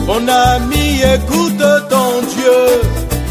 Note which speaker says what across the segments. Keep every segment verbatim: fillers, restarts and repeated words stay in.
Speaker 1: Mon ami, écoute ton Dieu.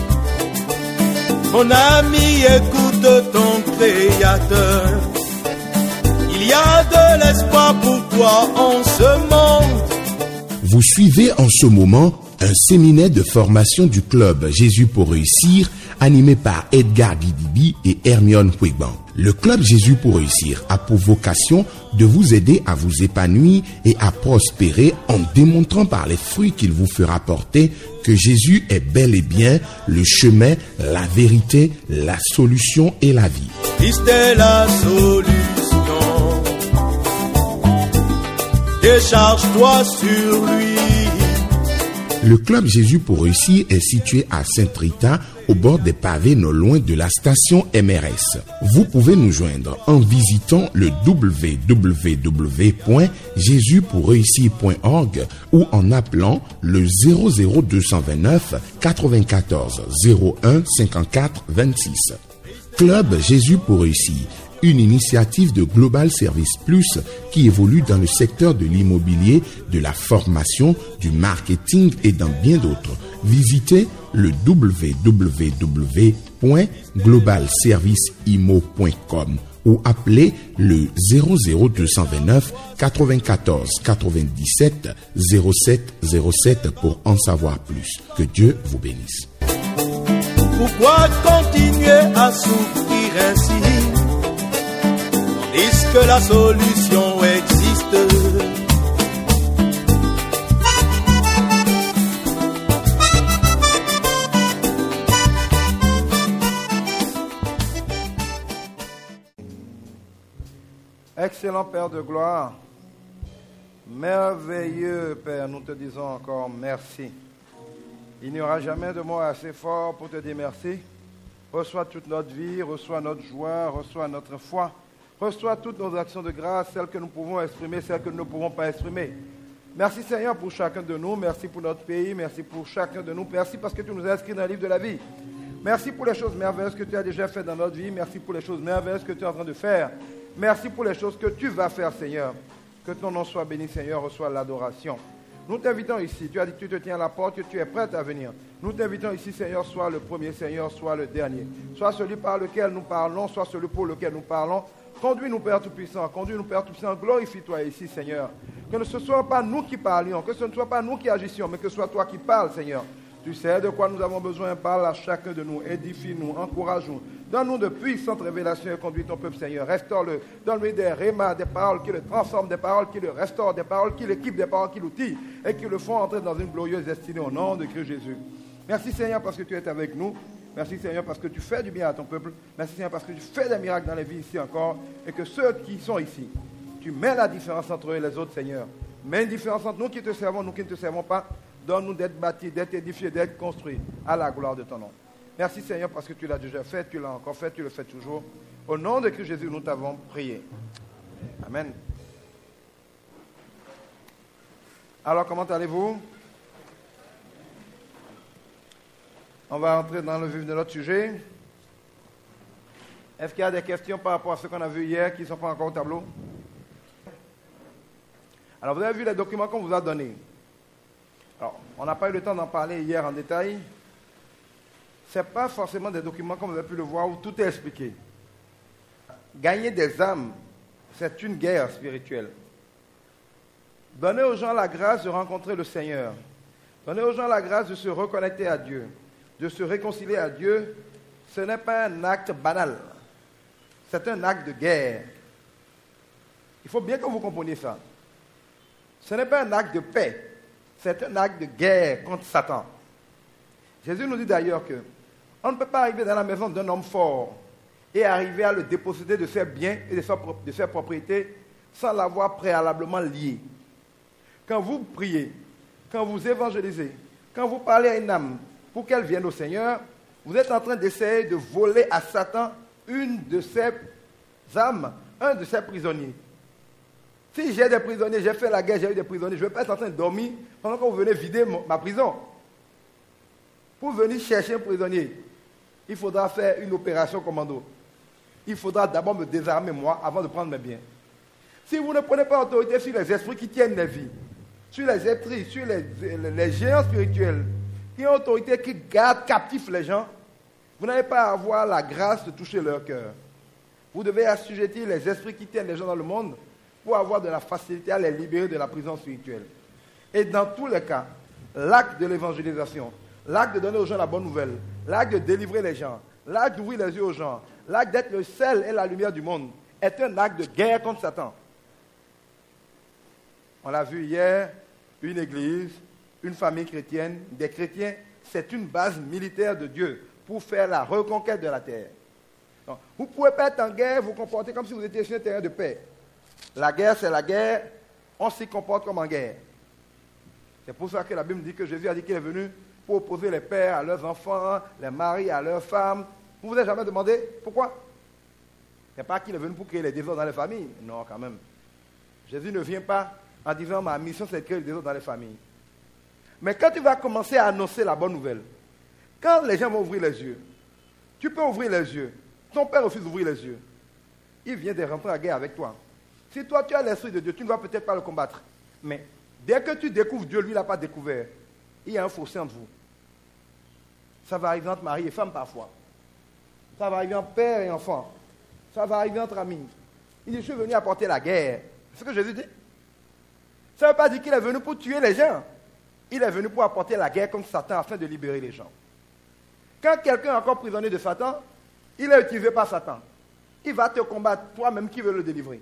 Speaker 1: Mon ami, écoute ton Créateur. Il y a de l'espoir pour toi en ce monde.
Speaker 2: Vous suivez en ce moment un séminaire de formation du club Jésus pour réussir, animé par Edgar Guidibi et Hermione Huegban. Le club Jésus pour réussir a pour vocation de vous aider à vous épanouir et à prospérer en démontrant par les fruits qu'il vous fera porter que Jésus est bel et bien le chemin, la vérité, la solution et la vie.
Speaker 1: Christ est la solution. Décharge-toi sur lui.
Speaker 2: Le club Jésus pour réussir est situé à Saint-Rita, au bord des pavés non loin de la station M R S. Vous pouvez nous joindre en visitant le w w w point jésus pour réussir point org ou en appelant le zéro zéro deux cent vingt-neuf quatre-vingt-quatorze zéro un cinquante-quatre vingt-six. Club Jésus pour réussir, une initiative de Global Service Plus qui évolue dans le secteur de l'immobilier, de la formation, du marketing et dans bien d'autres. Visitez le w w w point global service imo point com ou appelez le zéro zéro deux cent vingt-neuf quatre-vingt-quatorze quatre-vingt-dix-sept zéro sept zéro sept pour en savoir plus. Que Dieu vous bénisse.
Speaker 1: Pourquoi continuer à souffrir ainsi? Est-ce que la solution existe?
Speaker 3: Excellent Père de gloire, merveilleux Père, nous te disons encore merci. Il n'y aura jamais de mots assez forts pour te dire merci. Reçois toute notre vie, reçois notre joie, reçois notre foi. Reçois toutes nos actions de grâce, celles que nous pouvons exprimer, celles que nous ne pouvons pas exprimer. Merci Seigneur pour chacun de nous, merci pour notre pays, merci pour chacun de nous, merci parce que tu nous as inscrits dans le livre de la vie. Merci pour les choses merveilleuses que tu as déjà faites dans notre vie, merci pour les choses merveilleuses que tu es en train de faire. Merci pour les choses que tu vas faire Seigneur. Que ton nom soit béni Seigneur, reçois l'adoration. Nous t'invitons ici, tu as dit que tu te tiens à la porte, que tu es prête à venir. Nous t'invitons ici Seigneur, sois le premier Seigneur, sois le dernier. Sois celui par lequel nous parlons, sois celui pour lequel nous parlons. Conduis-nous, Père Tout-Puissant, conduis-nous, Père Tout-Puissant, glorifie-toi ici, Seigneur. Que ce ne soit pas nous qui parlions, que ce ne soit pas nous qui agissions, mais que ce soit toi qui parles, Seigneur. Tu sais de quoi nous avons besoin, parle à chacun de nous, édifie-nous, encourage-nous. Donne-nous de puissantes révélations et conduis ton peuple, Seigneur. Restaure-le, donne-lui des rémas, des paroles qui le transforment, des paroles qui le restaurent, des paroles qui l'équipent, des paroles qui l'outillent et qui le font entrer dans une glorieuse destinée au nom de Christ Jésus. Merci, Seigneur, parce que tu es avec nous. Merci Seigneur parce que tu fais du bien à ton peuple. Merci Seigneur parce que tu fais des miracles dans les vies ici encore. Et que ceux qui sont ici, tu mets la différence entre eux et les autres Seigneur. Mets une différence entre nous qui te servons, nous qui ne te servons pas. Donne-nous d'être bâtis, d'être édifiés, d'être construits à la gloire de ton nom. Merci Seigneur parce que tu l'as déjà fait, tu l'as encore fait, tu le fais toujours. Au nom de Christ Jésus, nous t'avons prié. Amen. Alors comment allez-vous? On va entrer dans le vif de notre sujet. Est-ce qu'il y a des questions par rapport à ce qu'on a vu hier qui ne sont pas encore au tableau? Alors, vous avez vu les documents qu'on vous a donnés. Alors, on n'a pas eu le temps d'en parler hier en détail. Ce n'est pas forcément des documents comme vous avez pu le voir où tout est expliqué. Gagner des âmes, c'est une guerre spirituelle. Donner aux gens la grâce de rencontrer le Seigneur. Donner aux gens la grâce de se reconnecter à Dieu. De se réconcilier à Dieu, ce n'est pas un acte banal. C'est un acte de guerre. Il faut bien que vous compreniez ça. Ce n'est pas un acte de paix. C'est un acte de guerre contre Satan. Jésus nous dit d'ailleurs que on ne peut pas arriver dans la maison d'un homme fort et arriver à le déposséder de ses biens et de ses propriétés sans l'avoir préalablement lié. Quand vous priez, quand vous évangélisez, quand vous parlez à une âme, pour qu'elle vienne au Seigneur, vous êtes en train d'essayer de voler à Satan une de ses âmes, un de ses prisonniers. Si j'ai des prisonniers, j'ai fait la guerre, j'ai eu des prisonniers, je ne vais pas être en train de dormir pendant que vous venez vider ma prison. Pour venir chercher un prisonnier, il faudra faire une opération commando. Il faudra d'abord me désarmer moi avant de prendre mes biens. Si vous ne prenez pas autorité sur les esprits qui tiennent les vies, sur les esprits, sur les, les, les géants spirituels, qui ont autorité, qui gardent captifs les gens, vous n'allez pas avoir la grâce de toucher leur cœur. Vous devez assujettir les esprits qui tiennent les gens dans le monde pour avoir de la facilité à les libérer de la prison spirituelle. Et dans tous les cas, l'acte de l'évangélisation, l'acte de donner aux gens la bonne nouvelle, l'acte de délivrer les gens, l'acte d'ouvrir les yeux aux gens, l'acte d'être le sel et la lumière du monde, est un acte de guerre contre Satan. On l'a vu hier, une église, une famille chrétienne, des chrétiens, c'est une base militaire de Dieu pour faire la reconquête de la terre. Donc, vous ne pouvez pas être en guerre, vous comporter comme si vous étiez sur un terrain de paix. La guerre, c'est la guerre, on s'y comporte comme en guerre. C'est pour ça que la Bible dit que Jésus a dit qu'il est venu pour opposer les pères à leurs enfants, les maris à leurs femmes. Vous vous avez jamais demandé pourquoi? Ce n'est pas qu'il est venu pour créer les désordres dans les familles. Non, quand même. Jésus ne vient pas en disant ma mission c'est de créer les désordres dans les familles. Mais quand tu vas commencer à annoncer la bonne nouvelle, quand les gens vont ouvrir les yeux, tu peux ouvrir les yeux. Ton père refuse d'ouvrir les yeux. Il vient de rentrer en guerre avec toi. Si toi tu as l'esprit de Dieu, tu ne vas peut-être pas le combattre. Mais dès que tu découvres Dieu, lui il n'a pas découvert. Il y a un fossé entre vous. Ça va arriver entre mari et femme parfois. Ça va arriver entre père et enfant. Ça va arriver entre amis. Il dit, je suis venu apporter la guerre. C'est ce que Jésus dit. Ça ne veut pas dire qu'il est venu pour tuer les gens. Il est venu pour apporter la guerre contre Satan afin de libérer les gens. Quand quelqu'un est encore prisonnier de Satan, il est utilisé par Satan. Il va te combattre, toi-même qui veux le délivrer.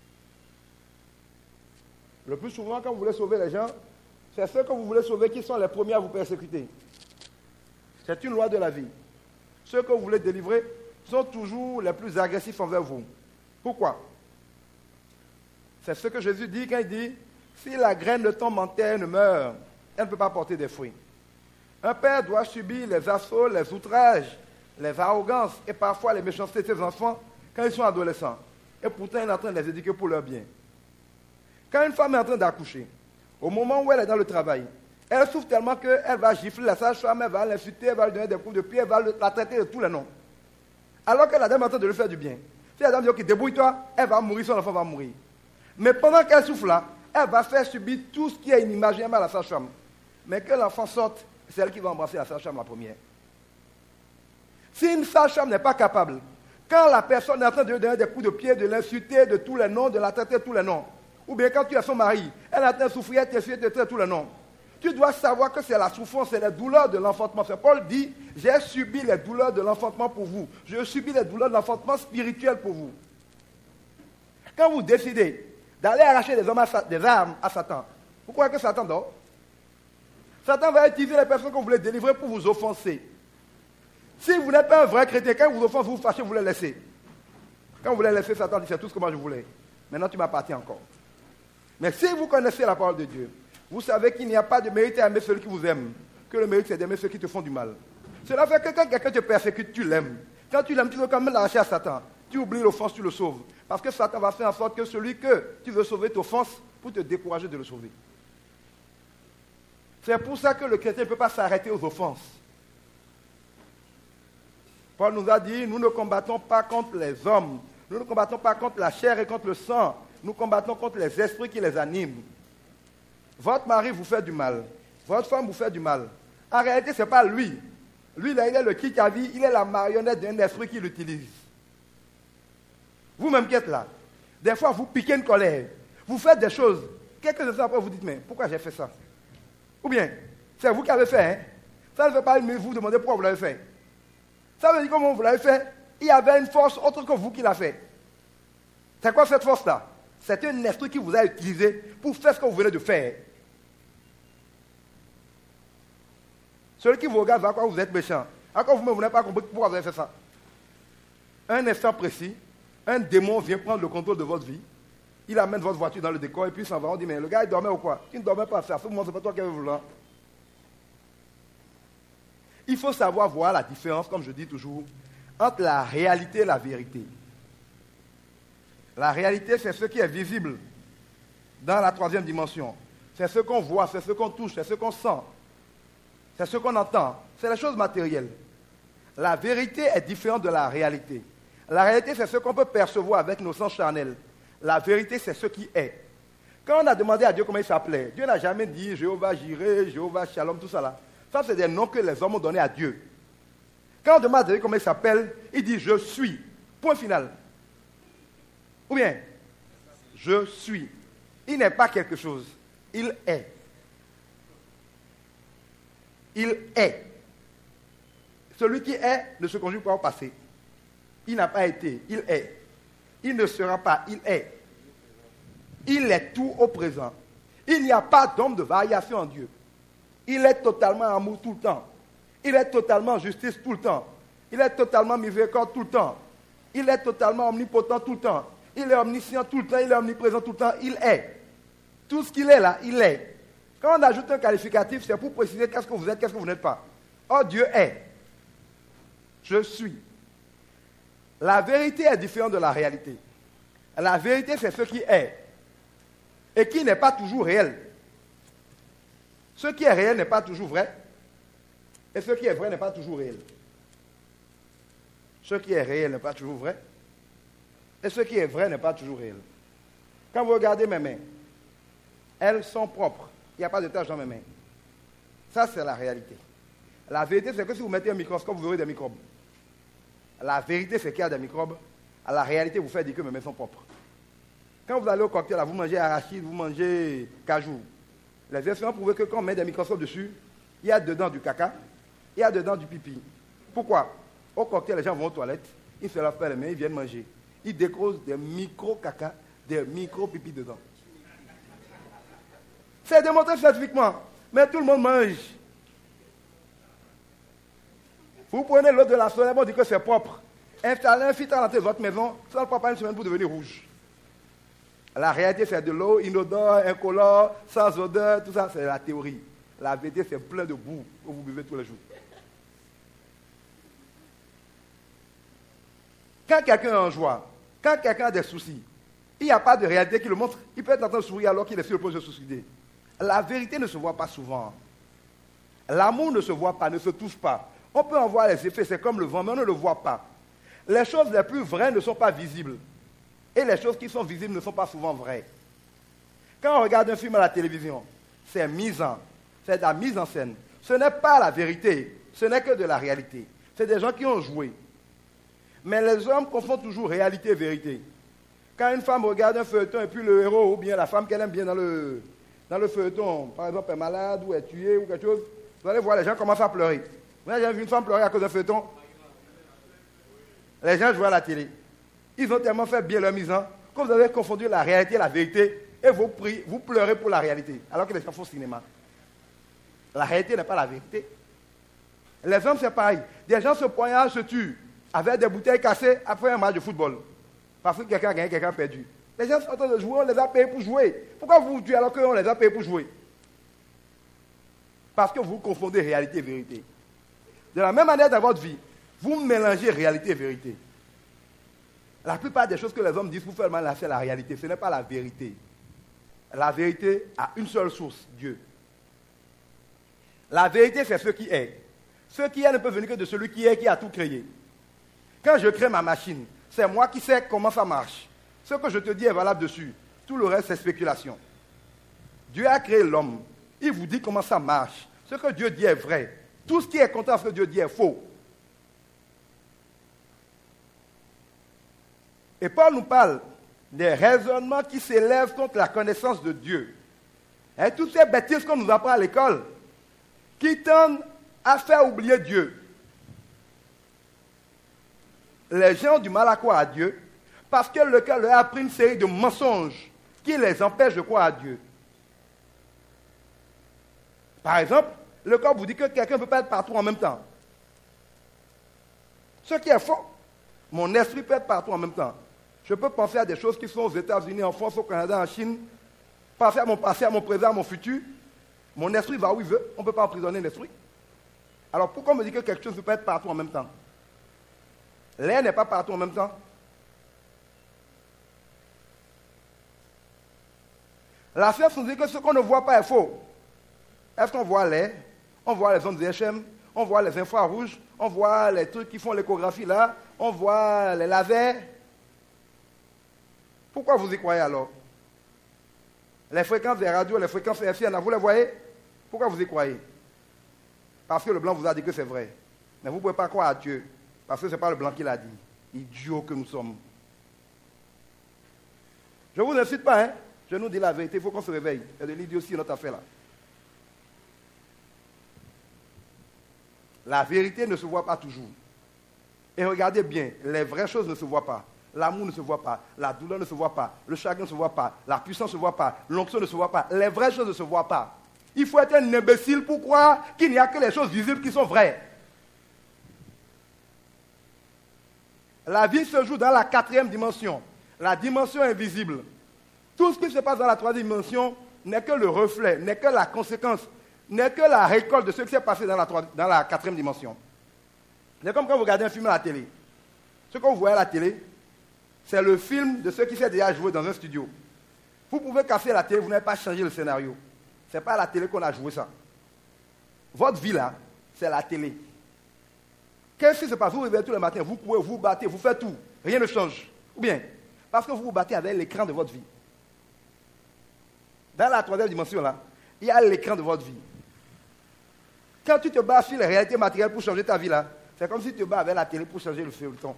Speaker 3: Le plus souvent, quand vous voulez sauver les gens, c'est ceux que vous voulez sauver qui sont les premiers à vous persécuter. C'est une loi de la vie. Ceux que vous voulez délivrer sont toujours les plus agressifs envers vous. Pourquoi? C'est ce que Jésus dit quand il dit, si la graine de ton terre ne meurt, elle ne peut pas porter des fruits. Un père doit subir les assauts, les outrages, les arrogances et parfois les méchancetés de ses enfants quand ils sont adolescents. Et pourtant, il est en train de les éduquer pour leur bien. Quand une femme est en train d'accoucher, au moment où elle est dans le travail, elle souffre tellement qu'elle va gifler la sage-femme, elle va l'insulter, elle va lui donner des coups de pied, elle va la traiter de tous les noms. Alors que la dame est en train de lui faire du bien. Si la dame dit, ok, débrouille-toi, elle va mourir, son enfant va mourir. Mais pendant qu'elle souffre là, elle va faire subir tout ce qui est inimaginable à la sage-femme. Mais que l'enfant sorte, c'est elle qui va embrasser la sage-femme la première. Si une sage-femme n'est pas capable, quand la personne est en train de lui donner des coups de pied, de l'insulter de tous les noms, de la traiter de tous les noms, ou bien quand tu es son mari, elle est en train de souffrir, elle t'insulte, elle te traite de tous les noms, tu dois savoir que c'est la souffrance, c'est les douleurs de l'enfantement. Saint Paul dit, j'ai subi les douleurs de l'enfantement pour vous. Je subis les douleurs de l'enfantement spirituel pour vous. Quand vous décidez d'aller arracher des, hommes à, des armes à Satan, vous croyez que Satan dort? Satan va utiliser les personnes que vous voulez délivrer pour vous offenser. Si vous n'êtes pas un vrai chrétien, quand vous offensez, vous vous fâchez, vous les laissez. Quand vous les laissez, Satan dit, c'est tout ce que moi je voulais. Maintenant, tu m'appartiens encore. Mais si vous connaissez la parole de Dieu, vous savez qu'il n'y a pas de mérite à aimer celui qui vous aime, que le mérite c'est d'aimer ceux qui te font du mal. Cela fait que quand quelqu'un te persécute, tu l'aimes. Quand tu l'aimes, tu veux quand même l'arracher à Satan. Tu oublies l'offense, tu le sauves. Parce que Satan va faire en sorte que celui que tu veux sauver t'offense pour te décourager de le sauver. C'est pour ça que le chrétien ne peut pas s'arrêter aux offenses. Paul nous a dit, nous ne combattons pas contre les hommes, nous ne combattons pas contre la chair et contre le sang, nous combattons contre les esprits qui les animent. Votre mari vous fait du mal, votre femme vous fait du mal. En réalité, ce n'est pas lui. Lui, là, il est le kikavi, il est la marionnette d'un esprit qui l'utilise. Vous-même qui êtes là, des fois vous piquez une colère, vous faites des choses, quelques instants après vous dites, mais pourquoi j'ai fait ça? Ou bien, c'est vous qui avez fait, hein? Ça ne veut pas vous demander pourquoi vous l'avez fait. Ça veut dire comment vous l'avez fait, il y avait une force autre que vous qui l'a fait. C'est quoi cette force-là? C'est un esprit qui vous a utilisé pour faire ce que vous venez de faire. Celui qui vous regarde va croire que vous êtes méchant. Encore vous-même, vous n'avez pas compris pourquoi vous avez fait ça. Un instant précis, un démon vient prendre le contrôle de votre vie. Il amène votre voiture dans le décor et puis il s'en va. On dit, mais le gars, il dormait ou quoi? Il ne dormait pas. Ça, à ce moment, c'est pas toi qui avais voulu. Il faut savoir voir la différence, comme je dis toujours, entre la réalité et la vérité. La réalité, c'est ce qui est visible dans la troisième dimension. C'est ce qu'on voit, c'est ce qu'on touche, c'est ce qu'on sent. C'est ce qu'on entend. C'est les choses matérielles. La vérité est différente de la réalité. La réalité, c'est ce qu'on peut percevoir avec nos sens charnels. La vérité, c'est ce qui est. Quand on a demandé à Dieu comment il s'appelait, Dieu n'a jamais dit Jéhovah Jireh, Jéhovah Shalom, tout ça là. Ça, c'est des noms que les hommes ont donnés à Dieu. Quand on demande à Dieu comment il s'appelle, il dit je suis. Point final. Ou bien, je suis. Il n'est pas quelque chose. Il est. Il est. Celui qui est ne se conjugue pas au passé. Il n'a pas été, il est. Il ne sera pas, il est. Il est tout au présent. Il n'y a pas d'homme de variation en Dieu. Il est totalement amour tout le temps. Il est totalement justice tout le temps. Il est totalement miséricorde tout le temps. Il est totalement omnipotent tout le temps. Il est omniscient tout le temps. Il est omniprésent tout le temps. Il est. Tout ce qu'il est là, il est. Quand on ajoute un qualificatif, c'est pour préciser qu'est-ce que vous êtes, qu'est-ce que vous n'êtes pas. Oh, Dieu est. Je suis. La vérité est différente de la réalité. La vérité, c'est ce qui est. Et qui n'est pas toujours réel. Ce qui est réel n'est pas toujours vrai. Et ce qui est vrai n'est pas toujours réel. Ce qui est réel n'est pas toujours vrai. Et ce qui est vrai n'est pas toujours réel. Quand vous regardez mes mains, elles sont propres. Il n'y a pas de taches dans mes mains. Ça, c'est la réalité. La vérité, c'est que si vous mettez un microscope, vous aurez des microbes. La vérité, c'est qu'il y a des microbes. À la réalité, vous faites dire que mes mains sont propres. Quand vous allez au cocktail, là, vous mangez arachide, vous mangez cajou. Les expériences prouvent que quand on met des microscopes dessus, il y a dedans du caca, il y a dedans du pipi. Pourquoi? Au cocktail, les gens vont aux toilettes, ils se lavent pas les mains, ils viennent manger. Ils décrosent des micro-caca, des micro-pipi dedans. C'est démontré scientifiquement, mais tout le monde mange. Vous prenez l'eau de la soleil, on dit que c'est propre. Installez un filtre à l'entrée de votre maison, ça ne prend pas une semaine pour devenir rouge. La réalité, c'est de l'eau inodore, incolore, sans odeur, tout ça, c'est la théorie. La vérité, c'est plein de boue que vous buvez tous les jours. Quand quelqu'un est en joie, quand quelqu'un a des soucis, il n'y a pas de réalité qui le montre. Il peut être en train de sourire alors qu'il est sur le point de se suicider. La vérité ne se voit pas souvent. L'amour ne se voit pas, ne se touche pas. On peut en voir les effets, c'est comme le vent, mais on ne le voit pas. Les choses les plus vraies ne sont pas visibles. Et les choses qui sont visibles ne sont pas souvent vraies. Quand on regarde un film à la télévision, c'est mise en, c'est de la mise en scène. Ce n'est pas la vérité, ce n'est que de la réalité. C'est des gens qui ont joué. Mais les hommes confondent toujours réalité et vérité. Quand une femme regarde un feuilleton et puis le héros ou bien la femme qu'elle aime bien dans le, dans le feuilleton, par exemple, est malade ou est tuée ou quelque chose, vous allez voir, les gens commencent à pleurer. Vous avez déjà vu une femme pleurer à cause d'un feuilleton? Les gens jouent à la télé. Ils ont tellement fait bien leur mise en que vous avez confondu la réalité et la vérité et vous, priez, vous pleurez pour la réalité, alors que les gens font cinéma. La réalité n'est pas la vérité. Les hommes, c'est pareil. Des gens se poignardent, se tuent avec des bouteilles cassées après un match de football. Parce que quelqu'un a gagné, quelqu'un a perdu. Les gens sont en train de jouer, on les a payés pour jouer. Pourquoi vous vous tuez alors qu'on les a payés pour jouer? Parce que vous confondez réalité et vérité. De la même manière dans votre vie, vous mélangez réalité et vérité. La plupart des choses que les hommes disent pour faire mal, c'est la réalité. Ce n'est pas la vérité. La vérité a une seule source, Dieu. La vérité, c'est ce qui est. Ce qui est ne peut venir que de celui qui est, qui a tout créé. Quand je crée ma machine, c'est moi qui sais comment ça marche. Ce que je te dis est valable dessus. Tout le reste, c'est spéculation. Dieu a créé l'homme. Il vous dit comment ça marche. Ce que Dieu dit est vrai. Tout ce qui est contraire à ce que Dieu dit est faux. Et Paul nous parle des raisonnements qui s'élèvent contre la connaissance de Dieu. Et toutes ces bêtises qu'on nous apprend à l'école, qui tendent à faire oublier Dieu. Les gens ont du mal à croire à Dieu parce que le cœur leur a appris une série de mensonges qui les empêchent de croire à Dieu. Par exemple, le corps vous dit que quelqu'un ne peut pas être partout en même temps. Ce qui est faux. Mon esprit peut être partout en même temps. Je peux penser à des choses qui sont aux États-Unis, en France, au Canada, en Chine, penser à mon passé, à mon présent, à mon futur. Mon esprit va où il veut. On ne peut pas emprisonner l'esprit. Alors pourquoi on me dit que quelque chose ne peut pas être partout en même temps? L'air n'est pas partout en même temps. La science nous dit que ce qu'on ne voit pas est faux. Est-ce qu'on voit l'air? On voit les ondes D H M, on voit les infrarouges, on voit les trucs qui font l'échographie là, on voit les lasers. Pourquoi vous y croyez alors? Les fréquences des radios, les fréquences F C N, vous les voyez? Pourquoi vous y croyez? Parce que le blanc vous a dit que c'est vrai. Mais vous ne pouvez pas croire à Dieu, parce que ce n'est pas le blanc qui l'a dit. Idiots que nous sommes. Je ne vous incite pas, hein? Je nous dis la vérité, il faut qu'on se réveille. Il y a de l'idiotie dans notre affaire là. La vérité ne se voit pas toujours. Et regardez bien, les vraies choses ne se voient pas. L'amour ne se voit pas, la douleur ne se voit pas, le chagrin ne se voit pas, la puissance ne se voit pas, l'onction ne se voit pas. Les vraies choses ne se voient pas. Il faut être un imbécile pour croire qu'il n'y a que les choses visibles qui sont vraies. La vie se joue dans la quatrième dimension, la dimension invisible. Tout ce qui se passe dans la troisième dimension n'est que le reflet, n'est que la conséquence, n'est que la récolte de ce qui s'est passé dans la, dans la quatrième dimension. C'est comme quand vous regardez un film à la télé. Ce que vous voyez à la télé, c'est le film de ce qui s'est déjà joué dans un studio. Vous pouvez casser la télé, vous n'avez pas changé le scénario. Ce n'est pas à la télé qu'on a joué ça. Votre vie là, c'est la télé. Qu'est-ce qui se passe? Vous vous réveillez tous les matins, vous pouvez vous battez, vous faites tout. Rien ne change. Ou bien, parce que vous vous battez avec l'écran de votre vie. Dans la troisième dimension là, il y a l'écran de votre vie. Quand tu te bats sur les réalités matérielles pour changer ta vie là, c'est comme si tu te bats avec la télé pour changer le feuilleton.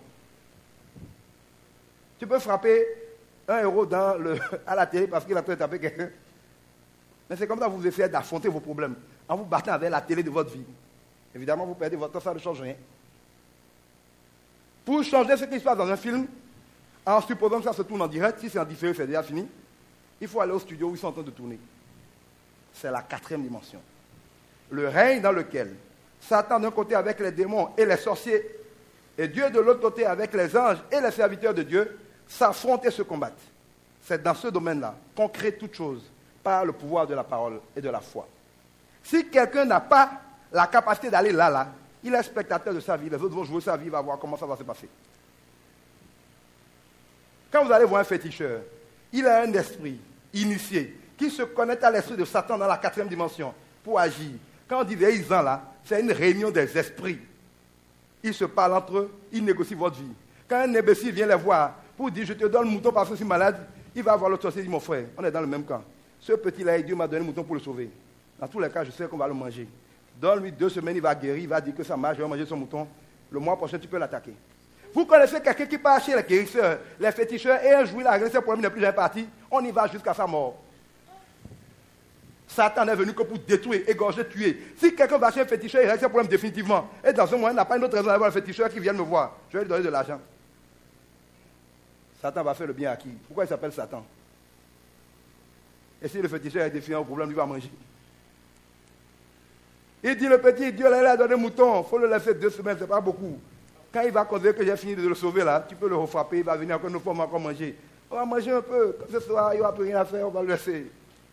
Speaker 3: Tu peux frapper un héros dans le, à la télé parce qu'il a peut-être tapé quelqu'un. Mais c'est comme ça que vous essayez d'affronter vos problèmes, en vous battant avec la télé de votre vie. Évidemment, vous perdez votre temps, ça ne change rien. Pour changer ce qui se passe dans un film, en supposant que ça se tourne en direct, si c'est en différé, c'est déjà fini, il faut aller au studio où ils sont en train de tourner. C'est la quatrième dimension. Le règne dans lequel Satan d'un côté avec les démons et les sorciers, et Dieu de l'autre côté avec les anges et les serviteurs de Dieu, s'affrontent et se combattent. C'est dans ce domaine-là qu'on crée toute chose par le pouvoir de la parole et de la foi. Si quelqu'un n'a pas la capacité d'aller là, là, il est spectateur de sa vie, les autres vont jouer sa vie, il va voir comment ça va se passer. Quand vous allez voir un féticheur, il a un esprit initié qui se connecte à l'esprit de Satan dans la quatrième dimension pour agir. Quand on dit des gens là, c'est une réunion des esprits. Ils se parlent entre eux, ils négocient votre vie. Quand un imbécile vient les voir pour dire je te donne le mouton parce que je suis malade, il va voir l'autre sorcier et dire mon frère, on est dans le même camp. Ce petit-là, Dieu m'a donné le mouton pour le sauver. Dans tous les cas, je sais qu'on va le manger. Donne-lui deux semaines, il va guérir, il va dire que ça marche, il va manger son mouton. Le mois prochain, tu peux l'attaquer. Vous connaissez quelqu'un qui part chez les guérisseurs, les féticheurs, et un jour, il a réglé ses problèmes, il n'est plus jamais parti. On y va jusqu'à sa mort. Satan n'est venu que pour détruire, égorger, tuer. Si quelqu'un va chez un féticheur, il règle ses problèmes définitivement. Et dans ce moment, il n'a pas une autre raison d'aller voir le féticheur qui vient me voir. Je vais lui donner de l'argent. Satan va faire le bien à qui? Pourquoi il s'appelle Satan? Et si le féticheur est défiant au problème, il va manger. Il dit le petit, Dieu l'a donné un mouton, il faut le laisser deux semaines, ce n'est pas beaucoup. Quand il va considérer que j'ai fini de le sauver là, tu peux le refrapper, il va venir encore une fois, on va encore manger. On va manger un peu, comme ce soir, il n'y aura plus rien à faire, on va le laisser.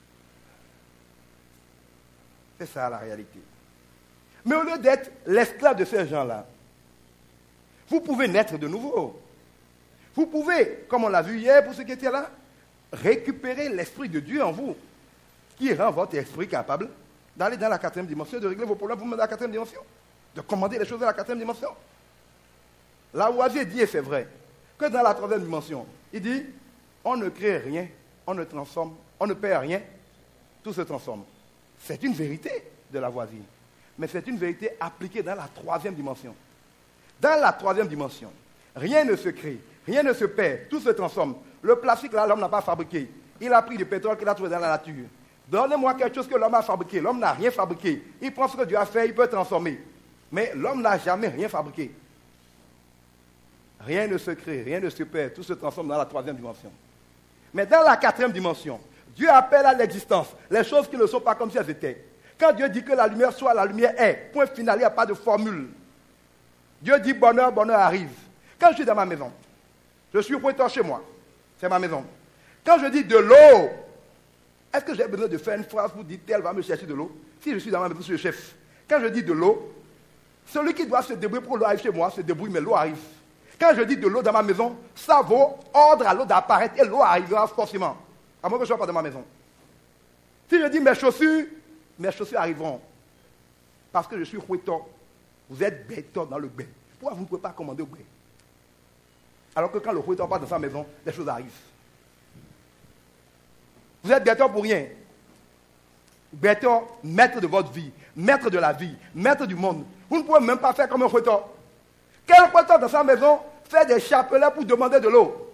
Speaker 3: C'est ça la réalité. Mais au lieu d'être l'esclave de ces gens-là, vous pouvez naître de nouveau. Vous pouvez, comme on l'a vu hier pour ceux qui étaient là, récupérer l'esprit de Dieu en vous, qui rend votre esprit capable d'aller dans la quatrième dimension, de régler vos problèmes vous-même dans la quatrième dimension, de commander les choses dans la quatrième dimension. Là où Asie dit, et c'est vrai, que dans la troisième dimension, il dit, on ne crée rien, on ne transforme, on ne perd rien, tout se transforme. C'est une vérité de la voisine, mais c'est une vérité appliquée dans la troisième dimension. Dans la troisième dimension, rien ne se crée, rien ne se perd, tout se transforme. Le plastique, là, l'homme n'a pas fabriqué. Il a pris du pétrole qu'il a trouvé dans la nature. Donnez-moi quelque chose que l'homme a fabriqué. L'homme n'a rien fabriqué. Il prend ce que Dieu a fait, il peut transformer. Mais l'homme n'a jamais rien fabriqué. Rien ne se crée, rien ne se perd, tout se transforme dans la troisième dimension. Mais dans la quatrième dimension, Dieu appelle à l'existence les choses qui ne sont pas comme si elles étaient. Quand Dieu dit que la lumière soit, la lumière est. Point final, il n'y a pas de formule. Dieu dit bonheur, bonheur arrive. Quand je suis dans ma maison, je suis au pointeur chez moi. C'est ma maison. Quand je dis de l'eau, est-ce que j'ai besoin de faire une phrase pour dire tel va me chercher de l'eau? Si je suis dans ma maison, je suis le chef. Quand je dis de l'eau, celui qui doit se débrouiller pour que l'eau arrive chez moi se débrouille, mais l'eau arrive. Quand je dis de l'eau dans ma maison, ça vaut ordre à l'eau d'apparaître et l'eau arrivera forcément. À moins que je ne sois pas dans ma maison. Si je dis mes chaussures, mes chaussures arriveront. Parce que je suis fouetteur. Vous êtes bêteurs dans le bain. Pourquoi vous ne pouvez pas commander au bain? Alors que quand le fouetteur passe dans sa maison, les choses arrivent. Vous êtes Bertrand pour rien. Bertrand, maître de votre vie, maître de la vie, maître du monde. Vous ne pouvez même pas faire comme un fouetteur. Quel fouetteur dans sa maison fait des chapelets pour demander de l'eau?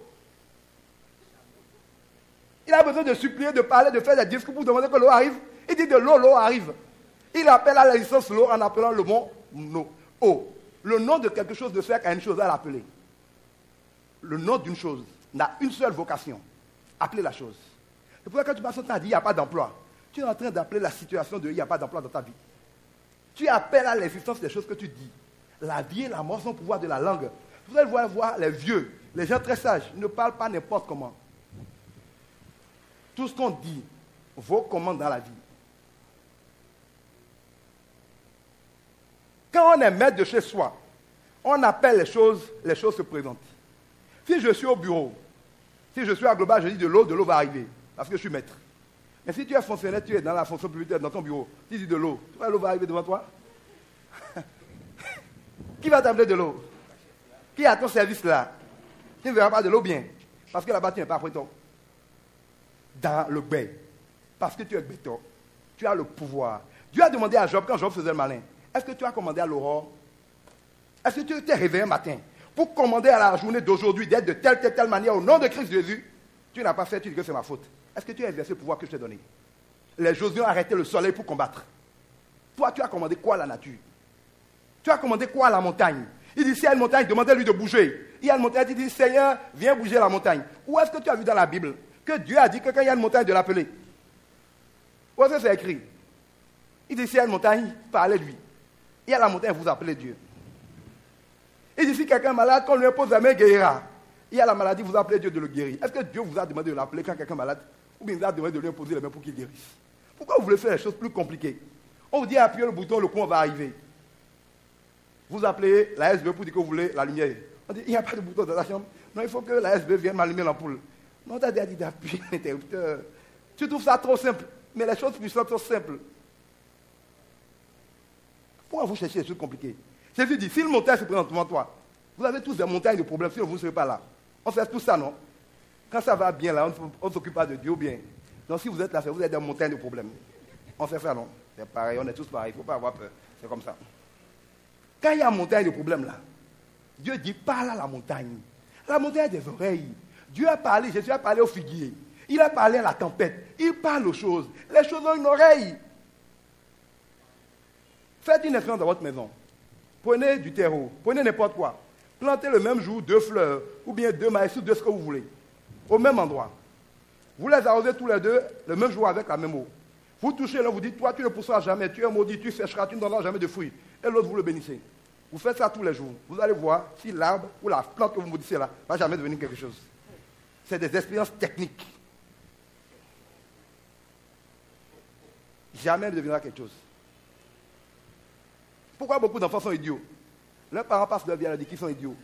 Speaker 3: Il a besoin de supplier, de parler, de faire des discours pour demander que l'eau arrive. Il dit de l'eau, l'eau arrive. Il appelle à la licence l'eau en appelant le mot no, eau. Le nom de quelque chose ne sert qu'à une chose à l'appeler. Le nom d'une chose n'a une seule vocation. Appeler la chose. C'est pour ça que quand tu passes ton temps à dire il n'y a pas d'emploi, tu es en train d'appeler la situation de il n'y a pas d'emploi dans ta vie. Tu appelles à l'existence des choses que tu dis. La vie et la mort sont au pouvoir de la langue. Vous allez voir, voir les vieux, les gens très sages, ils ne parlent pas n'importe comment. Tout ce qu'on dit vaut comment dans la vie. Quand on est maître de chez soi, on appelle les choses, les choses se présentent. Si je suis au bureau, si je suis à Global, je dis de l'eau, de l'eau va arriver, parce que je suis maître. Mais si tu es fonctionnaire, tu es dans la fonction publique, dans ton bureau, tu dis de l'eau, tu vois l'eau va arriver devant toi? Qui va t'amener de l'eau? Qui est à ton service là? Tu ne verras pas de l'eau bien, parce que là-bas tu n'es pas prêt. Dans le bain, parce que tu es béton, tu as le pouvoir. Dieu a demandé à Job, quand Job faisait le malin, est-ce que tu as commandé à l'aurore? Est-ce que tu t'es réveillé un matin pour commander à la journée d'aujourd'hui d'être de telle, telle, telle manière au nom de Christ Jésus? Tu n'as pas fait, tu dis que c'est ma faute. Est-ce que tu as exercé le pouvoir que je t'ai donné? Les Josué ont arrêté le soleil pour combattre. Toi, tu as commandé quoi à la nature? Tu as commandé quoi à la montagne? Il dit, s'il y a une montagne, demandez-lui de bouger. Il y a une montagne, il dit, Seigneur, viens bouger la montagne. Où est-ce que tu as vu dans la Bible que Dieu a dit que quand il y a une montagne, de l'appeler? Où est-ce que c'est écrit? Il dit, s'il y a une montagne, parlez-lui. Il y a la montagne, vous appelez Dieu. Il dit, si quelqu'un est malade, qu'on lui impose la main, il guérira. Il y a la maladie, vous appelez Dieu de le guérir. Est-ce que Dieu vous a demandé de l'appeler quand quelqu'un est malade? Ou bien il vous a demandé de lui imposer la main pour qu'il guérisse? Pourquoi vous voulez faire les choses plus compliquées? On vous dit, appuyez le bouton, le courant va arriver. Vous appelez la S B pour dire que vous voulez la lumière. On dit, il n'y a pas de bouton dans la chambre. Non, il faut que la S B vienne m'allumer l'ampoule. Non, tu as dit d'appuyer l'interrupteur. Tu trouves ça trop simple. Mais les choses puissantes sont simples. Pourquoi vous cherchez des choses compliquées? Jésus dit, si une montagne se présente devant toi, vous avez tous des montagnes de problèmes, sinon vous ne serez pas là. On fait tout ça, non? Quand ça va bien là, on ne s'occupe pas de Dieu ou bien. Donc si vous êtes là, vous êtes des montagnes de problèmes. On fait ça, non? C'est pareil, on est tous pareils, il ne faut pas avoir peur. C'est comme ça. Quand il y a une montagne de problèmes là, Dieu dit, parle à la montagne. La montagne a des oreilles. Dieu a parlé, Jésus a parlé au figuier. Il a parlé à la tempête. Il parle aux choses. Les choses ont une oreille. Faites une expérience dans votre maison. Prenez du terreau, prenez n'importe quoi. Plantez le même jour deux fleurs, ou bien deux maïs, ou deux ce que vous voulez. Au même endroit. Vous les arrosez tous les deux, le même jour avec la même eau. Vous touchez l'un, vous dites, toi tu ne pousseras jamais, tu es maudit, tu sécheras, tu ne donneras jamais de fruits. Et l'autre, vous le bénissez. Vous faites ça tous les jours. Vous allez voir si l'arbre ou la plante que vous maudissez là ne va jamais devenir quelque chose. C'est des expériences techniques. Jamais ne deviendra quelque chose. Pourquoi beaucoup d'enfants sont idiots? Leurs parents passent leur vie à leur dire qu'ils sont idiots.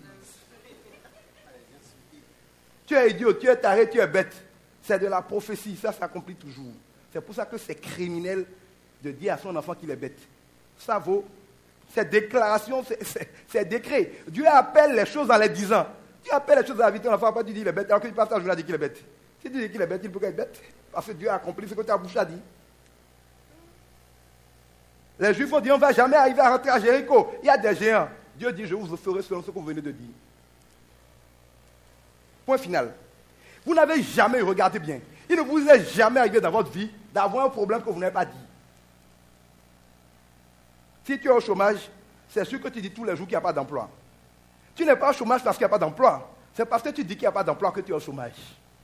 Speaker 3: Tu es idiot, tu es taré, tu es bête. C'est de la prophétie, ça s'accomplit toujours. C'est pour ça que c'est criminel de dire à son enfant qu'il est bête. Ça vaut. C'est déclaration, c'est décret. Dieu appelle les choses en les disant. Tu appelles les choses à la vie de ton enfant, après tu dis qu'il est bête, alors que tu passes ta journée à dire qu'il est bête. Si tu dis qu'il est bête, il peut être bête. Parce que Dieu a accompli ce que ta bouche a dit. Les Juifs ont dit, on ne va jamais arriver à rentrer à Jéricho. Il y a des géants. Dieu dit, je vous ferai selon ce que vous venez de dire. Point final. Vous n'avez jamais regardé bien. Il ne vous est jamais arrivé dans votre vie d'avoir un problème que vous n'avez pas dit. Si tu es au chômage, c'est sûr que tu dis tous les jours qu'il n'y a pas d'emploi. Tu n'es pas au chômage parce qu'il n'y a pas d'emploi. C'est parce que tu dis qu'il n'y a pas d'emploi que tu es au chômage.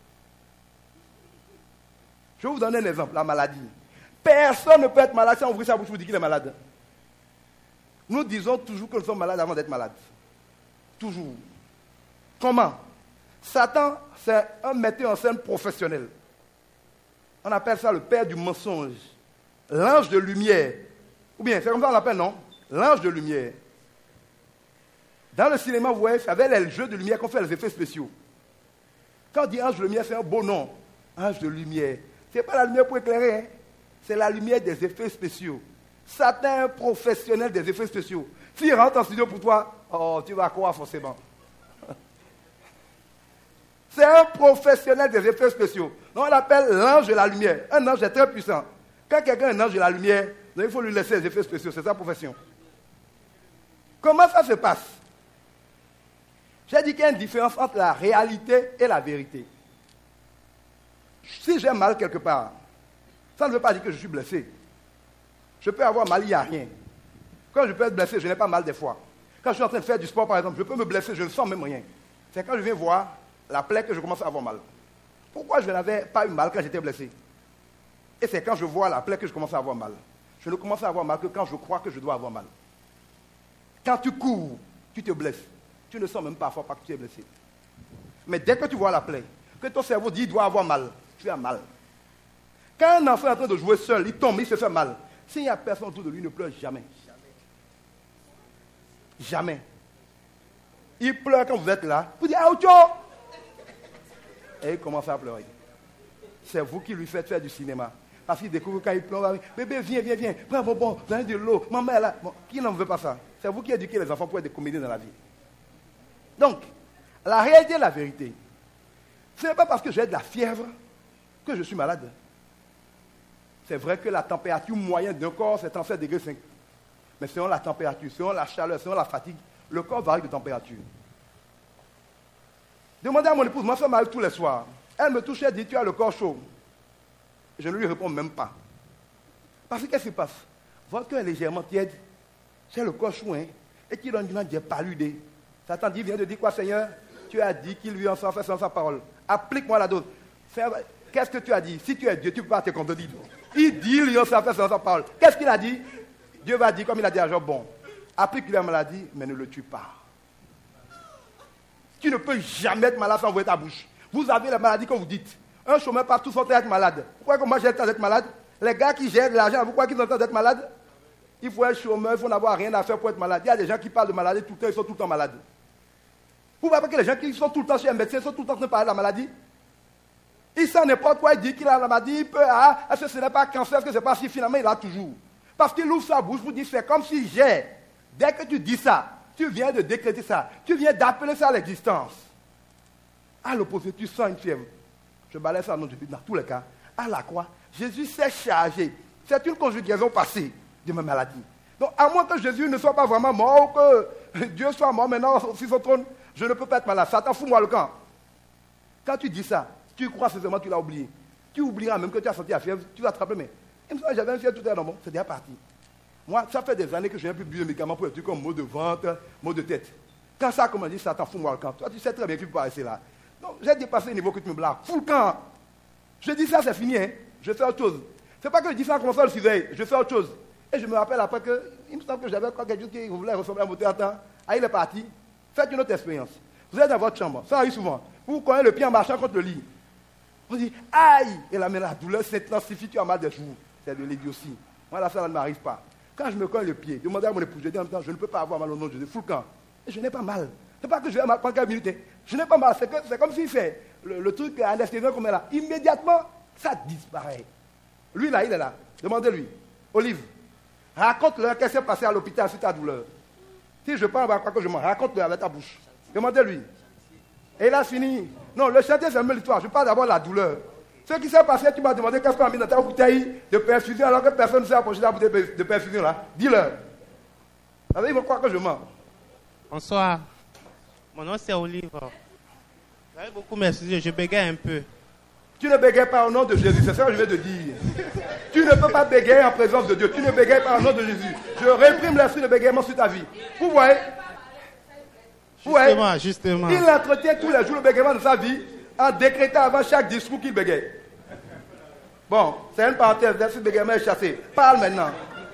Speaker 3: Je vais vous donner un exemple, la maladie. Personne ne peut être malade sans ouvrir sa bouche pour dire qu'il est malade. Nous disons toujours que nous sommes malades avant d'être malades. Toujours. Comment? Satan, c'est un metteur en scène professionnel. On appelle ça le père du mensonge. L'ange de lumière. Ou bien, c'est comme ça qu'on l'appelle, non? L'ange de lumière. Dans le cinéma, vous voyez, c'est avec les jeux de lumière qu'on fait les effets spéciaux. Quand on dit ange de lumière, c'est un beau nom. Ange de lumière. Ce n'est pas la lumière pour éclairer, hein? C'est la lumière des effets spéciaux. Satan est un professionnel des effets spéciaux. S'il rentre en studio pour toi, oh, tu vas croire forcément. C'est un professionnel des effets spéciaux. Donc on l'appelle l'ange de la lumière. Un ange est très puissant. Quand quelqu'un est un ange de la lumière, il faut lui laisser les effets spéciaux. C'est sa profession. Comment ça se passe? J'ai dit qu'il y a une différence entre la réalité et la vérité. Si j'ai mal quelque part, ça ne veut pas dire que je suis blessé. Je peux avoir mal, il n'y a rien. Quand je peux être blessé, je n'ai pas mal des fois. Quand je suis en train de faire du sport, par exemple, je peux me blesser, je ne sens même rien. C'est quand je viens voir la plaie que je commence à avoir mal. Pourquoi je n'avais pas eu mal quand j'étais blessé? Et c'est quand je vois la plaie que je commence à avoir mal. Je ne commence à avoir mal que quand je crois que je dois avoir mal. Quand tu cours, tu te blesses. Tu ne sens même pas parfois pas que tu es blessé. Mais dès que tu vois la plaie, que ton cerveau dit qu'il doit avoir mal, tu as mal. Quand un enfant est en train de jouer seul, il tombe, il se fait mal. S'il n'y a personne autour de lui, il ne pleure jamais. Jamais. Il pleure quand vous êtes là. Vous dites, ah, Ocho! Et il commence à pleurer. C'est vous qui lui faites faire du cinéma. Parce qu'il découvre quand il pleure, bébé, viens, viens, viens, prends un bonbon, donne de l'eau, maman est là. Bon, qui n'en veut pas ça? C'est vous qui éduquez les enfants pour être des comédiens dans la vie. Donc, la réalité et la vérité, ce n'est pas parce que j'ai de la fièvre que je suis malade. C'est vrai que la température moyenne d'un corps, c'est trente-sept degrés cinq. Mais selon la température, selon la chaleur, selon la fatigue, le corps varie de température. Demandez à mon épouse, moi ça m'arrive tous les soirs. Elle me touche, elle dit, tu as le corps chaud. Je ne lui réponds même pas. Parce que qu'est-ce qui se passe? Votre cœur est légèrement tiède, j'ai le corps chaud, hein, et qui donne une j'ai paludé. Satan dit, vient de dire quoi, Seigneur? Tu as dit qu'il lui en s'en fait sans sa parole. Applique-moi la dose. Qu'est-ce que tu as dit? Si tu es Dieu, tu ne peux pas te contredire. Il dit, lui en s'en fait sans sa parole. Qu'est-ce qu'il a dit? Dieu va dire, comme il a dit à Job, bon, applique-lui la maladie, mais ne le tue pas. Tu ne peux jamais être malade sans ouvrir ta bouche. Vous avez la maladie que vous dites. Un chômeur passe tout son temps à être malade. Pourquoi que moi j'ai le temps d'être malade? Les gars qui gèrent de l'argent, pourquoi ils ont le temps d'être malades? Il faut être chômeur, il faut n'avoir rien à faire pour être malade. Il y a des gens qui parlent de maladie tout le temps, ils sont tout le temps malades. Vous voyez pas que les gens qui sont tout le temps chez un médecin sont tout le temps en train de parler de la maladie? Il sent n'importe quoi, il dit qu'il a la maladie, il peut, ah, est-ce que ce n'est pas cancer, est-ce que ce n'est pas si finalement il a toujours? Parce qu'il ouvre sa bouche pour dire, c'est comme si j'ai. Dès que tu dis ça, tu viens de décréter ça, tu viens d'appeler ça à l'existence. À l'opposé, tu sens une fièvre. Je balaye ça au nom de Jésus dans tous les cas. À la croix, Jésus s'est chargé. C'est une conjugaison passée de ma maladie. Donc, à moins que Jésus ne soit pas vraiment mort, ou que Dieu soit mort maintenant sur son trône, je ne peux pas être malade. Satan, fous-moi le camp. Quand tu dis ça, tu crois sincèrement que tu l'as oublié. Tu oublieras même que tu as senti la fièvre, tu vas te rappeler, mais j'avais une fièvre tout à l'heure, c'est déjà parti. Moi, ça fait des années que je n'ai plus bu de médicaments pour des trucs comme maux de ventre, maux de tête. Quand ça a commencé, Satan, fous-moi le camp. Toi, tu sais très bien qu'il ne faut pas rester là. Donc, j'ai dépassé le niveau que tu me blagues. Fous le camp. Je dis ça, c'est fini, hein. Je fais autre chose. C'est pas que je dis ça en commençant à le surveiller, je fais autre chose. Et je me rappelle après que, il me semble que j'avais quelque chose qui voulait ressembler à mon théâtre. Ah, il est parti. Faites une autre expérience. Vous êtes dans votre chambre, ça arrive souvent. Vous connaissez le pied en marchant contre le lit. On dit, aïe! Et là, mais la douleur s'intensifie, tu as mal des jours. C'est de l'idiotie. Moi, là, ça ne m'arrive pas. Quand je me cogne le pied, demandez à mon épouse, je dis en même temps, je ne peux pas avoir mal au nom de Jésus. Fous le camp. Et je n'ai pas mal. C'est pas que je vais mal pendant quelques minutes. Je n'ai pas mal. C'est, que, c'est comme s'il fait le, le truc anesthésiant comme est là. Immédiatement, ça disparaît. Lui, là, il est là. Demandez-lui. Olive, raconte-leur qu'est-ce qui s'est passé à l'hôpital sur ta douleur. Si je parle, à quoi que je m'en raconte-le avec ta bouche. Demandez-lui. Et il a fini. Non, le chantier, c'est même l'histoire. Je parle d'abord de la douleur. Ce qui s'est passé, tu m'as demandé qu'est-ce qu'on a mis dans ta bouteille de perfusion alors que personne ne s'est approché de la bouteille de perfusion là. Dis-leur. Alors, ils vont croire que je mens.
Speaker 4: Bonsoir. Mon nom c'est Olive. Vous avez beaucoup m'excuser, je bégaye un peu.
Speaker 3: Tu ne bégayes pas au nom de Jésus, c'est ça que je vais te dire. Tu ne peux pas bégayer en présence de Dieu. Tu ne bégayes pas au nom de Jésus. Je réprime l'esprit de bégaiement sur ta vie. Vous voyez? Vous voyez?
Speaker 4: Justement, justement.
Speaker 3: Il entretient tous les jours le bégaiement de sa vie en décrétant avant chaque discours qu'il bégaye. Bon, c'est une parenthèse, l'esprit de bégaiement est chassé. Parle maintenant.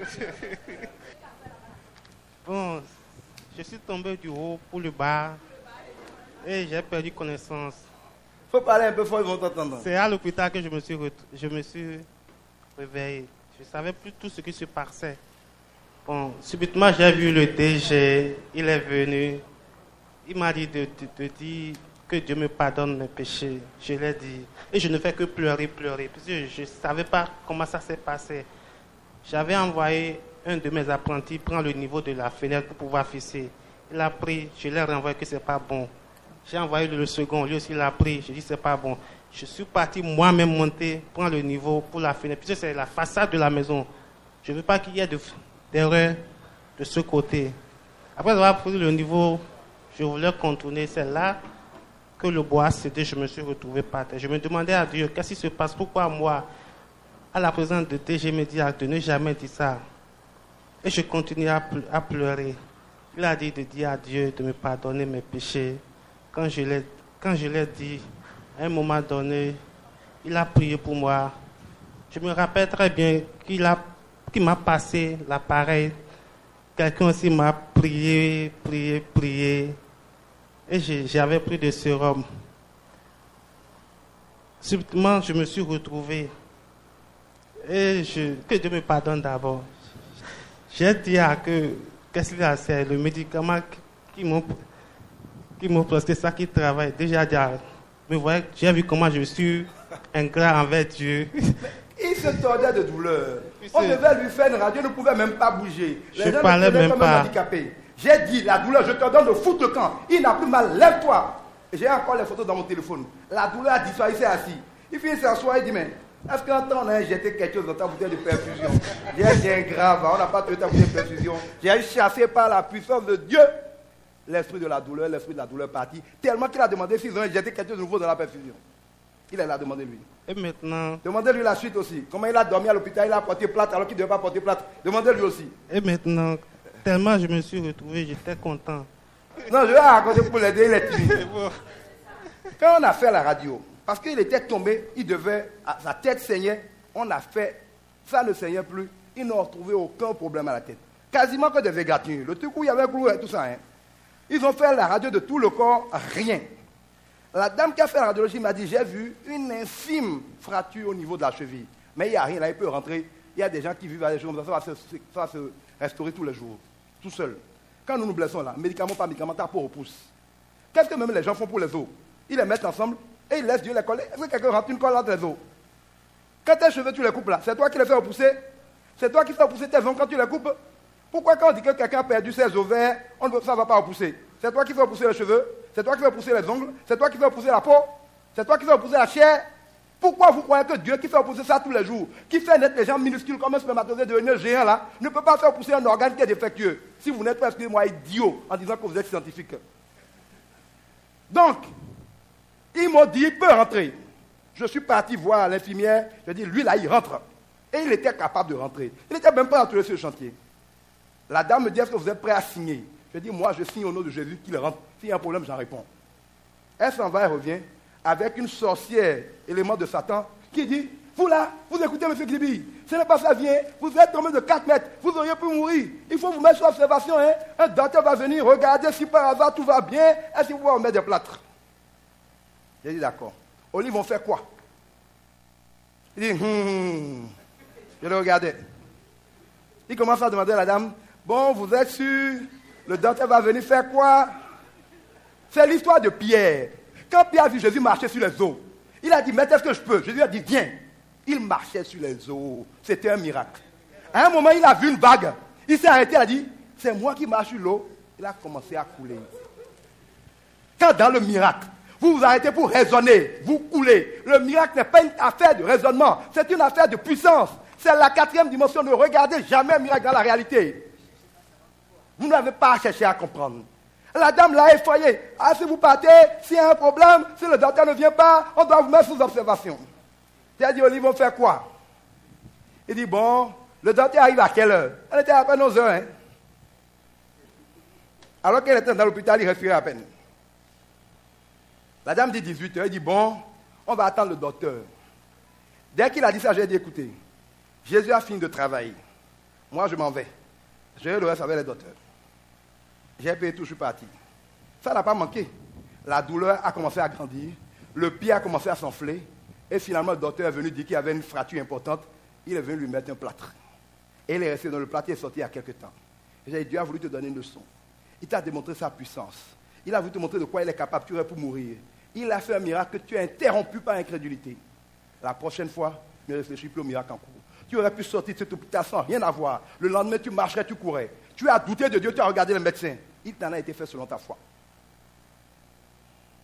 Speaker 4: Bon, je suis tombé du haut pour le bas et j'ai perdu connaissance.
Speaker 3: Il faut parler un peu fort, ils vont t'entendre.
Speaker 4: C'est à l'hôpital que je me suis, ret... je me suis réveillé. Je ne savais plus tout ce qui se passait. Bon, subitement, j'ai vu le D G, il est venu. Il m'a dit de, de, de dire que Dieu me pardonne mes péchés. Je l'ai dit. Et je ne fais que pleurer, pleurer. Parce que je ne savais pas comment ça s'est passé. J'avais envoyé un de mes apprentis prendre le niveau de la fenêtre pour pouvoir fisser. Il a pris, je l'ai renvoyé que ce n'est pas bon. J'ai envoyé le second, lui aussi il a pris. J'ai dit c'est pas bon. Je suis parti moi-même monter, prendre le niveau pour la fenêtre. Puisque c'est la façade de la maison. Je ne veux pas qu'il y ait de, d'erreur de ce côté. Après avoir pris le niveau, je voulais contourner. C'est là que le bois a cédé. Je me suis retrouvé par terre. Je me demandais à Dieu, qu'est-ce qui se passe? Pourquoi moi, à la présence de Dieu, je me dis de ne jamais dire ça. Et je continuais à, ple- à pleurer. Il a dit de dire à Dieu de me pardonner mes péchés. Quand je l'ai, quand je l'ai dit, à un moment donné, il a prié pour moi. Je me rappelle très bien qu'il a, qu'il m'a passé l'appareil. Quelqu'un aussi m'a prié, prié, prié. Et je, j'avais pris des sérums. Subitement, je me suis retrouvé. Et je, que Dieu me pardonne d'abord. J'ai dit à que, qu'est-ce qu'il a fait? Le médicament qui m'ont, qui m'ont prescrit, ça qui travaille. Déjà, déjà, mais voyez, j'ai vu comment je suis ingrat envers Dieu.
Speaker 3: Il se tordait de douleur. On devait lui faire une radio, il ne pouvait même pas bouger. Les
Speaker 4: Je
Speaker 3: gens
Speaker 4: parlais
Speaker 3: le tenaient
Speaker 4: même
Speaker 3: comme
Speaker 4: pas.
Speaker 3: un handicapé. J'ai dit, la douleur, je te donne de foutre le camp. Il n'a plus mal, lève-toi. Et j'ai encore les photos dans mon téléphone. La douleur a disparu, il s'est assis. Il finit s'asseoir, il dit, mais est-ce qu'un temps on a injecté quelque chose dans ta bouteille de perfusion? J'ai dit, grave, on n'a pas trouvé ta bouteille de perfusion. J'ai chassé par la puissance de Dieu l'esprit de la douleur, l'esprit de la douleur parti, tellement qu'il a demandé s'ils ont injecté quelque chose de nouveau dans la perfusion. Il l'a demandé lui.
Speaker 4: Et maintenant,
Speaker 3: Demandez-lui la suite aussi. Comment il a dormi à l'hôpital, il a porté plâtre alors qu'il ne devait pas porter plâtre. Demandez-lui aussi.
Speaker 4: et maintenant, tellement je me suis retrouvé, j'étais content.
Speaker 3: Non, je vais raconter pour l'aider, il est timide.
Speaker 4: C'est bon.
Speaker 3: Quand on a fait la radio, parce qu'il était tombé, il devait, sa tête saignait, on a fait, ça ne saignait plus, ils n'ont retrouvé aucun problème à la tête. Quasiment que des égratignures. Le truc où il y avait clou et tout ça. Hein. Ils ont fait la radio de tout le corps, rien. La dame qui a fait la radiologie m'a dit, j'ai vu une infime fracture au niveau de la cheville. Mais il n'y a rien, là, il peut rentrer. Il y a des gens qui vivent avec des choses comme ça, ça va, se, ça va se restaurer tous les jours, tout seul. Quand nous nous blessons là, médicaments par médicaments, ta peau repousse. Qu'est-ce que même les gens font pour les os? Ils les mettent ensemble et ils laissent Dieu les coller. Est-ce que quelqu'un rentre une colle entre les os? Quand tes cheveux, tu les coupes là, c'est toi qui les fais repousser? C'est toi qui fais repousser tes ongles quand tu les coupes? Pourquoi quand on dit que quelqu'un a perdu ses ovaires, on ne, ça ne va pas repousser? C'est toi qui fais repousser les cheveux? C'est toi qui fais repousser les ongles? C'est toi qui fais repousser la peau? C'est toi qui fais repousser la chair? Pourquoi vous croyez que Dieu qui fait repousser ça tous les jours, qui fait naître les gens minuscules comme un spermatozoïde devenir géant là, ne peut pas faire repousser un organe qui est défectueux? Si vous n'êtes pas, excusez-moi, idiot en disant que vous êtes scientifique. Donc, ils m'ont dit, il peut rentrer. Je suis parti voir l'infirmière, je dis, lui là, il rentre. Et il était capable de rentrer. Il n'était même pas entré sur le chantier. La dame me dit, est-ce que vous êtes prêt à signer? Je dis, moi, je signe au nom de Jésus qu'il rentre. S'il y a un problème, j'en réponds. Elle s'en va et revient avec une sorcière, élément de Satan, qui dit, vous là, vous écoutez M. Glibi, ce n'est pas ça, vient, vous êtes tombé de quatre mètres, vous auriez pu mourir. Il faut vous mettre sur observation, hein. Un docteur va venir, regarder si par hasard tout va bien, est-ce qu'il vous mettre des plâtres? J'ai dit, d'accord. Olive, vont faire quoi? Il dit, hum, je le regardais. Il commence à demander à la dame, bon, vous êtes sûr, le docteur va venir faire quoi? C'est l'histoire de Pierre. Quand Pierre a vu Jésus marcher sur les eaux, il a dit, mais est-ce que je peux? Jésus a dit, viens. Il marchait sur les eaux. C'était un miracle. À un moment, il a vu une vague. Il s'est arrêté, il a dit, c'est moi qui marche sur l'eau. Il a commencé à couler. Quand dans le miracle, vous vous arrêtez pour raisonner, vous coulez. Le miracle n'est pas une affaire de raisonnement, c'est une affaire de puissance. C'est la quatrième dimension. Ne regardez jamais un miracle dans la réalité. Vous n'avez pas à chercher à comprendre. La dame l'a effrayé. Ah, si vous partez, s'il y a un problème, si le docteur ne vient pas, on doit vous mettre sous observation. J'ai dit, Olive, on fait quoi? Il dit, bon, le docteur arrive à quelle heure? Elle était à peine onze heures. Hein? Alors qu'elle était dans l'hôpital, il respirait à peine. La dame dit dix-huit heures. Il dit, bon, on va attendre le docteur. Dès qu'il a dit ça, j'ai dit, écoutez, Jésus a fini de travailler. Moi, je m'en vais. Je vais le reste avec les docteurs. J'ai payé tout, je suis parti. Ça n'a pas manqué. La douleur a commencé à grandir, le pied a commencé à s'enfler, et finalement le docteur est venu dire qu'il y avait une fracture importante. Il est venu lui mettre un plâtre. Et il est resté dans le plâtre et est sorti il y a quelque temps. Et j'ai dit, Dieu a voulu te donner une leçon. Il t'a démontré sa puissance. Il a voulu te montrer de quoi il est capable, tu aurais pu mourir. Il a fait un miracle que tu as interrompu par incrédulité. La prochaine fois, ne réfléchis plus au miracle en cours. Tu aurais pu sortir de cet hôpital sans rien avoir. Le lendemain, tu marcherais, tu courais. Tu as douté de Dieu, tu as regardé le médecin. Il t'en a été fait selon ta foi.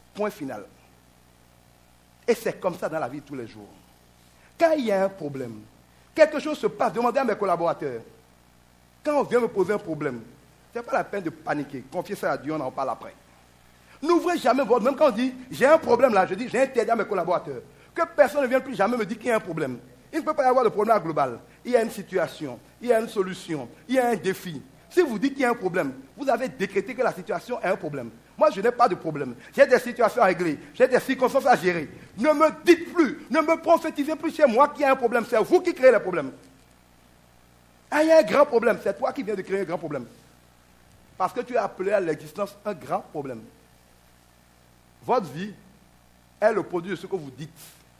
Speaker 3: Point final. Et c'est comme ça dans la vie de tous les jours. Quand il y a un problème, quelque chose se passe, demandez à mes collaborateurs. Quand on vient me poser un problème, ce n'est pas la peine de paniquer. Confiez ça à Dieu, on en parle après. N'ouvrez jamais votre... Même quand on dit, j'ai un problème là, je dis, j'ai interdit à mes collaborateurs. Que personne ne vienne plus jamais me dire qu'il y a un problème. Il ne peut pas y avoir de problème global. Il y a une situation, il y a une solution, il y a un défi. Si vous dites qu'il y a un problème, vous avez décrété que la situation est un problème. Moi, je n'ai pas de problème. J'ai des situations à régler. J'ai des circonstances à gérer. Ne me dites plus, ne me prophétisez plus chez moi qu'il y a un problème. C'est vous qui créez les problèmes. Ah, il y a un grand problème. C'est toi qui viens de créer un grand problème. Parce que tu as appelé à l'existence un grand problème. Votre vie est le produit de ce que vous dites.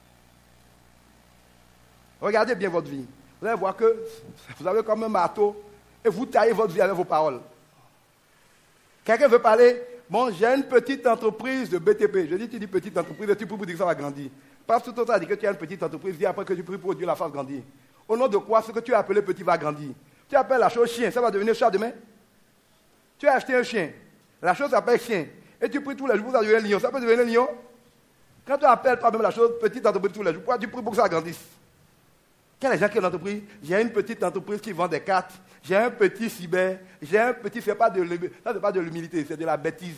Speaker 3: Regardez bien votre vie. Vous allez voir que vous avez comme un marteau et vous taillez votre vie avec vos paroles. Quelqu'un veut parler, bon, j'ai une petite entreprise de B T P. Je dis, tu dis petite entreprise, et tu pries pour dire que ça va grandir. Parce que tout le temps, dit que tu as une petite entreprise, dis après que tu pries pour Dieu la fasse grandir. Au nom de quoi, ce que tu as appelé petit va grandir. Tu appelles la chose chien, ça va devenir chat demain. Tu as acheté un chien, la chose s'appelle chien. Et tu pries tous les jours, ça devient lion. Ça peut devenir lion. Quand tu appelles toi-même la chose petite entreprise tous les jours, pourquoi tu pries pour que ça grandisse? Quel est les gens qui ont une entreprise? J'ai une petite entreprise qui vend des cartes. J'ai un petit cyber. J'ai un petit... Ce n'est pas de l'humilité, c'est de la bêtise.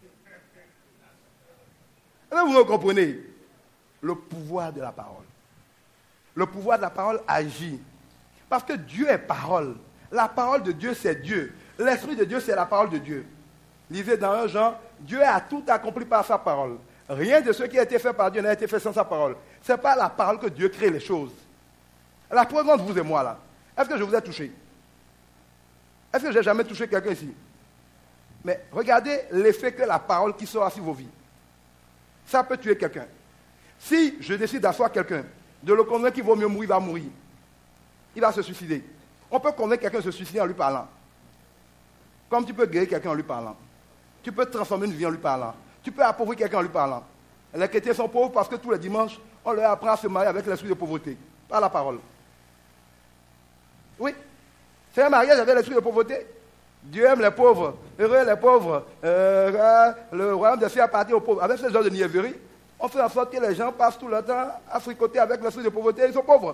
Speaker 3: Est-ce que vous me comprenez? Le pouvoir de la parole. Le pouvoir de la parole agit. Parce que Dieu est parole. La parole de Dieu, c'est Dieu. L'Esprit de Dieu, c'est la parole de Dieu. Lisez dans un Jean, Dieu a tout accompli par sa parole. Rien de ce qui a été fait par Dieu n'a été fait sans sa parole. Ce n'est pas la parole que Dieu crée les choses. La preuve entre vous et moi, là, est-ce que je vous ai touché? Est-ce que je n'ai jamais touché quelqu'un ici? Mais regardez l'effet que la parole qui sort sur vos vies. Ça peut tuer quelqu'un. Si je décide d'asseoir quelqu'un, de le convaincre qu'il vaut mieux mourir, il va mourir. Il va se suicider. On peut convaincre quelqu'un de se suicider en lui parlant. Comme tu peux guérir quelqu'un en lui parlant. Tu peux transformer une vie en lui parlant. Tu peux appauvrir quelqu'un en lui parlant. Les chrétiens sont pauvres parce que tous les dimanches, on leur apprend à se marier avec l'esprit de pauvreté. Par la parole. Oui. C'est un mariage avec l'esprit de pauvreté. Dieu aime les pauvres. Heureux les pauvres. Euh, le royaume des cieux appartient aux pauvres. Avec ce genre de niaiserie, on fait en sorte que les gens passent tout le temps à fricoter avec l'esprit de pauvreté. Ils sont pauvres.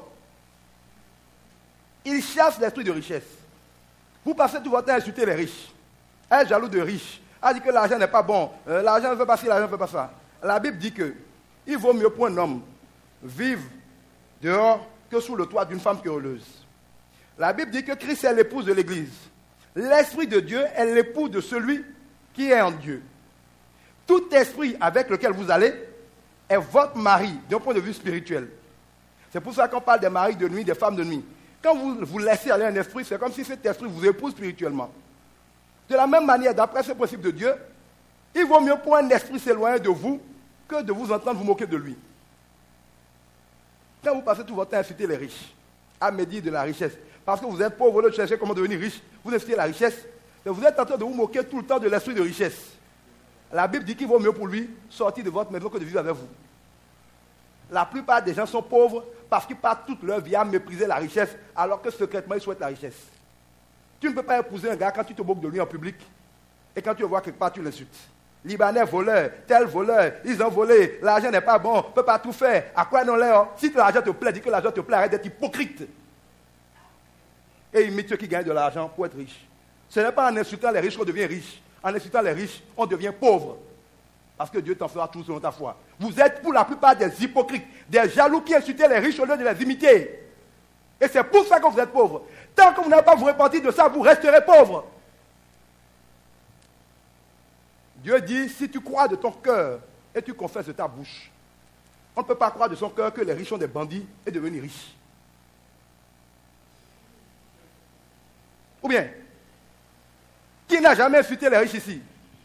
Speaker 3: Ils chassent l'esprit de richesse. Vous passez tout votre temps à insulter les riches. Être jaloux de riches. À dire que l'argent n'est pas bon. Euh, l'argent ne veut pas ci, l'argent ne veut pas ça. La Bible dit que il vaut mieux pour un homme vivre dehors que sous le toit d'une femme querelleuse. La Bible dit que Christ est l'épouse de l'Église. L'Esprit de Dieu est l'époux de celui qui est en Dieu. Tout esprit avec lequel vous allez est votre mari d'un point de vue spirituel. C'est pour ça qu'on parle des maris de nuit, des femmes de nuit. Quand vous vous laissez aller un esprit, c'est comme si cet esprit vous épouse spirituellement. De la même manière, d'après ce principe de Dieu, il vaut mieux pour un esprit s'éloigner de vous que de vous entendre vous moquer de lui. Quand vous passez tout votre temps à insulter les riches, à médire de la richesse, parce que vous êtes pauvre, vous cherchez comment devenir riche, vous insultez la richesse, et vous êtes en train de vous moquer tout le temps de l'esprit de richesse. La Bible dit qu'il vaut mieux pour lui sortir de votre maison que de vivre avec vous. La plupart des gens sont pauvres parce qu'ils passent toute leur vie à mépriser la richesse, alors que secrètement ils souhaitent la richesse. Tu ne peux pas épouser un gars quand tu te moques de lui en public, et quand tu le vois quelque part, tu l'insultes. Libanais voleur, tel voleur, ils ont volé, l'argent n'est pas bon, on ne peut pas tout faire. À quoi non l'air? Si l'argent te plaît, dis que l'argent te plaît, arrête d'être hypocrite. Et imite ceux qui gagnent de l'argent pour être riches. Ce n'est pas en insultant les riches qu'on devient riche. En insultant les riches, on devient pauvre. Parce que Dieu t'en fera tout selon ta foi. Vous êtes pour la plupart des hypocrites, des jaloux qui insultent les riches au lieu de les imiter. Et c'est pour ça que vous êtes pauvres. Tant que vous n'avez pas vous repentir de ça, vous resterez pauvres. Dieu dit, si tu crois de ton cœur et tu confesses de ta bouche, on ne peut pas croire de son cœur que les riches sont des bandits et devenir riches. Ou bien, qui n'a jamais insulté les riches ici?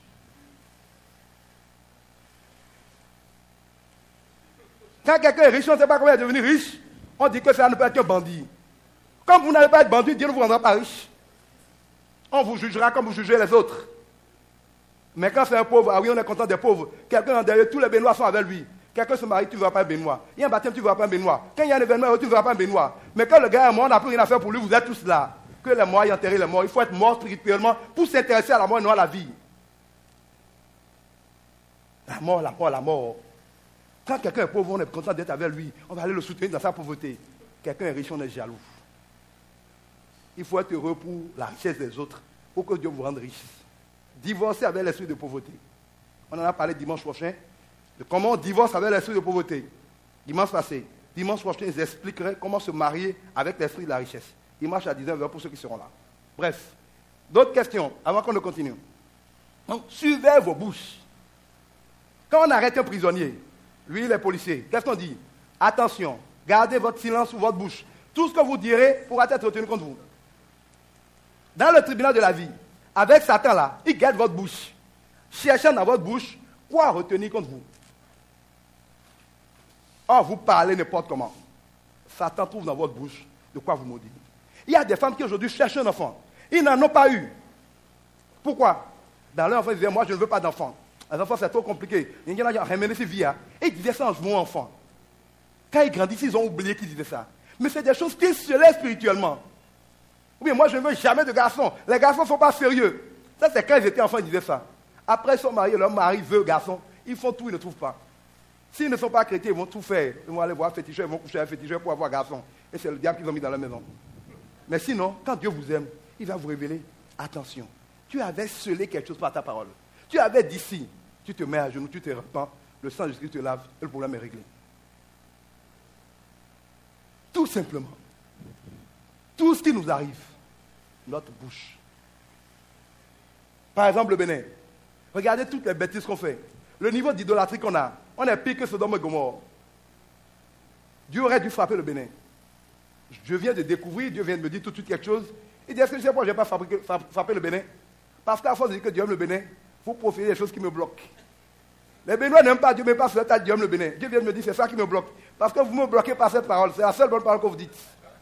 Speaker 3: Quand quelqu'un est riche, on ne sait pas comment il est devenu riche, on dit que ça ne peut être qu'un bandit. Comme vous n'allez pas être bandit, Dieu ne vous rendra pas riche. On vous jugera comme vous jugez les autres. Mais quand c'est un pauvre, ah oui, on est content des pauvres. Quelqu'un en derrière, tous les Béninois sont avec lui. Quelqu'un se marie, tu ne verras pas un Béninois. Il y a un baptême, tu ne verras pas un Béninois. Quand il y a un événement, tu ne verras pas un Béninois. Mais quand le gars est mort, on n'a plus rien à faire pour lui, vous êtes tous là. Que les morts aient enterré les morts. Il faut être mort spirituellement pour s'intéresser à la mort et non à la vie. La mort, la mort, la mort. Quand quelqu'un est pauvre, on est content d'être avec lui. On va aller le soutenir dans sa pauvreté. Quelqu'un est riche, on est jaloux. Il faut être heureux pour la richesse des autres, pour que Dieu vous rende riche. Divorcer avec l'esprit de pauvreté. On en a parlé dimanche prochain, de comment on divorce avec l'esprit de pauvreté. Dimanche passé. Dimanche prochain, ils expliqueraient comment se marier avec l'esprit de la richesse. Dimanche à dix-neuf heures pour ceux qui seront là. Bref. D'autres questions, avant qu'on ne continue. Donc, suivez vos bouches. Quand on arrête un prisonnier, lui, les policiers, qu'est-ce qu'on dit? Attention, gardez votre silence ou votre bouche. Tout ce que vous direz pourra être retenu contre vous. Dans le tribunal de la vie, avec Satan là, il garde votre bouche. Cherchant dans votre bouche, quoi retenir contre vous? Or, vous parlez n'importe comment. Satan trouve dans votre bouche de quoi vous maudire. Il y a des femmes qui aujourd'hui cherchent un enfant. Ils n'en ont pas eu. Pourquoi? Dans leur enfant, ils disaient, moi je ne veux pas d'enfant. Les enfants, c'est trop compliqué. Il y en a qui ont ramené ces vies. Et ils disaient ça en jouant enfant. Quand ils grandissent, ils ont oublié qu'ils disaient ça. Mais c'est des choses qui se laissent spirituellement. Oui, moi je ne veux jamais de garçons. Les garçons ne sont pas sérieux. Ça, c'est quand ils étaient enfants, ils disaient ça. Après, ils sont mariés, leur mari veut garçon. Ils font tout, ils ne trouvent pas. S'ils ne sont pas chrétiens, ils vont tout faire. Ils vont aller voir un féticheur, ils vont coucher avec un féticheur pour avoir garçon. Et c'est le diable qu'ils ont mis dans la maison. Mais sinon, quand Dieu vous aime, il va vous révéler. Attention, tu avais scellé quelque chose par ta parole. Tu avais dit si, tu te mets à genoux, tu te repens, le sang de Jésus te lave et le problème est réglé. Tout simplement. Tout ce qui nous arrive, notre bouche. Par exemple, le Bénin. Regardez toutes les bêtises qu'on fait. Le niveau d'idolâtrie qu'on a, on est pire que Sodome et Gomorrhe. Dieu aurait dû frapper le Bénin. Je viens de découvrir, Dieu vient de me dire tout de suite quelque chose. Il dit, est-ce que je sais pourquoi je n'ai pas frappé, frappé le Bénin? Parce qu'à force de dire que Dieu aime le Bénin, vous profitez des choses qui me bloquent. Les Béninois n'aiment pas Dieu, mais pas sur la Dieu aime le Bénin. Dieu vient de me dire, c'est ça qui me bloque. Parce que vous me bloquez par cette parole. C'est la seule bonne parole que vous dites.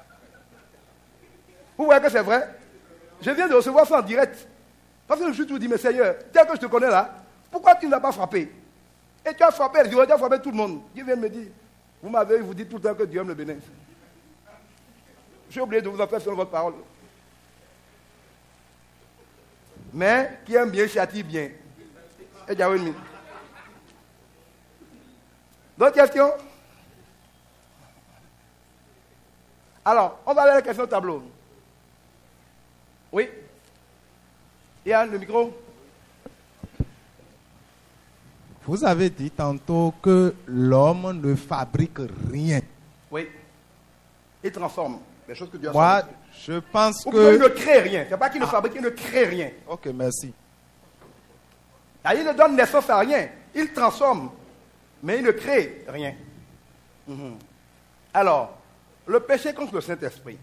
Speaker 3: Vous voyez que c'est vrai? Je viens de recevoir ça en direct. Parce que je te dis, mais Seigneur, tel que je te connais là, pourquoi tu ne l'as pas frappé? Et tu as frappé, tu as frappé tout le monde. Dieu vient de me dire, vous m'avez, vous dites tout le temps que Dieu aime le Bénin. J'ai oublié de vous en faire selon votre parole. Mais qui aime bien châtie bien. Et Dieu aime. D'autres questions? Alors, on va aller à la question au tableau. Oui? Yann, le micro?
Speaker 5: Vous avez dit tantôt que l'homme ne fabrique rien.
Speaker 3: Oui. Il transforme les choses que Dieu a
Speaker 5: Moi,
Speaker 3: fabriquées.
Speaker 5: je pense
Speaker 3: Ou
Speaker 5: que...
Speaker 3: il ne crée rien. Ce n'est pas qu'il ne
Speaker 5: Ah.
Speaker 3: fabrique, il ne crée rien.
Speaker 5: Ok, merci.
Speaker 3: Ah, il ne donne naissance à rien. Il transforme, mais il ne crée rien. Mhm. Alors, le péché contre le Saint-Esprit.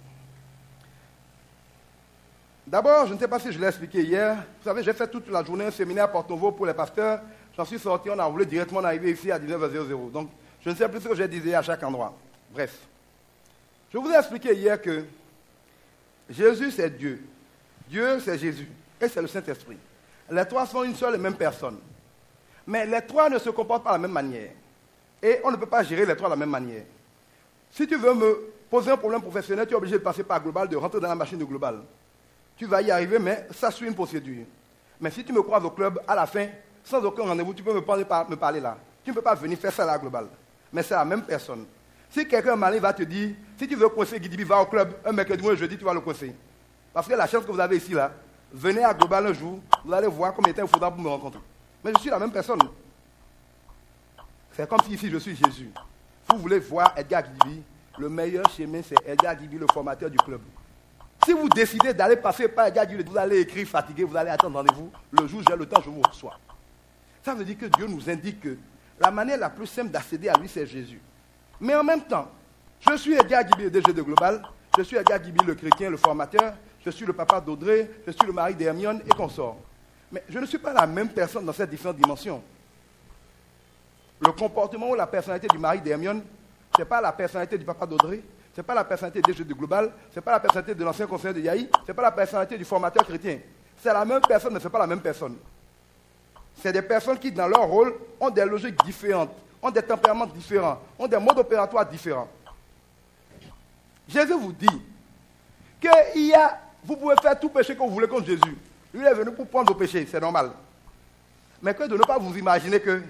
Speaker 3: D'abord, je ne sais pas si je l'ai expliqué hier. Vous savez, j'ai fait toute la journée un séminaire à Porto-Novo pour les pasteurs. J'en suis sorti, on a voulu directement arriver ici à dix-neuf heures. Donc, je ne sais plus ce que j'ai dit à chaque endroit. Bref. Je vous ai expliqué hier que Jésus, c'est Dieu. Dieu, c'est Jésus. Et c'est le Saint-Esprit. Les trois sont une seule et même personne. Mais les trois ne se comportent pas de la même manière. Et on ne peut pas gérer les trois de la même manière. Si tu veux me poser un problème professionnel, tu es obligé de passer par Global, de rentrer dans la machine de Global. Tu vas y arriver, mais ça suit une procédure. Mais si tu me croises au club, à la fin, sans aucun rendez-vous, tu peux me parler, me parler là. Tu ne peux pas venir faire ça à la Global. Mais c'est la même personne. Si quelqu'un malin va te dire, si tu veux coincer Guidibi, va au club, un mercredi ou un jeudi, tu vas le coincer. Parce que la chance que vous avez ici, là, venez à Global un jour, vous allez voir combien de temps il faudra pour me rencontrer. Mais je suis la même personne. C'est comme si ici je suis Jésus. Vous voulez voir Edgar Guidibi, le meilleur chemin, c'est Edgar Guidibi, le formateur du club. Si vous décidez d'aller passer par Edgar Guidibi, vous allez écrire fatigué, vous allez attendre rendez-vous. Le jour où j'ai le temps, je vous reçois. Ça veut dire que Dieu nous indique que la manière la plus simple d'accéder à lui, c'est Jésus. Mais en même temps, je suis Edgar Guidibi, le D G de Global, je suis Edgar Guidibi, le chrétien, le formateur, je suis le papa d'Audrey, je suis le mari d'Hermione et consorts. Mais je ne suis pas la même personne dans ces différentes dimensions. Le comportement ou la personnalité du mari d'Hermione, ce n'est pas la personnalité du papa d'Audrey, ce n'est pas la personnalité des jeux de Global, ce n'est pas la personnalité de l'ancien conseiller de Yahi, ce n'est pas la personnalité du formateur chrétien. C'est la même personne, mais ce n'est pas la même personne. C'est des personnes qui, dans leur rôle, ont des logiques différentes, ont des tempéraments différents, ont des modes opératoires différents. Jésus vous dit que il y a, vous pouvez faire tout péché que vous voulez contre Jésus. Lui est venu pour prendre vos péchés, c'est normal. Mais que de ne pas vous imaginer que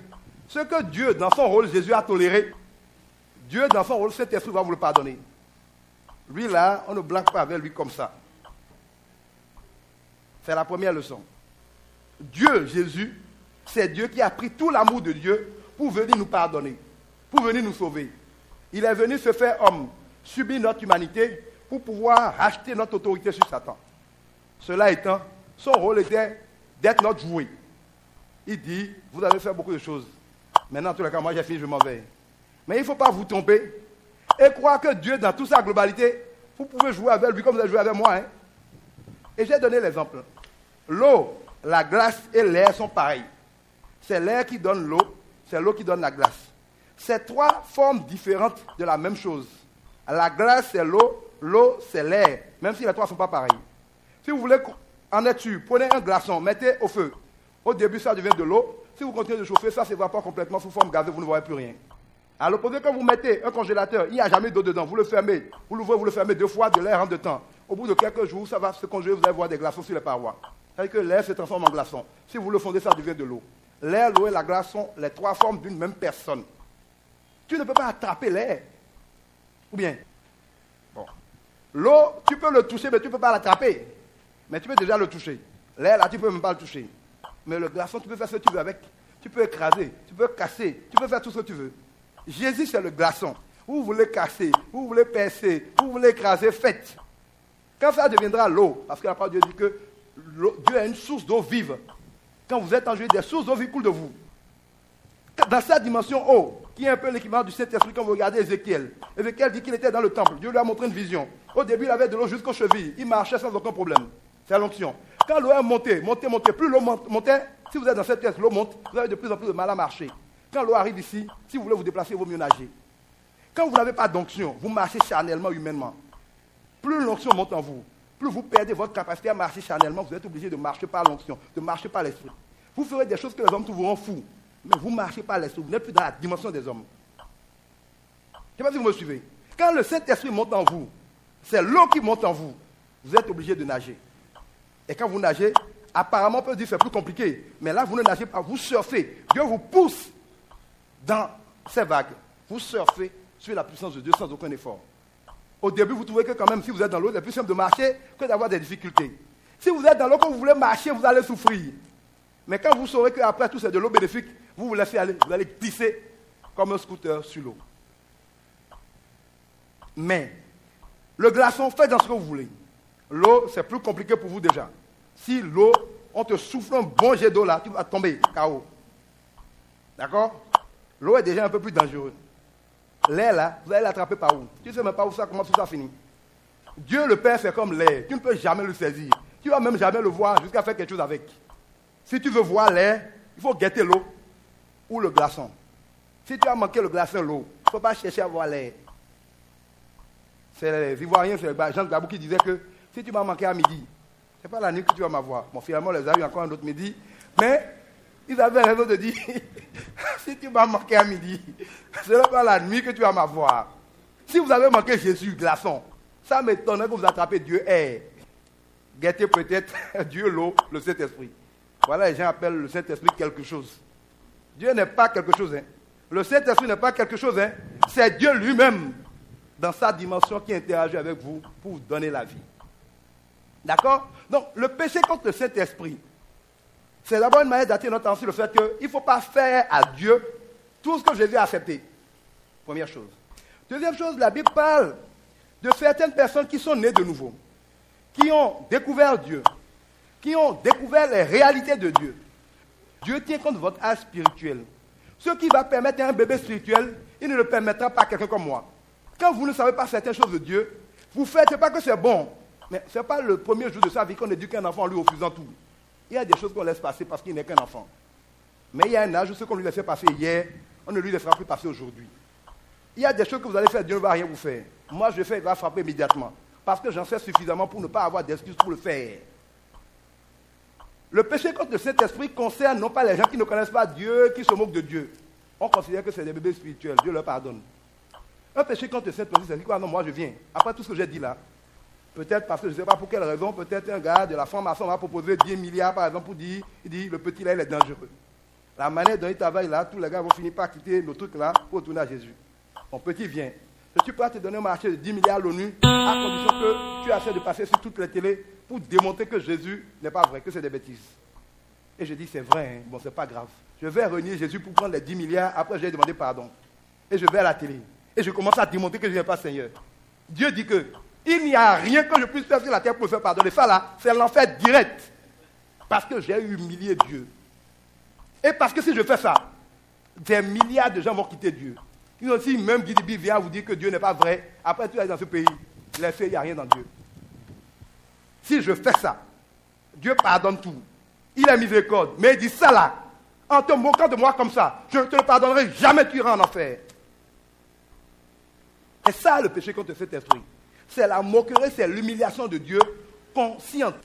Speaker 3: Ce que Dieu, dans son rôle, Jésus a toléré, Dieu, dans son rôle, cet esprit va vous le pardonner. Lui, là, on ne blague pas avec lui comme ça. C'est la première leçon. Dieu, Jésus, c'est Dieu qui a pris tout l'amour de Dieu pour venir nous pardonner, pour venir nous sauver. Il est venu se faire homme, subir notre humanité pour pouvoir racheter notre autorité sur Satan. Cela étant, son rôle était d'être notre jouet. Il dit, vous avez fait beaucoup de choses. Maintenant, en tous les cas, moi j'ai fini, je m'en vais. Mais il ne faut pas vous tromper et croire que Dieu, dans toute sa globalité, vous pouvez jouer avec lui comme vous avez joué avec moi. Hein? Et j'ai donné l'exemple. L'eau, la glace et l'air sont pareils. C'est l'air qui donne l'eau, c'est l'eau qui donne la glace. C'est trois formes différentes de la même chose. La glace, c'est l'eau, l'eau, c'est l'air, même si les trois ne sont pas pareils. Si vous voulez en être sûr, prenez un glaçon, mettez au feu. Au début, ça devient de l'eau. Si vous continuez de chauffer, ça s'évapore complètement sous forme gazeuse, vous ne voyez plus rien. À l'opposé, quand vous mettez un congélateur, il n'y a jamais d'eau dedans, vous le fermez, vous l'ouvrez, vous le fermez deux fois, de l'air rentre dedans. Au bout de quelques jours, ça va se congeler, vous allez voir des glaçons sur les parois. C'est-à-dire que l'air se transforme en glaçon. Si vous le fondez, ça devient de l'eau. L'air, l'eau et la glace sont les trois formes d'une même personne. Tu ne peux pas attraper l'air. Ou bien, bon. L'eau, tu peux le toucher, mais tu ne peux pas l'attraper. Mais tu peux déjà le toucher. L'air, là, tu ne peux même pas le toucher. Mais le glaçon, tu peux faire ce que tu veux avec. Tu peux écraser, tu peux casser, tu peux faire tout ce que tu veux. Jésus, c'est le glaçon. Vous voulez casser, vous voulez percer, vous voulez écraser, faites. Quand ça deviendra l'eau, parce que la parole de Dieu dit que Dieu est une source d'eau vive. Quand vous êtes en Jésus, des sources d'eau vive coulent de vous. Dans sa dimension eau, qui est un peu l'équivalent du Saint-Esprit, quand vous regardez Ézéchiel. Ézéchiel dit qu'il était dans le temple. Dieu lui a montré une vision. Au début, il avait de l'eau jusqu'aux chevilles. Il marchait sans aucun problème. C'est l'onction. Quand l'eau est montée, montée, montée, plus l'eau montait, si vous êtes dans cette pièce, l'eau monte, vous avez de plus en plus de mal à marcher. Quand l'eau arrive ici, si vous voulez vous déplacer, il vaut mieux nager. Quand vous n'avez pas d'onction, vous marchez charnellement, humainement. Plus l'onction monte en vous, plus vous perdez votre capacité à marcher charnellement, vous êtes obligé de marcher par l'onction, de marcher par l'esprit. Vous ferez des choses que les hommes trouveront fous, mais vous ne marchez pas l'esprit, vous n'êtes plus dans la dimension des hommes. Je ne sais pas si vous me suivez. Quand le Saint-Esprit monte en vous, c'est l'eau qui monte en vous, vous êtes obligé de nager. Et quand vous nagez, apparemment on peut dire que c'est plus compliqué, mais là vous ne nagez pas, vous surfez. Dieu vous pousse dans ces vagues. Vous surfez sur la puissance de Dieu sans aucun effort. Au début, vous trouvez que quand même, si vous êtes dans l'eau, c'est plus simple de marcher que d'avoir des difficultés. Si vous êtes dans l'eau, quand vous voulez marcher, vous allez souffrir. Mais quand vous saurez qu'après tout c'est de l'eau bénéfique, vous vous laissez aller, vous allez glisser comme un scooter sur l'eau. Mais, le glaçon, faites dans ce que vous voulez. L'eau, c'est plus compliqué pour vous déjà. Si l'eau, on te souffle un bon jet d'eau là, tu vas tomber, K O. D'accord? L'eau est déjà un peu plus dangereuse. L'air là, vous allez l'attraper par où? Tu ne sais même pas où ça commence, où ça finit. Dieu le Père, c'est comme l'air. Tu ne peux jamais le saisir. Tu ne vas même jamais le voir jusqu'à faire quelque chose avec. Si tu veux voir l'air, il faut guetter l'eau ou le glaçon. Si tu as manqué le glaçon, l'eau, il ne faut pas chercher à voir l'air. C'est les Ivoiriens, c'est Jean Gbabou qui disait que si tu m'as manqué à midi, ce n'est pas la nuit que tu vas m'avoir. Bon, finalement, les a eu encore un autre midi. Mais ils avaient raison de dire, si tu m'as manqué à midi, ce n'est pas la nuit que tu vas m'avoir. Si vous avez manqué Jésus, glaçon, ça m'étonnerait que vous attrapez Dieu air. Guettez peut-être Dieu l'eau, le Saint-Esprit. Voilà, les gens appellent le Saint-Esprit quelque chose. Dieu n'est pas quelque chose. Hein. Le Saint-Esprit n'est pas quelque chose. Hein. C'est Dieu lui-même, dans sa dimension, qui interagit avec vous pour vous donner la vie. D'accord? Donc, le péché contre le Saint-Esprit, c'est d'abord une manière d'attirer notre attention sur le fait qu'il ne faut pas faire à Dieu tout ce que Jésus a accepté. Première chose. Deuxième chose, la Bible parle de certaines personnes qui sont nées de nouveau, qui ont découvert Dieu, qui ont découvert les réalités de Dieu. Dieu tient compte de votre âge spirituel. Ce qui va permettre à un bébé spirituel, il ne le permettra pas à quelqu'un comme moi. Quand vous ne savez pas certaines choses de Dieu, vous faites, c'est pas que c'est bon, mais ce n'est pas le premier jour de sa vie qu'on éduque un enfant en lui refusant tout. Il y a des choses qu'on laisse passer parce qu'il n'est qu'un enfant. Mais il y a un âge où ce qu'on lui laissait passer hier, on ne lui laissera plus passer aujourd'hui. Il y a des choses que vous allez faire, Dieu ne va rien vous faire. Moi, je le fais, il va frapper immédiatement. Parce que j'en sais suffisamment pour ne pas avoir d'excuses pour le faire. Le péché contre le Saint-Esprit concerne non pas les gens qui ne connaissent pas Dieu, qui se moquent de Dieu. On considère que c'est des bébés spirituels, Dieu leur pardonne. Un péché contre le Saint-Esprit, c'est quoi? Non, moi je viens. Après tout ce que j'ai dit là, peut-être parce que je ne sais pas pour quelle raison, peut-être un gars de la franc-maçon m'a proposé dix milliards par exemple pour dire, il dit, le petit là, il est dangereux. La manière dont il travaille là, tous les gars vont finir par quitter le truc là pour retourner à Jésus. Mon petit, viens. Je suis prêt à te donner un marché de dix milliards à l'ONU à condition que tu essaies de passer sur toutes les télés pour démontrer que Jésus n'est pas vrai, que c'est des bêtises. Et je dis, c'est vrai, hein? Bon, c'est pas grave. Je vais renier Jésus pour prendre les dix milliards, après je vais demander pardon. Et je vais à la télé. Et je commence à démontrer que je n'ai pas Seigneur. Dieu dit que il n'y a rien que je puisse faire sur la terre pour me faire pardonner. Ça là, c'est l'enfer direct. Parce que j'ai humilié Dieu. Et parce que si je fais ça, des milliards de gens vont quitter Dieu. Ils ont aussi, même Guidibi vient vous dire que Dieu n'est pas vrai. Après, tu es dans ce pays, les faits, il n'y a rien dans Dieu. Si je fais ça, Dieu pardonne tout. Il a miséricorde. Mais il dit ça là, en te moquant de moi comme ça, je ne te le pardonnerai jamais, tu iras en enfer. C'est ça le péché contre cet esprit. C'est la moquerie, c'est l'humiliation de Dieu consciente.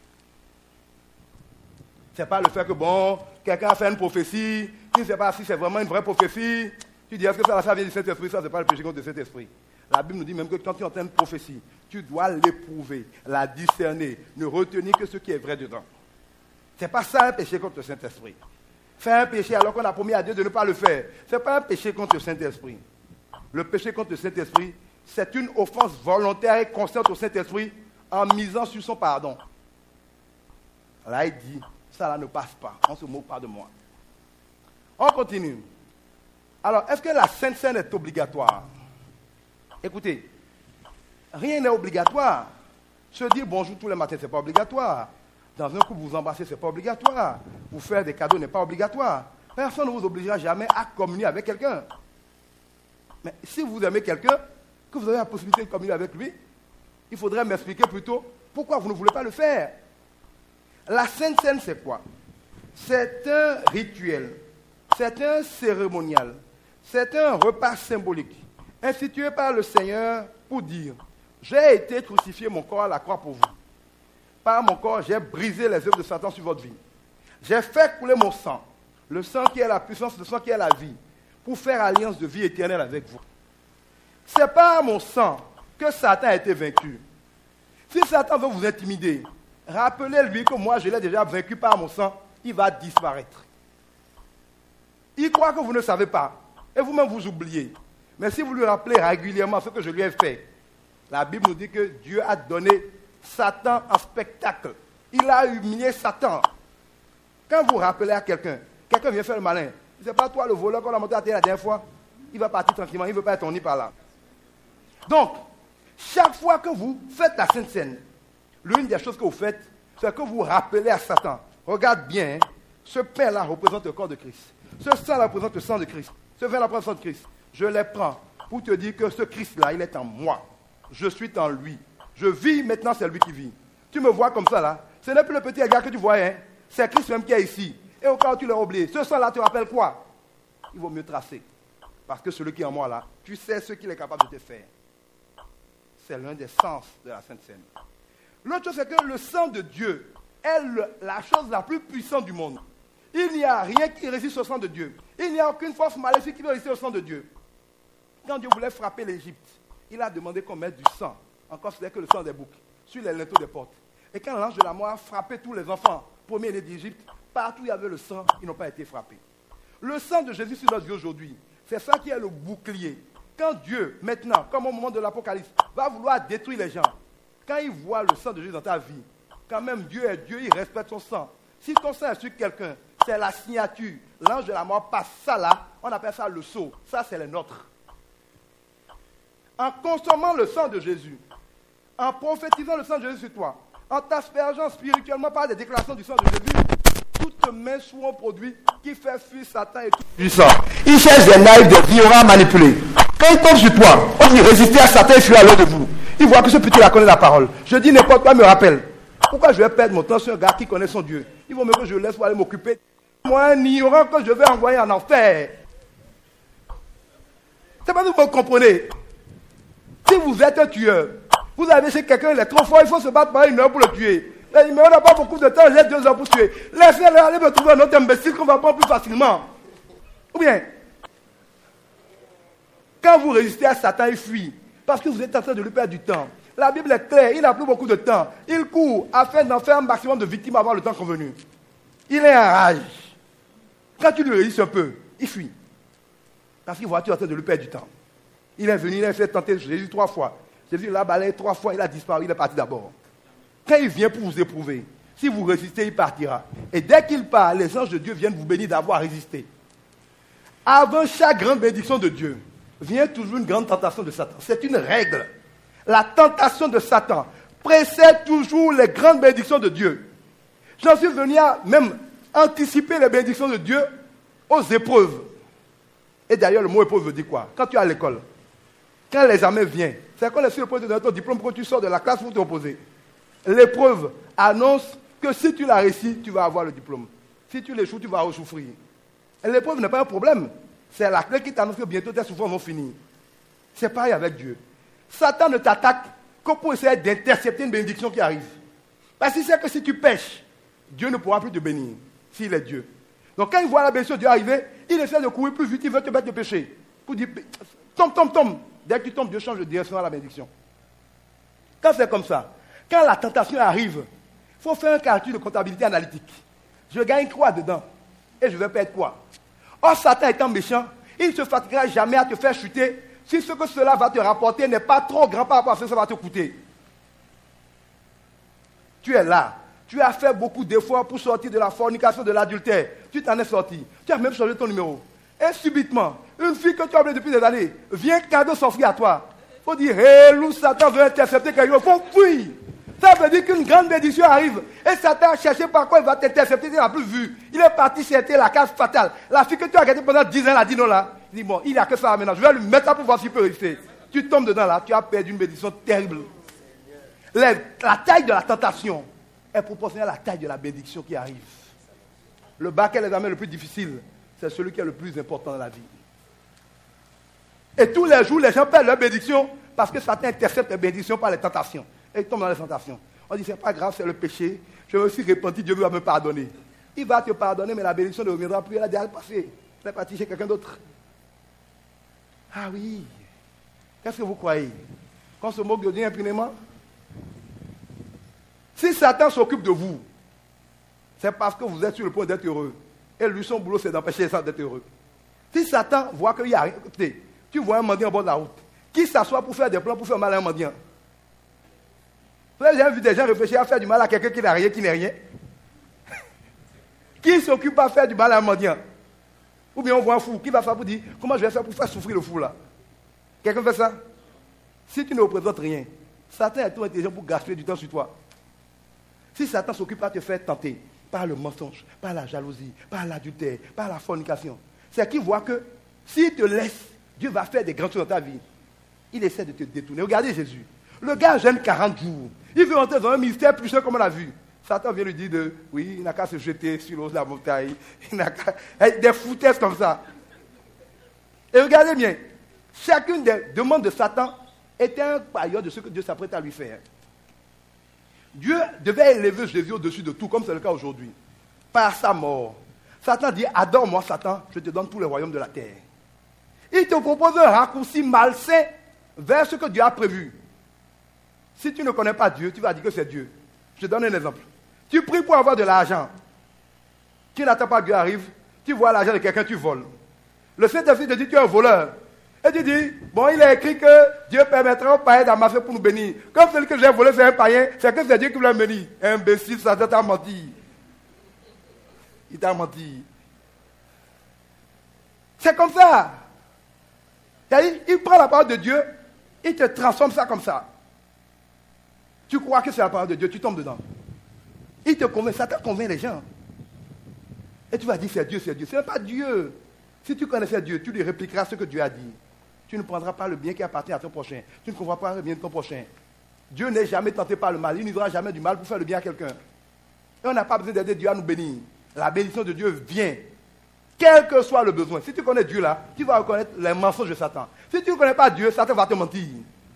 Speaker 3: Ce n'est pas le fait que, bon, quelqu'un a fait une prophétie, tu ne sais pas si c'est vraiment une vraie prophétie. Tu dis, est-ce que ça, ça vient du Saint-Esprit? Ça, ce n'est pas le péché contre cet esprit. La Bible nous dit même que quand tu entends une prophétie, tu dois l'éprouver, la discerner, ne retenir que ce qui est vrai dedans. Ce n'est pas ça un péché contre le Saint-Esprit. Faire un péché alors qu'on a promis à Dieu de ne pas le faire, ce n'est pas un péché contre le Saint-Esprit. Le péché contre le Saint-Esprit, c'est une offense volontaire et consciente au Saint-Esprit en misant sur son pardon. Là, il dit, ça là ne passe pas, on ne se moque pas de moi. On continue. Alors, est-ce que la Sainte Seine est obligatoire? Écoutez, rien n'est obligatoire. Se dire bonjour tous les matins, ce n'est pas obligatoire. Dans un couple, vous embrasser, ce n'est pas obligatoire. Vous faire des cadeaux n'est pas obligatoire. Personne ne vous obligera jamais à communier avec quelqu'un. Mais si vous aimez quelqu'un, que vous avez la possibilité de communier avec lui, il faudrait m'expliquer plutôt pourquoi vous ne voulez pas le faire. La Sainte Seine, c'est quoi? C'est un rituel, c'est un cérémonial, c'est un repas symbolique institué par le Seigneur pour dire « J'ai été crucifié mon corps à la croix pour vous. Par mon corps, j'ai brisé les œuvres de Satan sur votre vie. J'ai fait couler mon sang, le sang qui est la puissance, le sang qui est la vie, pour faire alliance de vie éternelle avec vous. C'est par mon sang que Satan a été vaincu. Si Satan veut vous intimider, rappelez-lui que moi, je l'ai déjà vaincu par mon sang, il va disparaître. Il croit que vous ne savez pas, et vous-même vous oubliez. Mais si vous lui rappelez régulièrement ce que je lui ai fait, la Bible nous dit que Dieu a donné Satan en spectacle. Il a humilié Satan. Quand vous rappelez à quelqu'un, quelqu'un vient faire le malin, c'est pas toi le voleur qu'on a monté à terre la dernière fois, il va partir tranquillement, il ne veut pas être tourné par là. Donc, chaque fois que vous faites la Sainte Seine, l'une des choses que vous faites, c'est que vous rappelez à Satan, regarde bien, hein, ce pain-là représente le corps de Christ. Ce sang-là représente le sang de Christ. Ce vin-là représente le sang de Christ. Je les prends pour te dire que ce Christ-là, il est en moi. Je suis en lui. Je vis, maintenant c'est lui qui vit. Tu me vois comme ça là. Ce n'est plus le petit gars que tu voyais. Hein. C'est Christ même qui est ici. Et au cas où tu l'as oublié, ce sang-là te rappelle quoi? Il vaut mieux tracer. Parce que celui qui est en moi là, tu sais ce qu'il est capable de te faire. C'est l'un des sens de la Sainte Seine. L'autre chose, c'est que le sang de Dieu est le, la chose la plus puissante du monde. Il n'y a rien qui résiste au sang de Dieu. Il n'y a aucune force maléfique qui peut résister au sang de Dieu. Quand Dieu voulait frapper l'Égypte, il a demandé qu'on mette du sang, encore c'est que le sang des boucs, sur les linteaux des portes. Et quand l'ange de la mort a frappé tous les enfants, premiers-nés d'Égypte, partout où il y avait le sang, ils n'ont pas été frappés. Le sang de Jésus sur notre vie aujourd'hui, c'est ça qui est le bouclier. Quand Dieu, maintenant, comme au moment de l'Apocalypse, va vouloir détruire les gens, quand il voit le sang de Jésus dans ta vie, quand même Dieu est Dieu, il respecte son sang. Si ton sang est sur quelqu'un, c'est la signature. L'ange de la mort passe ça là, on appelle ça le sceau. Ça, c'est le nôtre. En consommant le sang de Jésus, en prophétisant le sang de Jésus sur toi, en t'aspergeant spirituellement par des déclarations du sang de Jésus, toute main sur un produit qui fait fuir Satan et tout puissant. Il cherche des naïfs, des ignorants à manipuler. Quand il tombe sur toi, on dit résister à Satan et fuir à l'heure de vous. Il voit que ce petit là connaît la parole. Je dis n'importe quoi me rappelle. Pourquoi je vais perdre mon temps sur un gars qui connaît son Dieu? Il vaut mieux que je le laisse pour aller m'occuper. Moi, un ignorant que je vais envoyer en enfer. C'est pas que vous me comprenez. Si vous êtes un tueur, vous avez chez quelqu'un, il est trop fort, il faut se battre pendant une heure pour le tuer. Mais on n'a pas beaucoup de temps, laisse deux heures pour tuer. Laissez-le aller me trouver un autre imbécile qu'on va prendre plus facilement. Ou bien, quand vous résistez à Satan, il fuit. Parce que vous êtes en train de lui perdre du temps. La Bible est claire, il n'a plus beaucoup de temps. Il court afin d'en faire un maximum de victimes avant le temps convenu. Il est en rage. Quand tu lui résistes un peu, il fuit. Parce qu'il voit que tu es en train de lui perdre du temps. Il est venu, il a fait tenter Jésus trois fois. Jésus l'a balayé trois fois, il a disparu, il est parti d'abord. Quand il vient pour vous éprouver, si vous résistez, il partira. Et dès qu'il part, les anges de Dieu viennent vous bénir d'avoir résisté. Avant chaque grande bénédiction de Dieu, vient toujours une grande tentation de Satan. C'est une règle. La tentation de Satan précède toujours les grandes bénédictions de Dieu. J'en suis venu à même anticiper les bénédictions de Dieu aux épreuves. Et d'ailleurs, le mot épreuve veut dire quoi? Quand tu es à l'école, quand l'examen vient, c'est qu'on est sur le point de donner ton diplôme, quand tu sors de la classe pour te reposer. L'épreuve annonce que si tu la réussis, tu vas avoir le diplôme. Si tu l'échoues, tu vas souffrir. Et l'épreuve n'est pas un problème. C'est la clé qui t'annonce que bientôt tes souffrances vont finir. C'est pareil avec Dieu. Satan ne t'attaque que pour essayer d'intercepter une bénédiction qui arrive. Parce qu'il sait que si tu pêches, Dieu ne pourra plus te bénir, s'il est Dieu. Donc quand il voit la bénédiction de Dieu arriver, il essaie de courir plus vite, il veut te mettre de péché. Pour dire, tombe, tombe, tombe. Dès que tu tombes, Dieu change de direction à la bénédiction. Quand c'est comme ça, quand la tentation arrive, il faut faire un calcul de comptabilité analytique. Je gagne quoi dedans? Et je vais perdre quoi? Or, Satan étant méchant, il ne se fatiguera jamais à te faire chuter si ce que cela va te rapporter n'est pas trop grand par rapport à ce que ça va te coûter. Tu es là. Tu as fait beaucoup d'efforts pour sortir de la fornication, de l'adultère. Tu t'en es sorti. Tu as même changé ton numéro. Et subitement, une fille que tu as oubliée depuis des années vient cadeau s'offrir à toi. Il faut dire, hé, loup, Satan veut intercepter quelqu'un. Il faut fuir. Ça veut dire qu'une grande bénédiction arrive. Et Satan a cherché par quoi il va t'intercepter. Il n'a plus vu. Il est parti chercher la case fatale. La fille que tu as gardée pendant dix ans, elle a dit non là. Il dit bon, il n'y a que ça maintenant. Je vais lui mettre ça pour voir s'il peut résister. Tu tombes dedans là, tu as perdu une bénédiction terrible. La, la taille de la tentation est proportionnelle à la taille de la bénédiction qui arrive. Le bac est l'examen le plus difficile. C'est celui qui est le plus important dans la vie. Et tous les jours, les gens perdent leur bénédiction parce que Satan intercepte les bénédictions par les tentations. Et il tombe dans les tentations. On dit, c'est pas grave, c'est le péché. Je me suis repenti, Dieu va me pardonner. Il va te pardonner, mais la bénédiction ne reviendra plus. Elle a déjà passé. Elle est partie chez quelqu'un d'autre. Ah oui. Qu'est-ce que vous croyez? Qu'on se moque de Dieu impunément? Si Satan s'occupe de vous, c'est parce que vous êtes sur le point d'être heureux. Et lui, son boulot, c'est d'empêcher ça d'être heureux. Si Satan voit qu'il y a rien, écoutez, tu vois un mendiant au bord de la route, qui s'assoit pour faire des plans pour faire mal à un mendiant? Vous avez déjà vu des gens réfléchir à faire du mal à quelqu'un qui n'a rien, qui n'est rien? Qui s'occupe à faire du mal à un mendiant? Ou bien on voit un fou, qui va faire pour dire, comment je vais faire pour faire souffrir le fou là? Quelqu'un fait ça? Si tu ne représentes rien, Satan est trop intelligent pour gaspiller du temps sur toi. Si Satan s'occupe à te faire tenter par le mensonge, par la jalousie, par l'adultère, par la fornication, c'est qu'il voit que s'il te laisse, Dieu va faire des grandes choses dans ta vie. Il essaie de te détourner. Regardez Jésus. Le gars jeûne quarante jours. Il veut entrer dans un ministère plus cher comme on l'a vu. Satan vient lui dire de, oui, il n'a qu'à se jeter sur l'eau de la montagne. Il n'a qu'à... Des foutaises comme ça. Et regardez bien. Chacune des demandes de Satan était un paillon de ce que Dieu s'apprête à lui faire. Dieu devait élever Jésus au-dessus de tout, comme c'est le cas aujourd'hui. Par sa mort. Satan dit, adore-moi Satan, je te donne tous les royaumes de la terre. Il te propose un raccourci malsain vers ce que Dieu a prévu. Si tu ne connais pas Dieu, tu vas dire que c'est Dieu. Je te donne un exemple. Tu pries pour avoir de l'argent. Tu n'attends pas que Dieu arrive. Tu vois l'argent de quelqu'un, tu voles. Le Saint-Esprit te dit que tu es un voleur. Et tu dis, bon, il est écrit que Dieu permettra aux païens d'amasser pour nous bénir. Comme celui que j'ai volé, c'est un païen, c'est que c'est Dieu qui voulait me bénir. Imbécile, ça t'a menti. Il t'a menti. C'est comme ça. Il, il prend la parole de Dieu, il te transforme ça comme ça. Tu crois que c'est la parole de Dieu, tu tombes dedans. Il te convainc, ça te convainc les gens. Et tu vas dire c'est Dieu, c'est Dieu. Ce n'est pas Dieu. Si tu connaissais Dieu, tu lui répliqueras ce que Dieu a dit. Tu ne prendras pas le bien qui appartient à ton prochain. Tu ne comprendras pas le bien de ton prochain. Dieu n'est jamais tenté par le mal. Il n'y aura jamais du mal pour faire le bien à quelqu'un. Et on n'a pas besoin d'aider Dieu à nous bénir. La bénédiction de Dieu vient. Quel que soit le besoin. Si tu connais Dieu là, tu vas reconnaître les mensonges de Satan. Si tu ne connais pas Dieu, Satan va te mentir.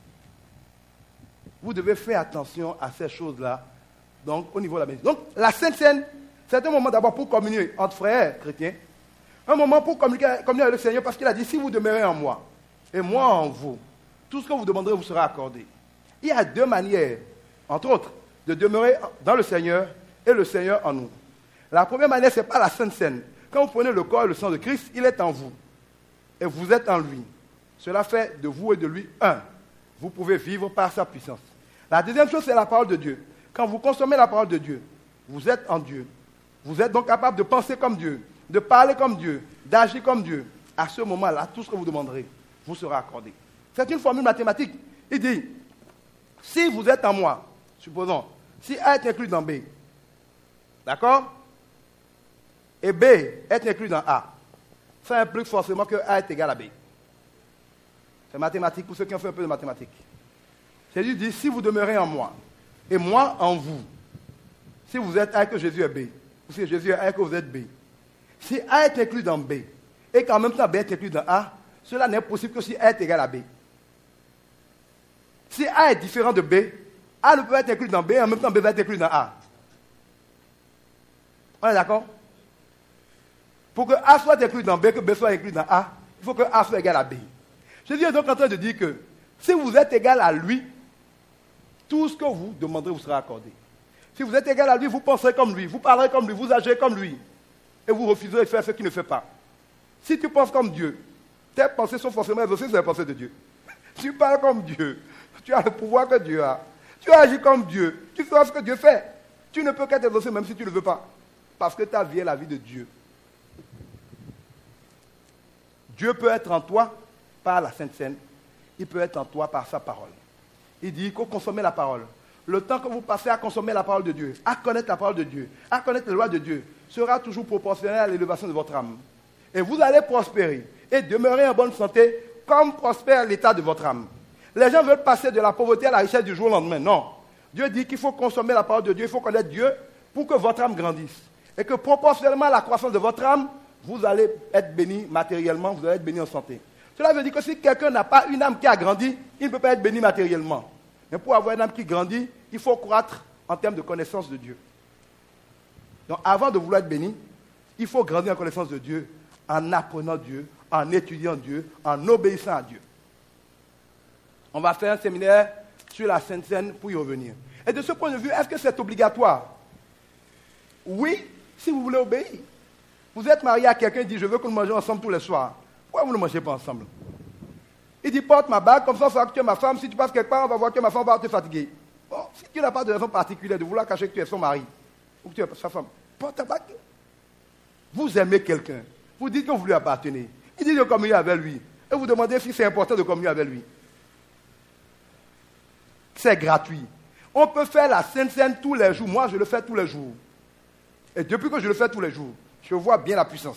Speaker 3: Vous devez faire attention à ces choses-là. Donc, au niveau de la bénédiction. Donc, la Sainte Seine, c'est un moment d'abord pour communier entre frères chrétiens. Un moment pour communiquer, communier avec le Seigneur, parce qu'il a dit, si vous demeurez en moi, et moi en vous, tout ce que vous demanderez vous sera accordé. Il y a deux manières, entre autres, de demeurer dans le Seigneur et le Seigneur en nous. La première manière, ce n'est pas la Sainte Seine. Quand vous prenez le corps et le sang de Christ, il est en vous. Et vous êtes en lui. Cela fait de vous et de lui un. Vous pouvez vivre par sa puissance. La deuxième chose, c'est la parole de Dieu. Quand vous consommez la parole de Dieu, vous êtes en Dieu. Vous êtes donc capable de penser comme Dieu, de parler comme Dieu, d'agir comme Dieu. À ce moment-là, tout ce que vous demanderez vous sera accordé. C'est une formule mathématique. Il dit, si vous êtes en moi, supposons, si A est inclus dans B, d'accord? Et B est inclus dans A, ça implique forcément que A est égal à B. C'est mathématique pour ceux qui ont fait un peu de mathématiques. Jésus dit, si vous demeurez en moi, et moi en vous, si vous êtes A et que Jésus est B, ou si Jésus est A et que vous êtes B, si A est inclus dans B, et qu'en même temps B est inclus dans A, cela n'est possible que si A est égal à B. Si A est différent de B, A ne peut être inclus dans B, et en même temps B va être inclus dans A. On est d'accord? Pour que A soit inclus dans B, que B soit inclus dans A, il faut que A soit égal à B. Jésus est donc en train de dire que si vous êtes égal à lui, tout ce que vous demanderez vous sera accordé. Si vous êtes égal à lui, vous penserez comme lui, vous parlerez comme lui, vous agirez comme lui. Et vous refuserez de faire ce qu'il ne fait pas. Si tu penses comme Dieu, tes pensées sont forcément exaucées sur les pensées de Dieu. Tu parles comme Dieu, tu as le pouvoir que Dieu a. Tu agis comme Dieu, tu fais ce que Dieu fait. Tu ne peux qu'être exaucé même si tu ne le veux pas. Parce que ta vie est la vie de Dieu. Dieu peut être en toi par la Sainte Seine. Il peut être en toi par sa parole. Il dit qu'il faut consommer la parole. Le temps que vous passez à consommer la parole de Dieu, à connaître la parole de Dieu, à connaître les lois de Dieu, sera toujours proportionnel à l'élévation de votre âme. Et vous allez prospérer et demeurer en bonne santé comme prospère l'état de votre âme. Les gens veulent passer de la pauvreté à la richesse du jour au lendemain. Non. Dieu dit qu'il faut consommer la parole de Dieu, il faut connaître Dieu pour que votre âme grandisse. Et que proportionnellement à la croissance de votre âme, vous allez être béni matériellement, vous allez être béni en santé. Cela veut dire que si quelqu'un n'a pas une âme qui a grandi, il ne peut pas être béni matériellement. Mais pour avoir une âme qui grandit, il faut croître en termes de connaissance de Dieu. Donc avant de vouloir être béni, il faut grandir en connaissance de Dieu, en apprenant Dieu, en étudiant Dieu, en obéissant à Dieu. On va faire un séminaire sur la Sainte Seine pour y revenir. Et de ce point de vue, est-ce que c'est obligatoire? Oui, si vous voulez obéir. Vous êtes marié à quelqu'un qui dit, je veux que nous mangions ensemble tous les soirs. Pourquoi vous ne mangez pas ensemble? Il dit, porte ma bague, comme ça on saura que tu es ma femme. Si tu passes quelque part, on va voir que ma femme va te fatiguer. Bon, si tu n'as pas de raison particulière de vouloir cacher que tu es son mari, ou que tu es sa femme, porte ta bague. Vous aimez quelqu'un. Vous dites que vous lui appartenez. Il dit de communier avec lui. Et vous demandez si c'est important de communier avec lui. C'est gratuit. On peut faire la Sainte Seine tous les jours. Moi, je le fais tous les jours. Et depuis que je le fais tous les jours, je vois bien la puissance.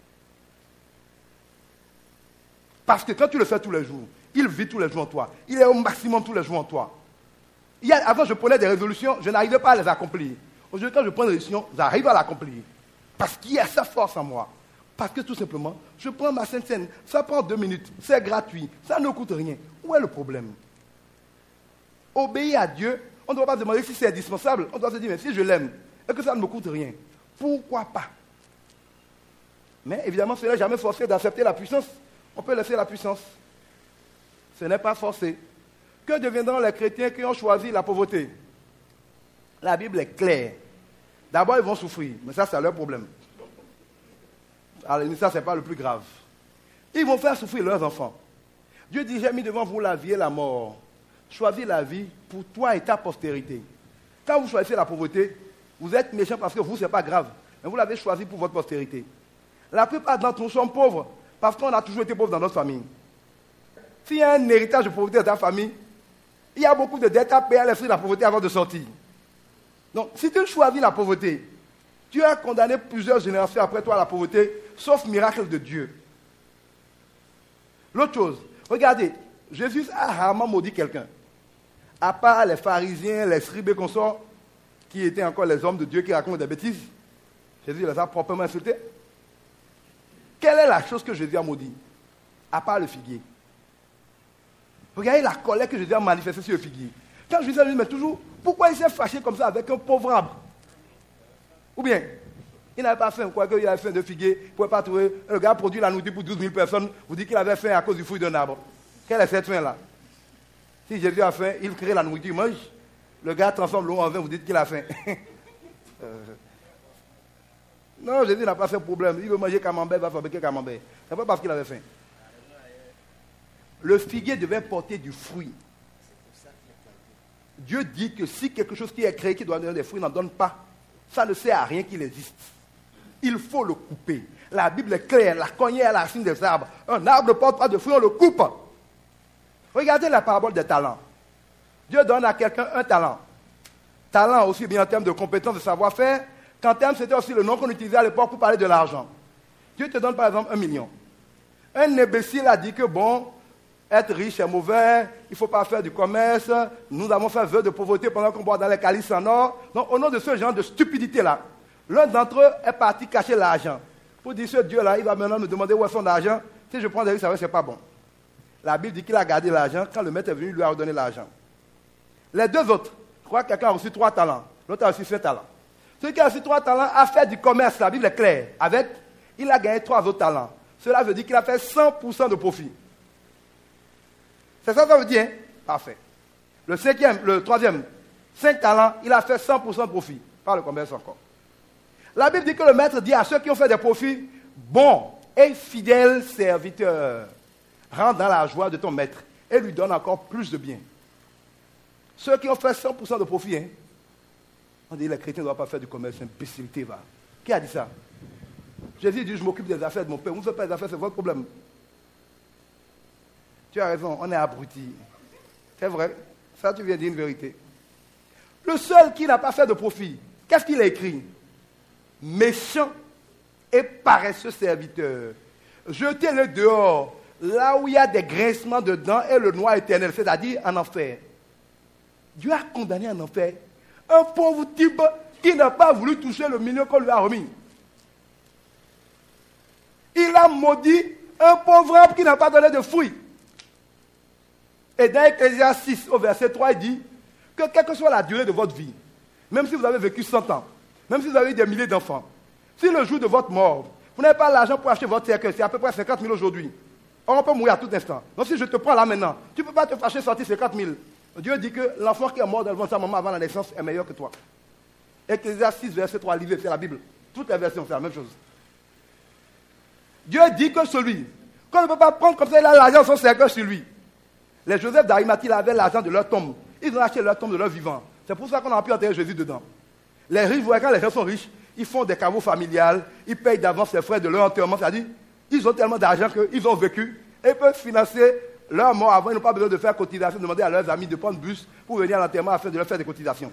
Speaker 3: Parce que quand tu le fais tous les jours, il vit tous les jours en toi. Il est au maximum tous les jours en toi. Il y a, avant, je prenais des résolutions, je n'arrivais pas à les accomplir. Aujourd'hui, quand je prends des résolutions, j'arrive à l'accomplir. Parce qu'il y a sa force en moi. Parce que tout simplement, je prends ma Sainte Seine, ça prend deux minutes, c'est gratuit, ça ne coûte rien. Où est le problème? Obéir à Dieu, on ne doit pas se demander si c'est indispensable. On doit se dire, mais si je l'aime et que ça ne me coûte rien, pourquoi pas? Mais évidemment, ce n'est jamais forcé d'accepter la puissance. On peut laisser la puissance. Ce n'est pas forcé. Que deviendront les chrétiens qui ont choisi la pauvreté? La Bible est claire. D'abord, ils vont souffrir, mais ça, c'est leur problème. Alors, ça, ce n'est pas le plus grave. Ils vont faire souffrir leurs enfants. Dieu dit, j'ai mis devant vous la vie et la mort. Choisis la vie pour toi et ta postérité. Quand vous choisissez la pauvreté, vous êtes méchant parce que vous, ce n'est pas grave. Mais vous l'avez choisi pour votre postérité. La plupart d'entre nous sommes pauvres parce qu'on a toujours été pauvres dans notre famille. S'il y a un héritage de pauvreté dans ta famille, il y a beaucoup de dettes à payer à l'esprit de la pauvreté avant de sortir. Donc, si tu choisis la pauvreté, tu as condamné plusieurs générations après toi à la pauvreté, sauf miracle de Dieu. L'autre chose, regardez, Jésus a rarement maudit quelqu'un. À part les pharisiens, les scribes et consorts, qui étaient encore les hommes de Dieu qui racontent des bêtises, Jésus les a proprement insultés. Quelle est la chose que Jésus a maudit? À part le figuier. Regardez la colère que Jésus a manifestée sur le figuier. Quand Jésus a dit, mais toujours, pourquoi il s'est fâché comme ça avec un pauvre arbre? Ou bien, il n'avait pas faim, quoi qu'il avait faim de figuier, il ne pouvait pas trouver. Le gars a produit la nourriture pour douze mille personnes, vous dites qu'il avait faim à cause du fruit d'un arbre. Quelle est cette faim-là? Si Jésus a faim, il crée la nourriture, il mange. Le gars transforme l'eau en vin, vous dites qu'il a faim. euh... Non, Jésus n'a pas fait problème. Il veut manger camembert, il va fabriquer camembert. C'est pas parce qu'il avait faim. Le figuier devait porter du fruit. Dieu dit que si quelque chose qui est créé, qui doit donner des fruits, n'en donne pas, ça ne sert à rien qu'il existe. Il faut le couper. La Bible est claire, la cognée à la racine des arbres. Un arbre ne porte pas de fruits, on le coupe. Regardez la parabole des talents. Dieu donne à quelqu'un un talent. Talent aussi bien en termes de compétences, de savoir-faire, qu'en termes, c'était aussi le nom qu'on utilisait à l'époque pour parler de l'argent. Dieu te donne par exemple un million. Un imbécile a dit que bon, être riche est mauvais, il ne faut pas faire du commerce, nous avons fait vœu de pauvreté pendant qu'on boit dans les calices en or. Donc au nom de ce genre de stupidité-là, l'un d'entre eux est parti cacher l'argent. Pour dire ce Dieu-là, il va maintenant me demander où est son argent. Si je prends des risques, ça c'est pas bon. La Bible dit qu'il a gardé l'argent, quand le maître est venu, il lui a redonné l'argent. Les deux autres, je crois que quelqu'un a reçu trois talents, l'autre a reçu cinq talents. Celui qui a reçu trois talents a fait du commerce, la Bible est claire, avec, il a gagné trois autres talents. Cela veut dire qu'il a fait cent pour cent de profit. C'est ça que ça veut dire, hein? Parfait. Le cinquième, le troisième, cinq talents, il a fait cent pour cent de profit. Pas le commerce encore. La Bible dit que le maître dit à ceux qui ont fait des profits, bon et fidèle serviteur, rentre dans la joie de ton maître et lui donne encore plus de bien. Ceux qui ont fait cent pour cent de profit, hein, on dit les chrétiens ne doivent pas faire du commerce, c'est une imbécilité, va. Qui a dit ça? Jésus dit, je m'occupe des affaires de mon père. Vous ne faites pas des affaires, c'est votre problème. Tu as raison, on est abrutis. C'est vrai, ça tu viens de dire une vérité. Le seul qui n'a pas fait de profit, qu'est-ce qu'il a écrit? Méchant et paresseux serviteur. Jetez-le dehors, là où il y a des grincements de dents et le noir éternel, c'est-à-dire en enfer. Dieu a condamné en enfer un pauvre type qui n'a pas voulu toucher le million qu'on lui a remis. Il a maudit un pauvre arbre qui n'a pas donné de fruits. Et dans Ecclésiaste six, au verset trois, il dit que quelle que soit la durée de votre vie, même si vous avez vécu cent ans, même si vous avez eu des milliers d'enfants, si le jour de votre mort, vous n'avez pas l'argent pour acheter votre cercueil, c'est à peu près cinquante mille aujourd'hui. Or, on peut mourir à tout instant. Donc si je te prends là maintenant, tu ne peux pas te fâcher sortir cinquante mille. Dieu dit que l'enfant qui est mort devant sa maman avant la naissance est meilleur que toi. Ecclésiaste six, verset trois, livre, c'est la Bible. Toutes les versions, c'est la même chose. Dieu dit que celui qu'on ne peut pas prendre comme ça, il a l'argent son cercueil sur lui. Les Joseph d'Arimathie avaient l'argent de leur tombe. Ils ont acheté leur tombe de leur vivant. C'est pour ça qu'on a pu enterrer Jésus dedans. Les riches, vous voyez, quand les gens sont riches, ils font des caveaux familiales, ils payent d'avance les frais de leur enterrement. C'est-à-dire, ils ont tellement d'argent qu'ils ont vécu et peuvent financer leur mort avant. Ils n'ont pas besoin de faire cotisation, demander à leurs amis de prendre bus pour venir à l'enterrement afin de leur faire des cotisations.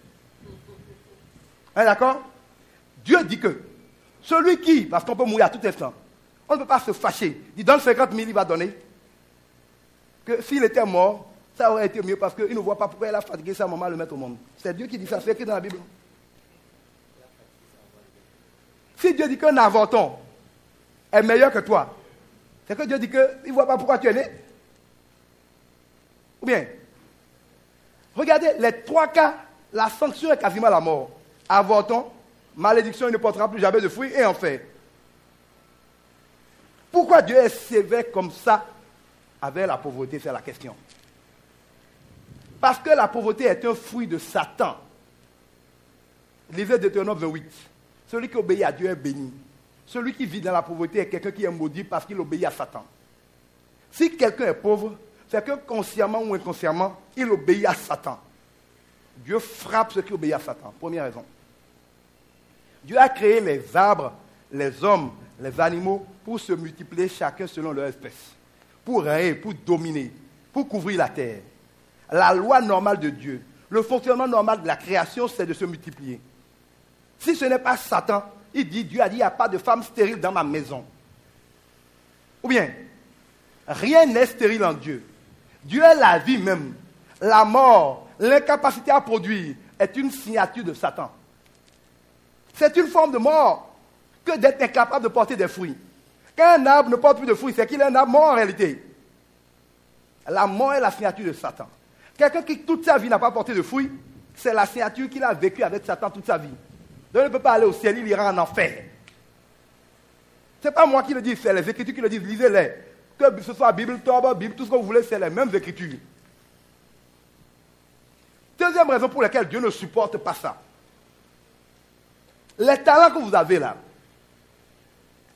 Speaker 3: Hein, d'accord? Dieu dit que celui qui, parce qu'on peut mourir à tout instant, on ne peut pas se fâcher. Il donne cinquante mille, il va donner. Que s'il était mort, ça aurait été mieux parce qu'il ne voit pas pourquoi il a fatigué sa maman à le mettre au monde. C'est Dieu qui dit ça, c'est écrit dans la Bible. Si Dieu dit qu'un avorton est meilleur que toi, c'est que Dieu dit qu'il ne voit pas pourquoi tu es né. Ou bien, regardez, les trois cas, la sanction est quasiment la mort. Avorton, malédiction, il ne portera plus jamais de fruits, et enfer. Pourquoi Dieu est sévère comme ça avec la pauvreté, c'est la question. Parce que la pauvreté est un fruit de Satan. Lisez Deutéronome vingt-huit. Celui qui obéit à Dieu est béni. Celui qui vit dans la pauvreté est quelqu'un qui est maudit parce qu'il obéit à Satan. Si quelqu'un est pauvre, c'est que consciemment ou inconsciemment, il obéit à Satan. Dieu frappe ceux qui obéissent à Satan. Première raison. Dieu a créé les arbres, les hommes, les animaux pour se multiplier chacun selon leur espèce. Pour régner, pour dominer, pour couvrir la terre. La loi normale de Dieu, le fonctionnement normal de la création, c'est de se multiplier. Si ce n'est pas Satan, il dit, Dieu a dit, il n'y a pas de femme stérile dans ma maison. Ou bien, rien n'est stérile en Dieu. Dieu est la vie même. La mort, l'incapacité à produire est une signature de Satan. C'est une forme de mort que d'être incapable de porter des fruits. Quand un arbre ne porte plus de fruits, c'est qu'il est un arbre mort en réalité. La mort est la signature de Satan. Quelqu'un qui toute sa vie n'a pas porté de fruits, c'est la signature qu'il a vécue avec Satan toute sa vie. Donc il ne peut pas aller au ciel, il ira en enfer. Ce n'est pas moi qui le dis, c'est les Écritures qui le disent, lisez-les. Que ce soit Bible, Torah, Bible, tout ce que vous voulez, c'est les mêmes Écritures. Deuxième raison pour laquelle Dieu ne supporte pas ça. Les talents que vous avez là,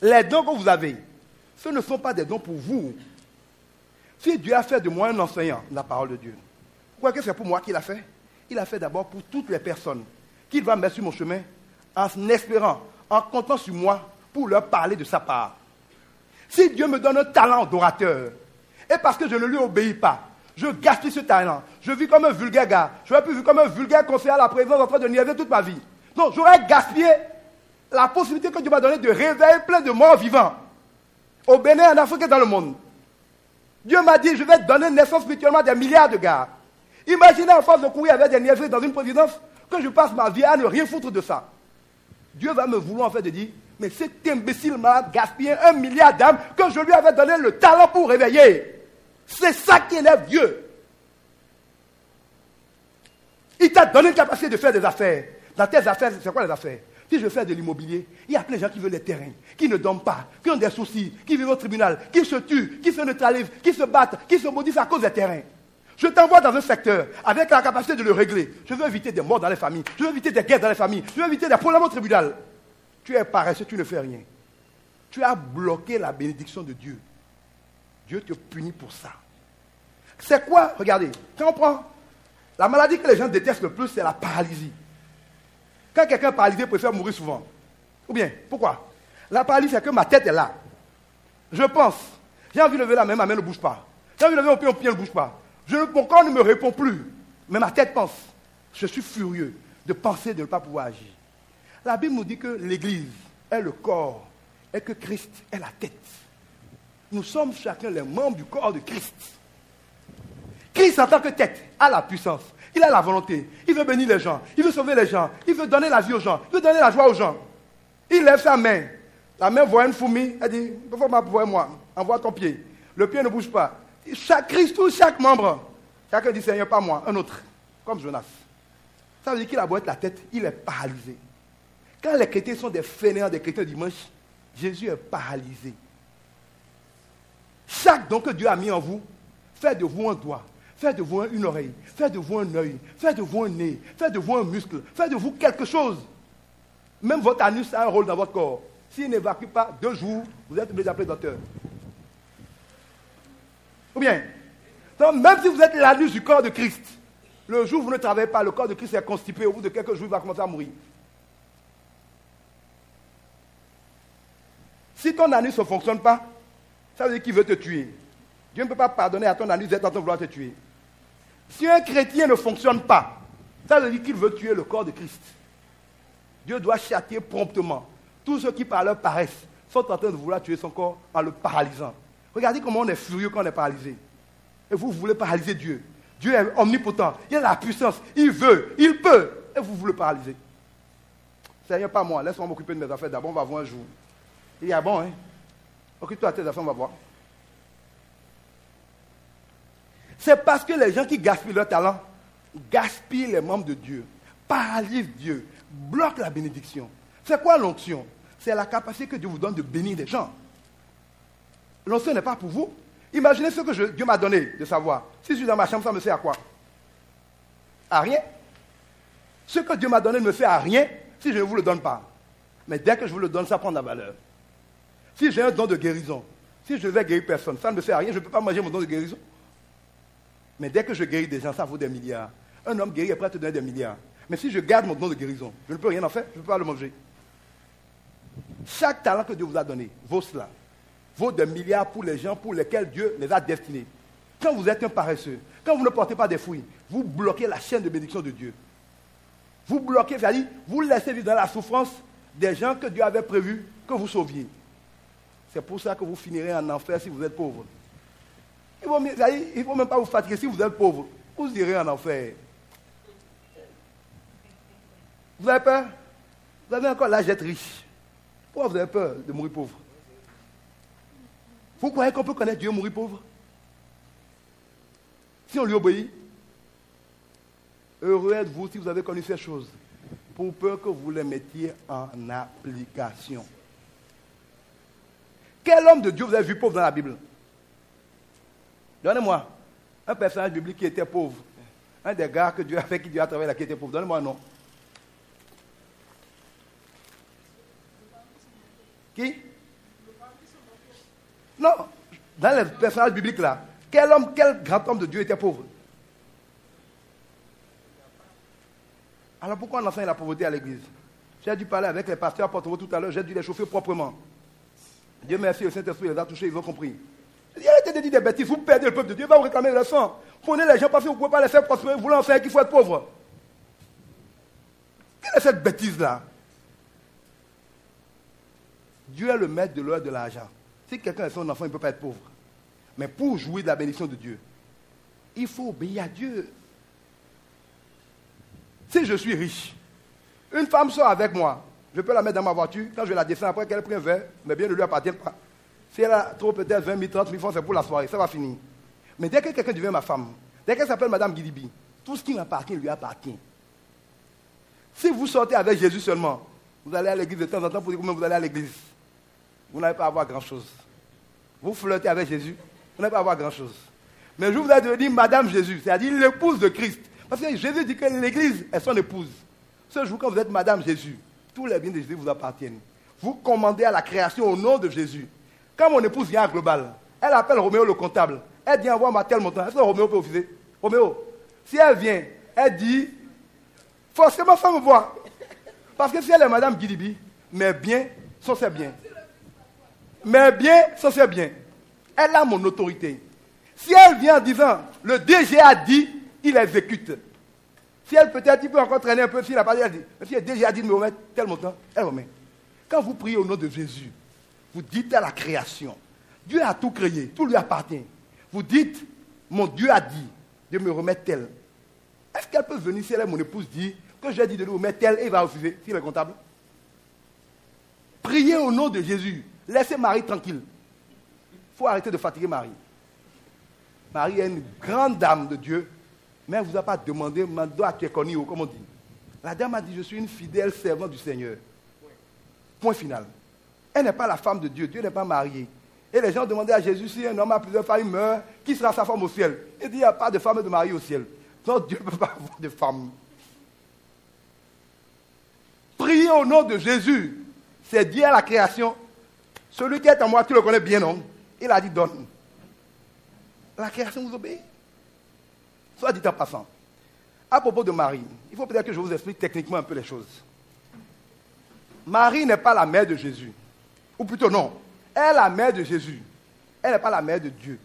Speaker 3: Les dons que vous avez, ce ne sont pas des dons pour vous. Si Dieu a fait de moi un enseignant, la parole de Dieu, quoi que c'est pour moi qu'il a fait, il a fait d'abord pour toutes les personnes qu'il va mettre sur mon chemin en espérant, en comptant sur moi pour leur parler de sa part. Si Dieu me donne un talent d'orateur, et parce que je ne lui obéis pas, je gaspille ce talent, je vis comme un vulgaire gars, j'aurais pu vivre comme un vulgaire conseiller à la présence en train de niaiser toute ma vie. Donc j'aurais gaspillé la possibilité que Dieu m'a donnée de réveiller plein de morts vivants au Bénin, en Afrique et dans le monde. Dieu m'a dit, je vais donner naissance spirituellement à des milliards de gars. Imaginez en face de courir avec des niaiseries dans une présidence, que je passe ma vie à ne rien foutre de ça. Dieu va me vouloir en fait de dire, mais cet imbécile m'a gaspillé un milliard d'âmes que je lui avais donné le talent pour réveiller. C'est ça qui élève Dieu. Il t'a donné une capacité de faire des affaires. Dans tes affaires, c'est quoi les affaires? Si je fais de l'immobilier, il y a plein de gens qui veulent les terrains, qui ne dorment pas, qui ont des soucis, qui vivent au tribunal, qui se tuent, qui se neutralisent, qui se battent, qui se maudissent à cause des terrains. Je t'envoie dans un secteur avec la capacité de le régler. Je veux éviter des morts dans les familles, je veux éviter des guerres dans les familles, je veux éviter des problèmes au tribunal. Tu es paresseux, tu ne fais rien. Tu as bloqué la bénédiction de Dieu. Dieu te punit pour ça. C'est quoi? Regardez, quand on prend la maladie que les gens détestent le plus, c'est la paralysie. Quand quelqu'un est paralysé, il préfère mourir souvent. Ou bien, pourquoi? La paralysie, c'est que ma tête est là. Je pense. J'ai envie de lever la main, ma main ne bouge pas. J'ai envie de lever mon pied, mon pied ne bouge pas. Je, mon corps ne me répond plus. Mais ma tête pense. Je suis furieux de penser de ne pas pouvoir agir. La Bible nous dit que l'Église est le corps et que Christ est la tête. Nous sommes chacun les membres du corps de Christ. Christ en tant que tête a la puissance. Il a la volonté. Il veut bénir les gens. Il veut sauver les gens. Il veut donner la vie aux gens. Il veut donner la joie aux gens. Il lève sa main. La main voit une fourmi. Elle dit, il faut m'appuyer moi. Envoie ton pied. Le pied ne bouge pas. Chaque Christ ou chaque membre. Chacun dit, Seigneur, pas moi. Un autre. Comme Jonas. Ça veut dire qu'il a beau être la tête. Il est paralysé. Quand les chrétiens sont des fainéants, des chrétiens dimanche, Jésus est paralysé. Chaque don que Dieu a mis en vous, fait de vous un doigt. Faites de vous une oreille, faites de vous un œil, faites de vous un nez, faites de vous un muscle, faites de vous quelque chose. Même votre anus a un rôle dans votre corps. S'il n'évacue pas deux jours, vous êtes obligé d'appeler le docteur. Ou bien, donc même si vous êtes l'anus du corps de Christ, le jour où vous ne travaillez pas, le corps de Christ est constipé, au bout de quelques jours, il va commencer à mourir. Si ton anus ne fonctionne pas, ça veut dire qu'il veut te tuer. Dieu ne peut pas pardonner à ton anus d'être en train de vouloir te tuer. Si un chrétien ne fonctionne pas, ça veut dire qu'il veut tuer le corps de Christ. Dieu doit châtier promptement. Tous ceux qui par leur paresse sont en train de vouloir tuer son corps en le paralysant. Regardez comment on est furieux quand on est paralysé. Et vous voulez paralyser Dieu. Dieu est omnipotent. Il a la puissance. Il veut. Il peut. Et vous voulez paralyser. Seigneur, pas moi. Laisse-moi m'occuper de mes affaires. D'abord, on va voir un jour. Il y a bon, hein? Occupe-toi de tes affaires, on va voir. C'est parce que les gens qui gaspillent leur talent gaspillent les membres de Dieu, paralysent Dieu, bloquent la bénédiction. C'est quoi l'onction? C'est la capacité que Dieu vous donne de bénir des gens. L'onction n'est pas pour vous. Imaginez ce que je, Dieu m'a donné de savoir. Si je suis dans ma chambre, ça me sert à quoi? À rien. Ce que Dieu m'a donné ne me sert à rien si je ne vous le donne pas. Mais dès que je vous le donne, ça prend de la valeur. Si j'ai un don de guérison, si je vais guérir personne, ça ne me sert à rien, je ne peux pas manger mon don de guérison. Mais dès que je guéris des gens, ça vaut des milliards. Un homme guéri est prêt à te donner des milliards. Mais si je garde mon don de guérison, je ne peux rien en faire, je ne peux pas le manger. Chaque talent que Dieu vous a donné vaut cela. Vaut des milliards pour les gens pour lesquels Dieu les a destinés. Quand vous êtes un paresseux, quand vous ne portez pas des fruits, vous bloquez la chaîne de bénédiction de Dieu. Vous bloquez, c'est-à-dire, vous laissez vivre dans la souffrance des gens que Dieu avait prévu que vous sauviez. C'est pour ça que vous finirez en enfer si vous êtes pauvre. Il ne faut même pas vous fatiguer. Si vous êtes pauvre, vous irez en enfer. Vous avez peur? Vous avez encore l'âge d'être riche. Pourquoi vous avez peur de mourir pauvre? Vous croyez qu'on peut connaître Dieu mourir pauvre? Si on lui obéit, heureux êtes-vous si vous avez connu ces choses, pour peur que vous les mettiez en application. Quel homme de Dieu vous avez vu pauvre dans la Bible? Donnez-moi un personnage biblique qui était pauvre. Un des gars que Dieu a fait, qui Dieu a travaillé là, qui était pauvre. Donnez-moi un nom. Qui? Non, dans les personnages bibliques là, quel homme, quel grand homme de Dieu était pauvre? Alors pourquoi on enseigne la pauvreté à l'église? J'ai dû parler avec les pasteurs à Porto tout à l'heure, j'ai dû les chauffer proprement. Dieu merci, le Saint-Esprit les a touchés, ils ont compris. Il a été dit des bêtises, vous perdez le peuple de Dieu, il va vous réclamer le sang. Prenez les gens parce que vous ne pouvez pas les faire prospérer, vous voulez enseigner qu'il faut être pauvre. Quelle est cette bêtise-là? Dieu est le maître de l'heure de l'argent. Si quelqu'un est son enfant, il ne peut pas être pauvre. Mais pour jouir de la bénédiction de Dieu, il faut obéir à Dieu. Si je suis riche, une femme sort avec moi, je peux la mettre dans ma voiture, quand je la descends après qu'elle prenne un verre, mais bien ne lui appartient pas. Si elle a trop peut-être vingt mille, trente mille francs, c'est pour la soirée, ça va finir. Mais dès que quelqu'un devient ma femme, dès qu'elle s'appelle Madame Guidibi, tout ce qui m'appartient lui appartient. Si vous sortez avec Jésus seulement, vous allez à l'église de temps en temps pour dire que vous allez à l'église. Vous n'allez pas avoir grand-chose. Vous flirtez avec Jésus, vous n'allez pas avoir grand-chose. Mais je vous ai devenu Madame Jésus, c'est-à-dire l'épouse de Christ. Parce que Jésus dit que l'église est son épouse. Ce jour, quand vous êtes Madame Jésus, tous les biens de Jésus vous appartiennent. Vous commandez à la création au nom de Jésus. Quand mon épouse vient à Global, elle appelle Roméo le comptable. Elle dit envoie-moi tel montant. Est-ce que Roméo peut refuser? Roméo, si elle vient, elle dit forcément ça me voit. Parce que si elle est Madame Guidibi, mes biens sont ses biens. Mes biens sont ses biens. Elle a mon autorité. Si elle vient en disant le D G a dit, il exécute. Si elle peut-être, il peut encore traîner un peu, s'il n'a pas dit, elle dit. Mais si le D G a dit de me remettre tel montant, elle remet. Quand vous priez au nom de Jésus, vous dites à la création, Dieu a tout créé, tout lui appartient. Vous dites, mon Dieu a dit de me remettre tel. Est-ce qu'elle peut venir, si elle est mon épouse, dire que j'ai dit de lui remettre tel et il va refuser, s'il est comptable? Priez au nom de Jésus. Laissez Marie tranquille. Il faut arrêter de fatiguer Marie. Marie est une grande dame de Dieu, mais elle ne vous a pas demandé, mando à Kékoni, comme on dit. La dame a dit, je suis une fidèle servante du Seigneur. Point final. Elle n'est pas la femme de Dieu, Dieu n'est pas marié. Et les gens demandaient à Jésus, si un homme a plusieurs femmes, il meurt, qui sera sa femme au ciel? Il dit, il n'y a pas de femme et de mari au ciel. Donc Dieu ne peut pas avoir de femme. Priez au nom de Jésus. C'est Dieu à la création. Celui qui est en moi, tu le connais bien, non? Il a dit, donne. La création vous obéit. Soit dit en passant. À propos de Marie, il faut peut-être que je vous explique techniquement un peu les choses. Marie n'est pas la mère de Jésus. Ou plutôt non. Elle est la mère de Jésus. Elle n'est pas la mère de Dieu.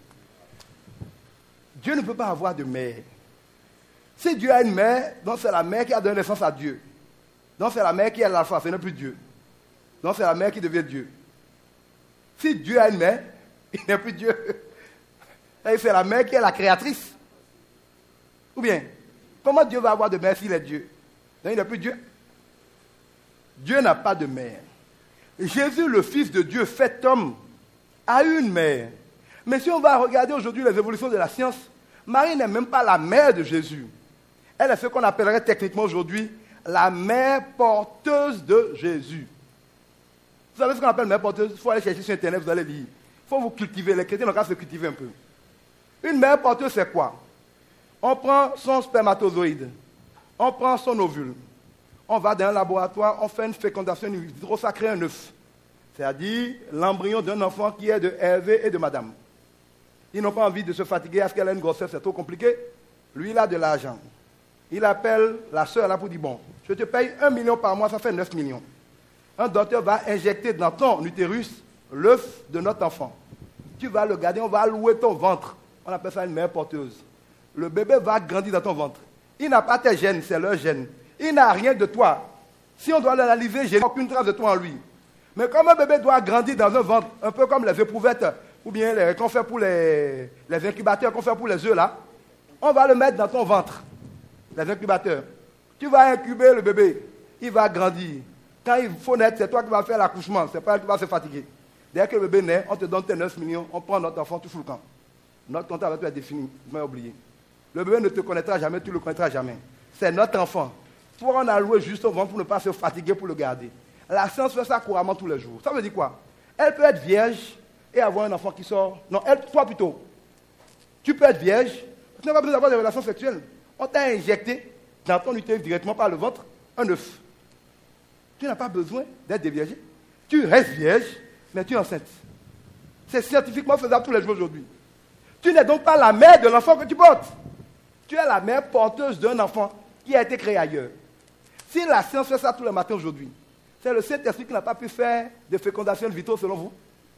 Speaker 3: Dieu ne peut pas avoir de mère. Si Dieu a une mère, donc c'est la mère qui a donné naissance à Dieu. Donc c'est la mère qui est l'alpha, ce n'est plus Dieu. Donc c'est la mère qui devient Dieu. Si Dieu a une mère, il n'est plus Dieu. Et c'est la mère qui est la créatrice. Ou bien, comment Dieu va avoir de mère s'il est Dieu? Donc il n'est plus Dieu. Dieu n'a pas de mère. Jésus, le Fils de Dieu, fait homme, a eu une mère. Mais si on va regarder aujourd'hui les évolutions de la science, Marie n'est même pas la mère de Jésus. Elle est ce qu'on appellerait techniquement aujourd'hui la mère porteuse de Jésus. Vous savez ce qu'on appelle mère porteuse? Il faut aller chercher sur Internet, vous allez lire. Il faut vous cultiver. Les chrétiens ont qu'à se cultiver un peu. Une mère porteuse, c'est quoi? On prend son spermatozoïde, on prend son ovule, on va dans un laboratoire, on fait une fécondation in vitro, ça crée un œuf. C'est-à-dire l'embryon d'un enfant qui est de Hervé et de Madame. Ils n'ont pas envie de se fatiguer à ce qu'elle ait une grossesse, c'est trop compliqué. Lui, il a de l'argent. Il appelle la sœur là pour dire, bon, je te paye un million par mois, ça fait neuf millions. Un docteur va injecter dans ton utérus l'œuf de notre enfant. Tu vas le garder, on va louer ton ventre. On appelle ça une mère porteuse. Le bébé va grandir dans ton ventre. Il n'a pas tes gènes, c'est leur gène. Il n'a rien de toi. Si on doit l'analyser, je n'ai aucune trace de toi en lui. Mais comme un bébé doit grandir dans un ventre, un peu comme les éprouvettes, ou bien les, qu'on fait pour les, les incubateurs, qu'on fait pour les œufs là, on va le mettre dans ton ventre, les incubateurs. Tu vas incuber le bébé, il va grandir. Quand il faut naître, c'est toi qui vas faire l'accouchement, c'est pas elle qui va se fatiguer. Dès que le bébé naît, on te donne tes neuf millions, on prend notre enfant, tout fout le camp. Notre compte avec toi est défini, je m'ai oublié. Le bébé ne te connaîtra jamais, tu ne le connaîtras jamais. C'est notre enfant. Pour en allouer juste au ventre pour ne pas se fatiguer pour le garder. La science fait ça couramment tous les jours. Ça veut dire quoi? Elle peut être vierge et avoir un enfant qui sort. Non, elle, toi plutôt. Tu peux être vierge, tu n'as pas besoin d'avoir des relations sexuelles. On t'a injecté dans ton utérus directement par le ventre un œuf. Tu n'as pas besoin d'être déviergé. Tu restes vierge, mais tu es enceinte. C'est scientifiquement faisable tous les jours aujourd'hui. Tu n'es donc pas la mère de l'enfant que tu portes. Tu es la mère porteuse d'un enfant qui a été créé ailleurs. Si la science fait ça tous les matins aujourd'hui, c'est le Saint-Esprit qui n'a pas pu faire de fécondation in vitro selon vous.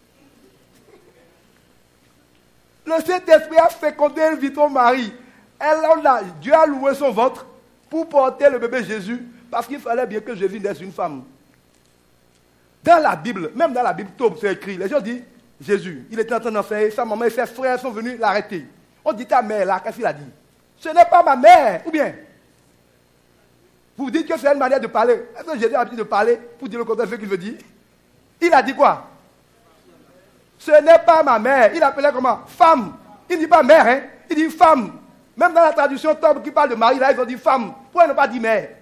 Speaker 3: Le Saint-Esprit a fécondé in vitro Marie. Elle, on a, Dieu a loué son ventre pour porter le bébé Jésus parce qu'il fallait bien que Jésus naisse une femme. Dans la Bible, même dans la Bible, tout c'est écrit. Les gens disent Jésus, il était en train d'enseigner, sa maman et ses frères sont venus l'arrêter. On dit ta mère là, qu'est-ce qu'il a dit? Ce n'est pas ma mère, ou bien? Vous dites que c'est une manière de parler. Est-ce que Jésus a l'habitude de parler pour dire le contraire de ce qu'il veut dire? Il a dit quoi? Ce n'est pas ma mère. Il appelait comment? Femme. Il ne dit pas mère, hein? Il dit femme. Même dans la traduction Tob qui parle de Marie, là, ils ont dit femme. Pourquoi ils n'ont pas dit mère?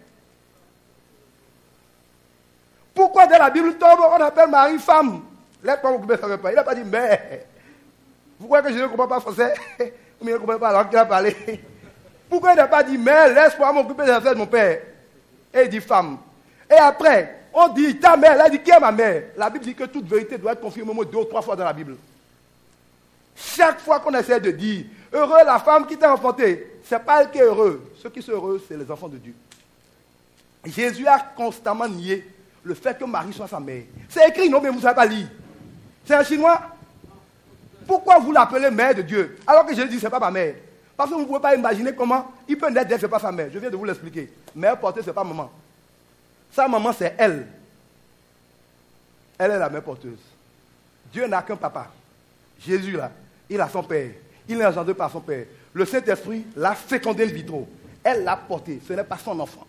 Speaker 3: Pourquoi dans la Bible Tob, on appelle Marie femme? Là, vous ne savez pas. Il n'a pas dit mère. Vous croyez que Jésus ne comprend pas français? Ou bien il ne comprend pas la langue qu'il a parlé? Pourquoi il n'a pas dit mère, laisse-moi m'occuper des affaires de mon père? Et il dit femme. Et après, on dit ta mère. Là, il dit qui est ma mère? La Bible dit que toute vérité doit être confirmée au moins deux ou trois fois dans la Bible. Chaque fois qu'on essaie de dire heureux la femme qui t'a enfanté, ce n'est pas elle qui est heureuse. Ceux qui sont heureux, c'est les enfants de Dieu. Jésus a constamment nié le fait que Marie soit sa mère. C'est écrit, non, mais vous ne savez pas lire. C'est un chinois. Pourquoi vous l'appelez mère de Dieu alors que Jésus dit ce n'est pas ma mère? Parce que vous ne pouvez pas imaginer comment il peut naître, ce n'est pas sa mère. Je viens de vous l'expliquer. Mère porteuse, ce n'est pas maman. Sa maman, c'est elle. Elle est la mère porteuse. Dieu n'a qu'un papa. Jésus, là, il a son père. Il est engendré par son père. Le Saint-Esprit l'a fécondé in vitro. Elle l'a porté. Ce n'est pas son enfant.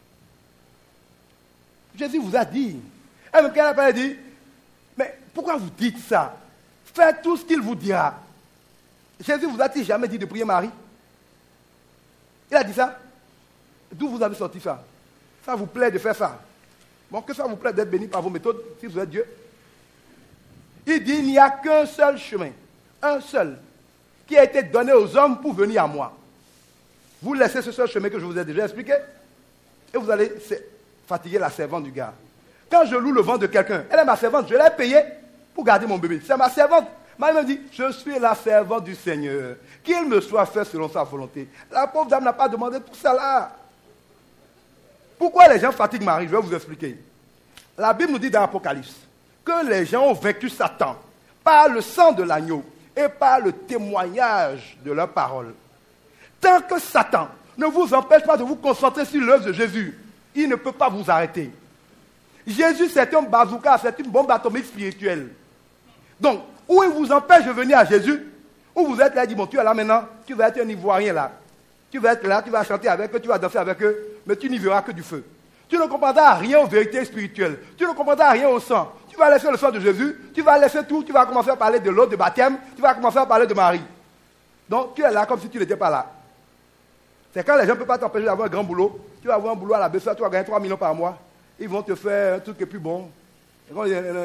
Speaker 3: Jésus vous a dit. Et même quand elle a dit, mais pourquoi vous dites ça? Faites tout ce qu'il vous dira. Jésus vous a-t-il jamais dit de prier Marie? Il a dit ça? D'où vous avez sorti ça? Ça vous plaît de faire ça? Bon, que ça vous plaît d'être béni par vos méthodes, si vous êtes Dieu. Il dit, il n'y a qu'un seul chemin, un seul, qui a été donné aux hommes pour venir à moi. Vous laissez ce seul chemin que je vous ai déjà expliqué, et vous allez fatiguer la servante du gars. Quand je loue le ventre de quelqu'un, elle est ma servante, je l'ai payée pour garder mon bébé. C'est ma servante. Marie me dit, je suis la servante du Seigneur. Qu'il me soit fait selon sa volonté. La pauvre dame n'a pas demandé tout ça là. Pourquoi les gens fatiguent Marie? Je vais vous expliquer. La Bible nous dit dans l'Apocalypse que les gens ont vaincu Satan par le sang de l'agneau et par le témoignage de leur parole. Tant que Satan ne vous empêche pas de vous concentrer sur l'œuvre de Jésus, il ne peut pas vous arrêter. Jésus, c'est un bazooka, c'est une bombe atomique spirituelle. Donc, ou il vous empêche de venir à Jésus, ou vous êtes là et dit, bon, tu es là maintenant, tu vas être un Ivoirien là. Tu vas être là, tu vas chanter avec eux, tu vas danser avec eux, mais tu n'y verras que du feu. Tu ne comprendras rien aux vérités spirituelles. Tu ne comprendras rien au sang. Tu vas laisser le sang de Jésus, tu vas laisser tout, tu vas commencer à parler de l'eau de baptême, tu vas commencer à parler de Marie. Donc, tu es là comme si tu n'étais pas là. C'est quand les gens ne peuvent pas t'empêcher d'avoir un grand boulot. Tu vas avoir un boulot à la B C A, tu vas gagner trois millions par mois. Ils vont te faire un truc qui est plus bon. Tu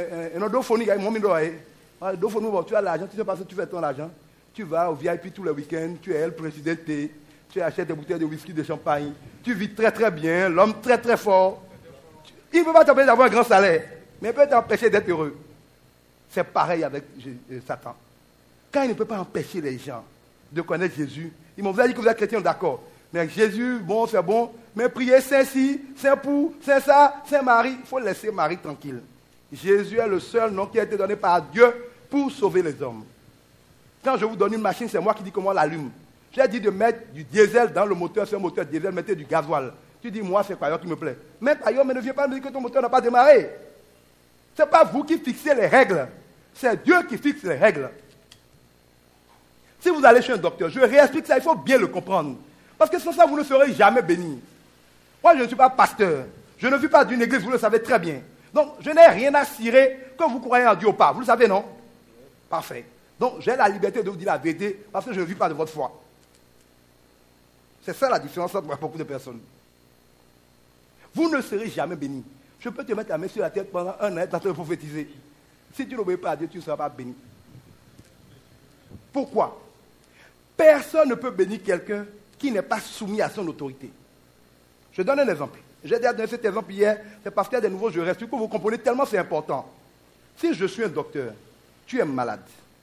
Speaker 3: as l'argent, tu sais pas ce que tu fais ton argent. Tu vas au V I P tous les week-ends, tu es le président T, tu achètes des bouteilles de whisky, de champagne, tu vis très très bien, l'homme très très fort. Il ne peut pas t'empêcher d'avoir un grand salaire, mais il peut t'empêcher d'être heureux. C'est pareil avec Satan. Quand il ne peut pas empêcher les gens de connaître Jésus, ils m'ont dit que vous êtes chrétien, d'accord. Mais Jésus, bon, c'est bon, mais priez Saint-Ci, Saint-Pou, Saint-Ça, Saint-Marie, il faut laisser Marie tranquille. Jésus est le seul nom qui a été donné par Dieu pour sauver les hommes. Quand je vous donne une machine, c'est moi qui dis comment on l'allume. J'ai dit de mettre du diesel dans le moteur, c'est un moteur diesel, mettez du gasoil. Tu dis, moi, c'est Payon qui me plaît. Mais Payon, mais ne viens pas me dire que ton moteur n'a pas démarré. Ce n'est pas vous qui fixez les règles. C'est Dieu qui fixe les règles. Si vous allez chez un docteur, je réexplique ça, il faut bien le comprendre. Parce que sans ça, vous ne serez jamais béni. Moi, je ne suis pas pasteur. Je ne vis pas d'une église, vous le savez très bien. Donc, je n'ai rien à cirer que vous croyez en Dieu ou pas. Vous le savez, non? Parfait. Donc, j'ai la liberté de vous dire la vérité parce que je ne vis pas de votre foi. C'est ça la différence entre beaucoup de personnes. Vous ne serez jamais béni. Je peux te mettre la main sur la tête pendant un an, en train de prophétiser. Si tu n'obéis pas à Dieu, tu ne seras pas béni. Pourquoi? Personne ne peut bénir quelqu'un qui n'est pas soumis à son autorité. Je donne un exemple. J'ai déjà donné cet exemple hier, c'est parce qu'il y a des nouveaux, je reste, que vous comprenez tellement c'est important. Si je suis un docteur, tu es malade,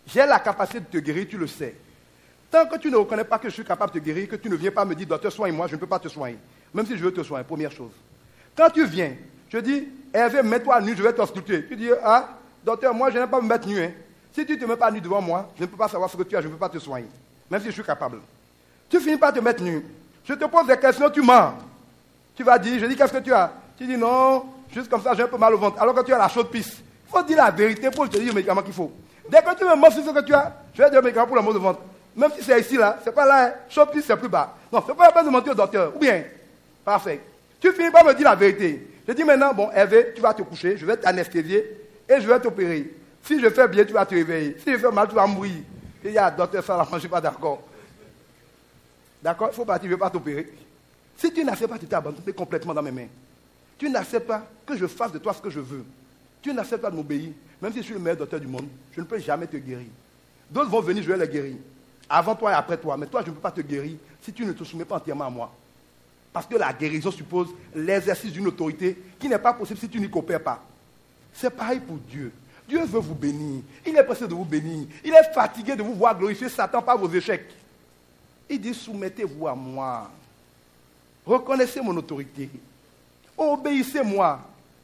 Speaker 3: J'ai la capacité de te guérir, tu le sais. Tant que tu ne reconnais pas que je suis capable de te guérir, que tu ne viens pas me dire, docteur, soigne-moi, je ne peux pas te soigner. Même si je veux te soigner, première chose. Quand tu viens, je dis, Hervé, mets-toi nu, je vais t'ausculter. Tu dis, ah, docteur, moi, je n'aime pas me mettre nu. Hein. Si tu ne te mets pas nu devant moi, je ne peux pas savoir ce que tu as, je ne peux pas te soigner. Même si je suis capable. Tu finis par te mettre nu. Je te pose des questions, tu mens. Tu vas dire, je dis, qu'est-ce que tu as? Tu dis, non, juste comme ça, j'ai un peu mal au ventre. Alors que tu as la chaude pisse. Il faut dire la vérité pour te dire le médicament qu'il faut. Dès que tu me montres ce que tu as, je vais te dire le médicament pour le mal de ventre. Même si c'est ici, là, c'est pas là, hein. Chaude pisse, c'est plus bas. Non, c'est pas la peine de mentir au docteur. Ou bien, parfait. Tu finis par me dire la vérité. Je dis maintenant, bon, Hervé, tu vas te coucher, je vais t'anesthésier et je vais t'opérer. Si je fais bien, tu vas te réveiller. Si je fais mal, tu vas mourir. Il y a docteur, ça, là, je ne suis pas d'accord. D'accord? Il faut partir, je ne vais pas t'opérer. Si tu n'acceptes pas, tu t'es abandonné complètement dans mes mains. Tu n'acceptes pas que je fasse de toi ce que je veux. Tu n'acceptes pas de m'obéir. Même si je suis le meilleur docteur du monde, je ne peux jamais te guérir. D'autres vont venir, je vais les guérir. Avant toi et après toi. Mais toi, je ne peux pas te guérir si tu ne te soumets pas entièrement à moi. Parce que la guérison suppose l'exercice d'une autorité qui n'est pas possible si tu n'y coopères pas. C'est pareil pour Dieu. Dieu veut vous bénir. Il est pressé de vous bénir. Il est fatigué de vous voir glorifier Satan par vos échecs. Il dit, soumettez-vous à moi. Reconnaissez mon autorité. Obéissez-moi.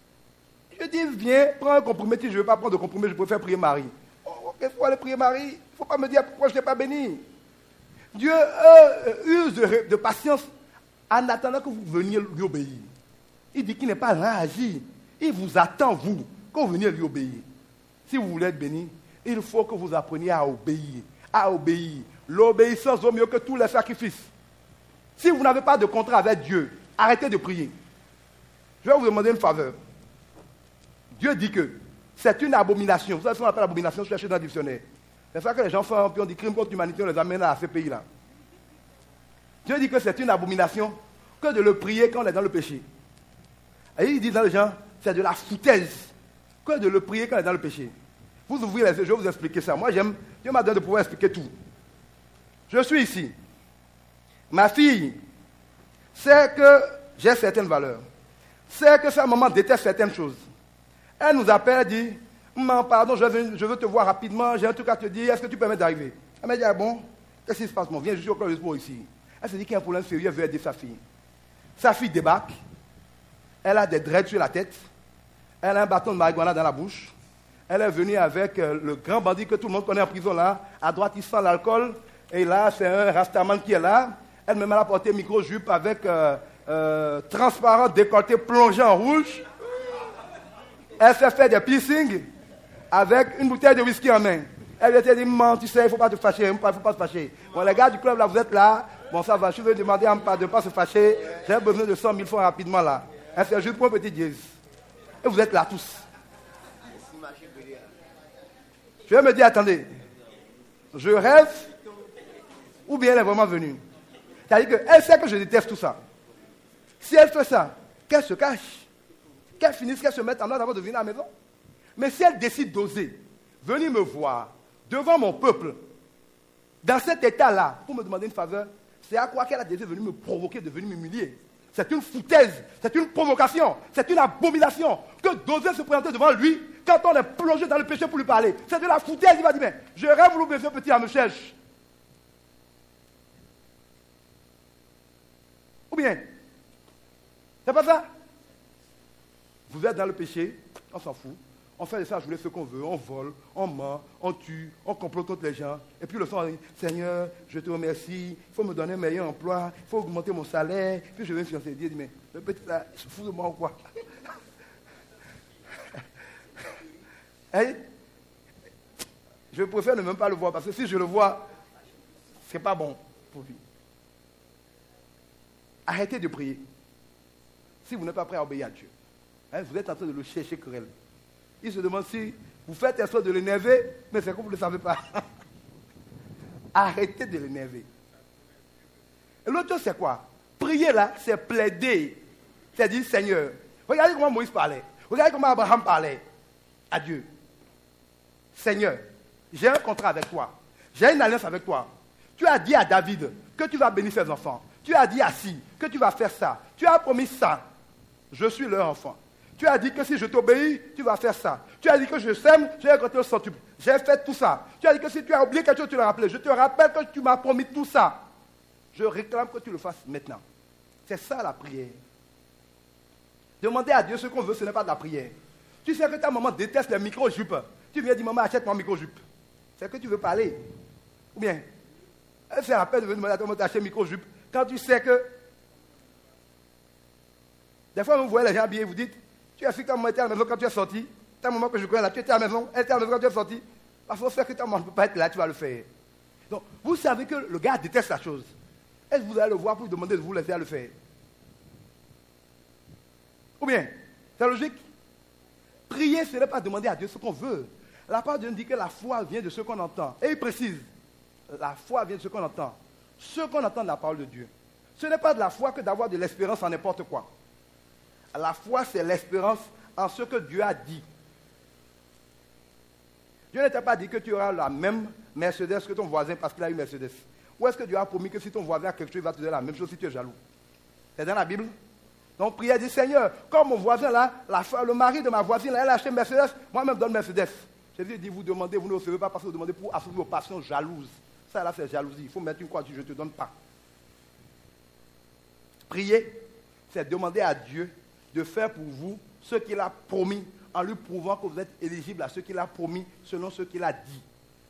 Speaker 3: Je dis, viens, prends un compromis. Si je ne veux pas prendre de compromis, je préfère prier Marie. Oh, il faut aller prier Marie. Il ne faut pas me dire pourquoi je ne t'ai pas béni. Dieu euh, use de, de patience en attendant que vous veniez lui obéir. Il dit qu'il n'est pas là à agir. Il vous attend, vous, que vous veniez lui obéir. Si vous voulez être béni, il faut que vous appreniez à obéir. À obéir. L'obéissance vaut mieux que tous les sacrifices. Si vous n'avez pas de contrat avec Dieu, arrêtez de prier. Je vais vous demander une faveur. Dieu dit que c'est une abomination. Vous savez ce qu'on appelle abomination, cherchez dans le dictionnaire. C'est ça que les gens font, puis on dit crime contre l'humanité, on les amène à ces pays-là. Dieu dit que c'est une abomination que de le prier quand on est dans le péché. Et il dit dans les gens, c'est de la foutaise que de le prier quand on est dans le péché. Vous ouvrez les yeux, je vais vous expliquer ça. Moi, j'aime, Dieu m'a donné de pouvoir expliquer tout. Je suis ici. Ma fille sait que j'ai certaines valeurs. Sait que sa maman déteste certaines choses. Elle nous appelle, elle dit, maman, pardon, je veux, je veux te voir rapidement, j'ai un truc à te dire, est-ce que tu permets d'arriver? Elle m'a dit, ah bon, qu'est-ce qui se passe, mon? Viens, je suis au club de sport ici. Elle se dit qu'il y a un problème sérieux, elle veut aider sa fille. Sa fille débarque, elle a des dreads sur la tête, elle a un bâton de marijuana dans la bouche, elle est venue avec euh, le grand bandit que tout le monde connaît en prison là, à droite il sent l'alcool, et là c'est un rastaman qui est là, elle-même elle a porté micro-jupe avec euh, euh, transparent, décolleté, plongé en rouge, elle s'est fait des piercings avec une bouteille de whisky en main. Elle était dit, maman, tu sais, il ne faut pas te fâcher, il ne faut pas se fâcher. Bon, les gars du club là, vous êtes là, bon ça va, je vais demander à de ne pas se fâcher, j'ai besoin de cent mille francs rapidement là. Elle fait juste pour un petit dièse. Et vous êtes là tous. Je vais me dire, attendez, je rêve ou bien elle est vraiment venue. C'est-à-dire qu'elle sait que je déteste tout ça. Si elle fait ça, qu'elle se cache, qu'elle finisse, qu'elle se mette en ordre avant de venir à la maison. Mais si elle décide d'oser venir me voir devant mon peuple, dans cet état-là, pour me demander une faveur, c'est à quoi qu'elle a décidé de venir me provoquer, de venir m'humilier. C'est une foutaise, c'est une provocation, c'est une abomination que d'oser se présenter devant lui quand on est plongé dans le péché pour lui parler. C'est de la foutaise, il va dire, mais je rêve où ce petit à me cherche. Ou bien, c'est pas ça? Vous êtes dans le péché, on s'en fout. On fait de ça, je voulais ce qu'on veut, on vole, on ment, on tue, on complote contre les gens. Et puis le soir, on dit, Seigneur, je te remercie, il faut me donner un meilleur emploi, il faut augmenter mon salaire. Puis je vais me fiancer. Dieu dit, mais le petit là, il se fout de moi ou quoi? Hey, je préfère ne même pas le voir, parce que si je le vois, c'est pas bon pour lui. Arrêtez de prier. Si vous n'êtes pas prêt à obéir à Dieu, hein, vous êtes en train de le chercher querelle. Il se demande si vous faites un sorte de l'énerver, mais c'est comme vous ne le savez pas. Arrêtez de l'énerver. Et l'autre chose, c'est quoi? Prier là, c'est plaider. C'est dire, Seigneur, regardez comment Moïse parlait. Regardez comment Abraham parlait à Dieu. Seigneur, j'ai un contrat avec toi. J'ai une alliance avec toi. Tu as dit à David que tu vas bénir ses enfants. Tu as dit à Si que tu vas faire ça. Tu as promis ça. Je suis leur enfant. Tu Tu as dit que si je t'obéis, tu vas faire ça. Tu as dit que je sème, je vais récolter le centuple. J'ai fait tout ça. Tu as dit que si tu as oublié quelque chose, tu le rappelles. Je te rappelle que tu m'as promis tout ça. Je réclame que tu le fasses maintenant. C'est ça la prière. Demander à Dieu ce qu'on veut, ce n'est pas de la prière. Tu sais que ta maman déteste les micro-jupes. Tu viens dire, maman, achète-moi un micro-jupe. C'est que tu veux parler. Ou bien, elle se rappelle de venir demander à ta maman d'acheter un micro-jupe. Quand tu sais que... Des fois, vous voyez les gens habillés, vous dites, tu as su que ta maman était à la maison quand tu es sorti. Ta maman que je connais là, tu étais à la maison, elle était à la maison quand tu es sorti. Parce qu'il faut faire que ta maman ne peut pas être là, tu vas le faire. Donc, vous savez que le gars déteste la chose. Est-ce que vous allez le voir pour lui demander de vous laisser à le faire? Ou bien, c'est logique. Prier, ce n'est pas demander à Dieu ce qu'on veut. La parole de Dieu dit que la foi vient de ce qu'on entend. Et il précise, la foi vient de ce qu'on entend. Ce qu'on entend de la parole de Dieu. Ce n'est pas de la foi que d'avoir de l'espérance en n'importe quoi. La foi, c'est l'espérance en ce que Dieu a dit. Dieu ne t'a pas dit que tu auras la même Mercedes que ton voisin parce qu'il a une Mercedes. Ou est-ce que Dieu a promis que si ton voisin a quelque chose, il va te donner la même chose si tu es jaloux? C'est dans la Bible. Donc, prière dit, Seigneur, comme mon voisin là, la, le mari de ma voisine, là, elle a acheté une Mercedes, moi-même donne Mercedes. Jésus dit, vous demandez, vous ne recevez pas parce que vous demandez pour assouvir vos passions jalouses. Ça là, c'est jalousie. Il faut mettre une croix dessus, je ne te donne pas. Prier, c'est demander à Dieu de faire pour vous ce qu'il a promis, en lui prouvant que vous êtes éligible à ce qu'il a promis, selon ce qu'il a dit.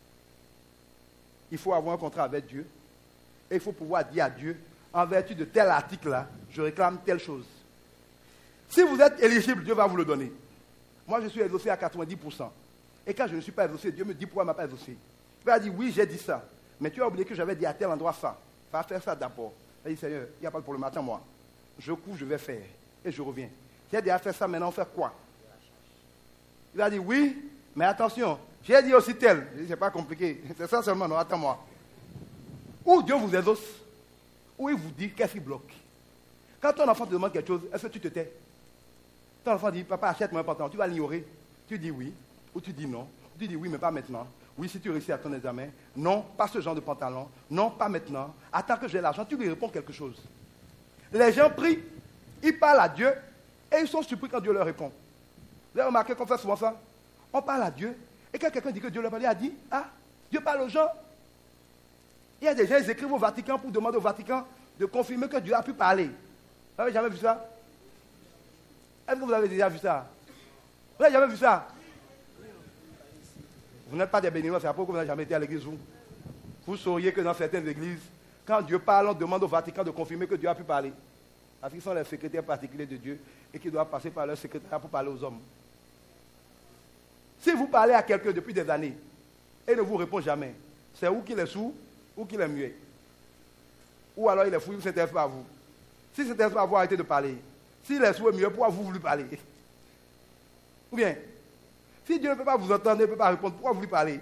Speaker 3: Il faut avoir un contrat avec Dieu, et il faut pouvoir dire à Dieu, en vertu de tel article-là, je réclame telle chose. Si vous êtes éligible, Dieu va vous le donner. Moi, je suis exaucé à quatre-vingt-dix pour cent. Et quand je ne suis pas exaucé, Dieu me dit pourquoi il ne m'a pas exaucé. Il va dire, oui, j'ai dit ça, mais tu as oublié que j'avais dit à tel endroit ça. Va faire ça d'abord. Il dit, Seigneur, il n'y a pas de problème, attends moi. Je cours, je vais faire, et je reviens. J'ai dit à faire ça, maintenant on fait quoi? Il va dire, oui, mais attention, j'ai dit aussi tel. Je dis, c'est pas compliqué, c'est ça seulement, non, attends-moi. Ou Dieu vous exauce, ou il vous dit qu'est-ce qui bloque. Quand ton enfant te demande quelque chose, est-ce que tu te tais? Ton enfant dit, papa, achète-moi un pantalon, tu vas l'ignorer. Tu dis oui, ou tu dis non. Tu dis oui, mais pas maintenant. Oui, si tu réussis à ton examen. Non, pas ce genre de pantalon. Non, pas maintenant. Attends que j'ai l'argent, tu lui réponds quelque chose. Les gens prient, ils parlent à Dieu, et ils sont surpris quand Dieu leur répond. Vous avez remarqué qu'on fait souvent ça? On parle à Dieu, et quand quelqu'un dit que Dieu leur parle, il a dit, ah, Dieu parle aux gens. Il y a des gens, ils écrivent au Vatican pour demander au Vatican de confirmer que Dieu a pu parler. Vous n'avez jamais vu ça? Est-ce que vous avez déjà vu ça? Vous n'avez jamais vu ça? Vous n'êtes pas des béninois, c'est à propos que vous n'avez jamais été à l'église. Vous, vous sauriez que dans certaines églises, quand Dieu parle, on demande au Vatican de confirmer que Dieu a pu parler. Parce qu'ils sont les secrétaires particuliers de Dieu et qu'ils doivent passer par leur secrétaire pour parler aux hommes. Si vous parlez à quelqu'un depuis des années et il ne vous répond jamais, c'est ou qu'il est sourd ou qu'il est muet. Ou alors il est fou, il ne s'intéresse pas à vous. S'il ne s'intéresse pas à vous, arrêtez de parler. S'il est sourd et muet, pourquoi vous voulez parler? Ou bien, si Dieu ne peut pas vous entendre, il ne peut pas répondre, pourquoi vous lui parlez?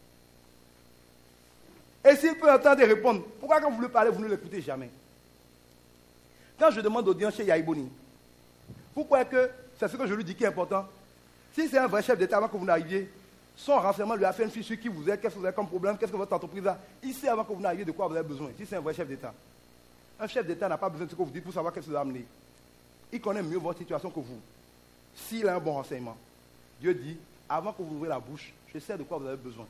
Speaker 3: Et s'il peut entendre et répondre, pourquoi quand vous lui parlez, vous ne l'écoutez jamais? Quand je demande audience chez Yaïboni, pourquoi que c'est ce que je lui dis qui est important? Si c'est un vrai chef d'État avant que vous n'arriviez, son renseignement lui a fait une fiche sur qui vous êtes, qu'est-ce que vous avez comme problème, qu'est-ce que votre entreprise a. Il sait avant que vous n'arriviez de quoi vous avez besoin, si c'est un vrai chef d'État. Un chef d'État n'a pas besoin de ce que vous dites pour savoir qu'est-ce que vous avez amené. Il connaît mieux votre situation que vous. S'il a un bon renseignement. Dieu dit, avant que vous ouvrez la bouche, je sais de quoi vous avez besoin.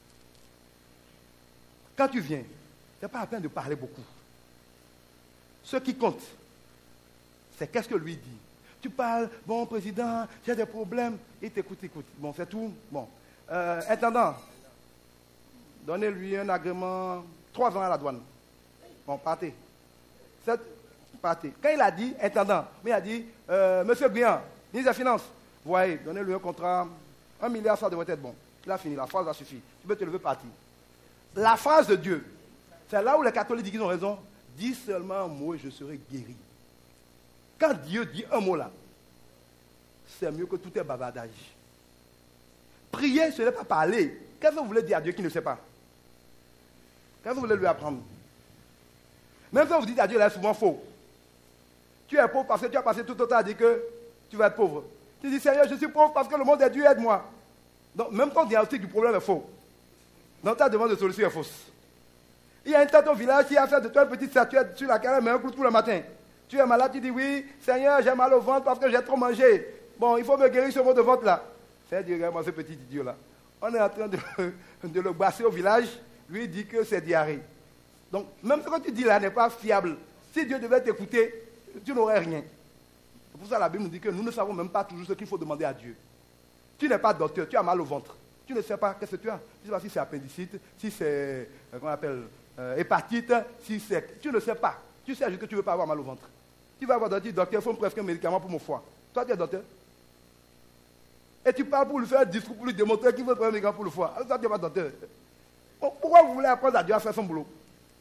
Speaker 3: Quand tu viens, ce n'est pas la peine de parler beaucoup. Ce qui compte, c'est qu'est-ce que lui dit. Tu parles, bon président, j'ai des problèmes, il t'écoute, écoute. Bon, c'est tout. Bon. Euh, intendant, donnez-lui un agrément, trois ans à la douane. Bon, partez. C'est, partez. Quand il a dit, intendant, mais il a dit, euh, monsieur Briand, ministre des Finances, voyez, donnez-lui un contrat, un milliard, ça devrait être bon. Il a fini, la phrase a suffi. Tu peux te lever, partir. La phrase de Dieu, c'est là où les catholiques disent qu'ils ont raison. Dis seulement un mot et je serai guéri. Quand Dieu dit un mot là, c'est mieux que tout est bavardage. Prier, ce n'est pas parler. Qu'est-ce que vous voulez dire à Dieu qui ne sait pas? Qu'est-ce que vous voulez lui apprendre? Même quand vous dites à Dieu, là, c'est souvent faux. Tu es pauvre parce que tu as passé tout ton temps à dire que tu vas être pauvre. Tu dis, Seigneur, je suis pauvre parce que le monde est Dieu, aide-moi. Donc, même ton diagnostic du problème est faux. Donc, ta demande de solution est fausse. Il y a un tante au village qui a fait de toi une petite statuette sur laquelle elle met un clou tout le matin. Tu es malade, tu dis, oui, Seigneur, j'ai mal au ventre parce que j'ai trop mangé. Bon, il faut me guérir ce mot de ventre là. C'est dire, regarde-moi ce petit idiot là. On est en train de, de le basser au village. Lui dit que c'est diarrhée. Donc, même ce que tu dis là n'est pas fiable. Si Dieu devait t'écouter, tu n'aurais rien. C'est pour ça que la Bible nous dit que nous ne savons même pas toujours ce qu'il faut demander à Dieu. Tu n'es pas docteur, tu as mal au ventre. Tu ne sais pas qu'est-ce que tu as. Tu ne sais pas si c'est appendicite, si c'est, euh, comment on appelle, euh, hépatite, si c'est... Tu ne sais pas. Tu sais juste que tu ne veux pas avoir mal au ventre. Tu vas avoir docteur, docteur, il faut me prescrire un médicament pour mon foie. Toi, tu es docteur. Et tu parles pour lui faire un discours, pour lui démontrer qu'il veut prendre un médicament pour le foie. Alors, toi, tu n'es pas docteur. Bon, pourquoi vous voulez apprendre à Dieu à faire son boulot?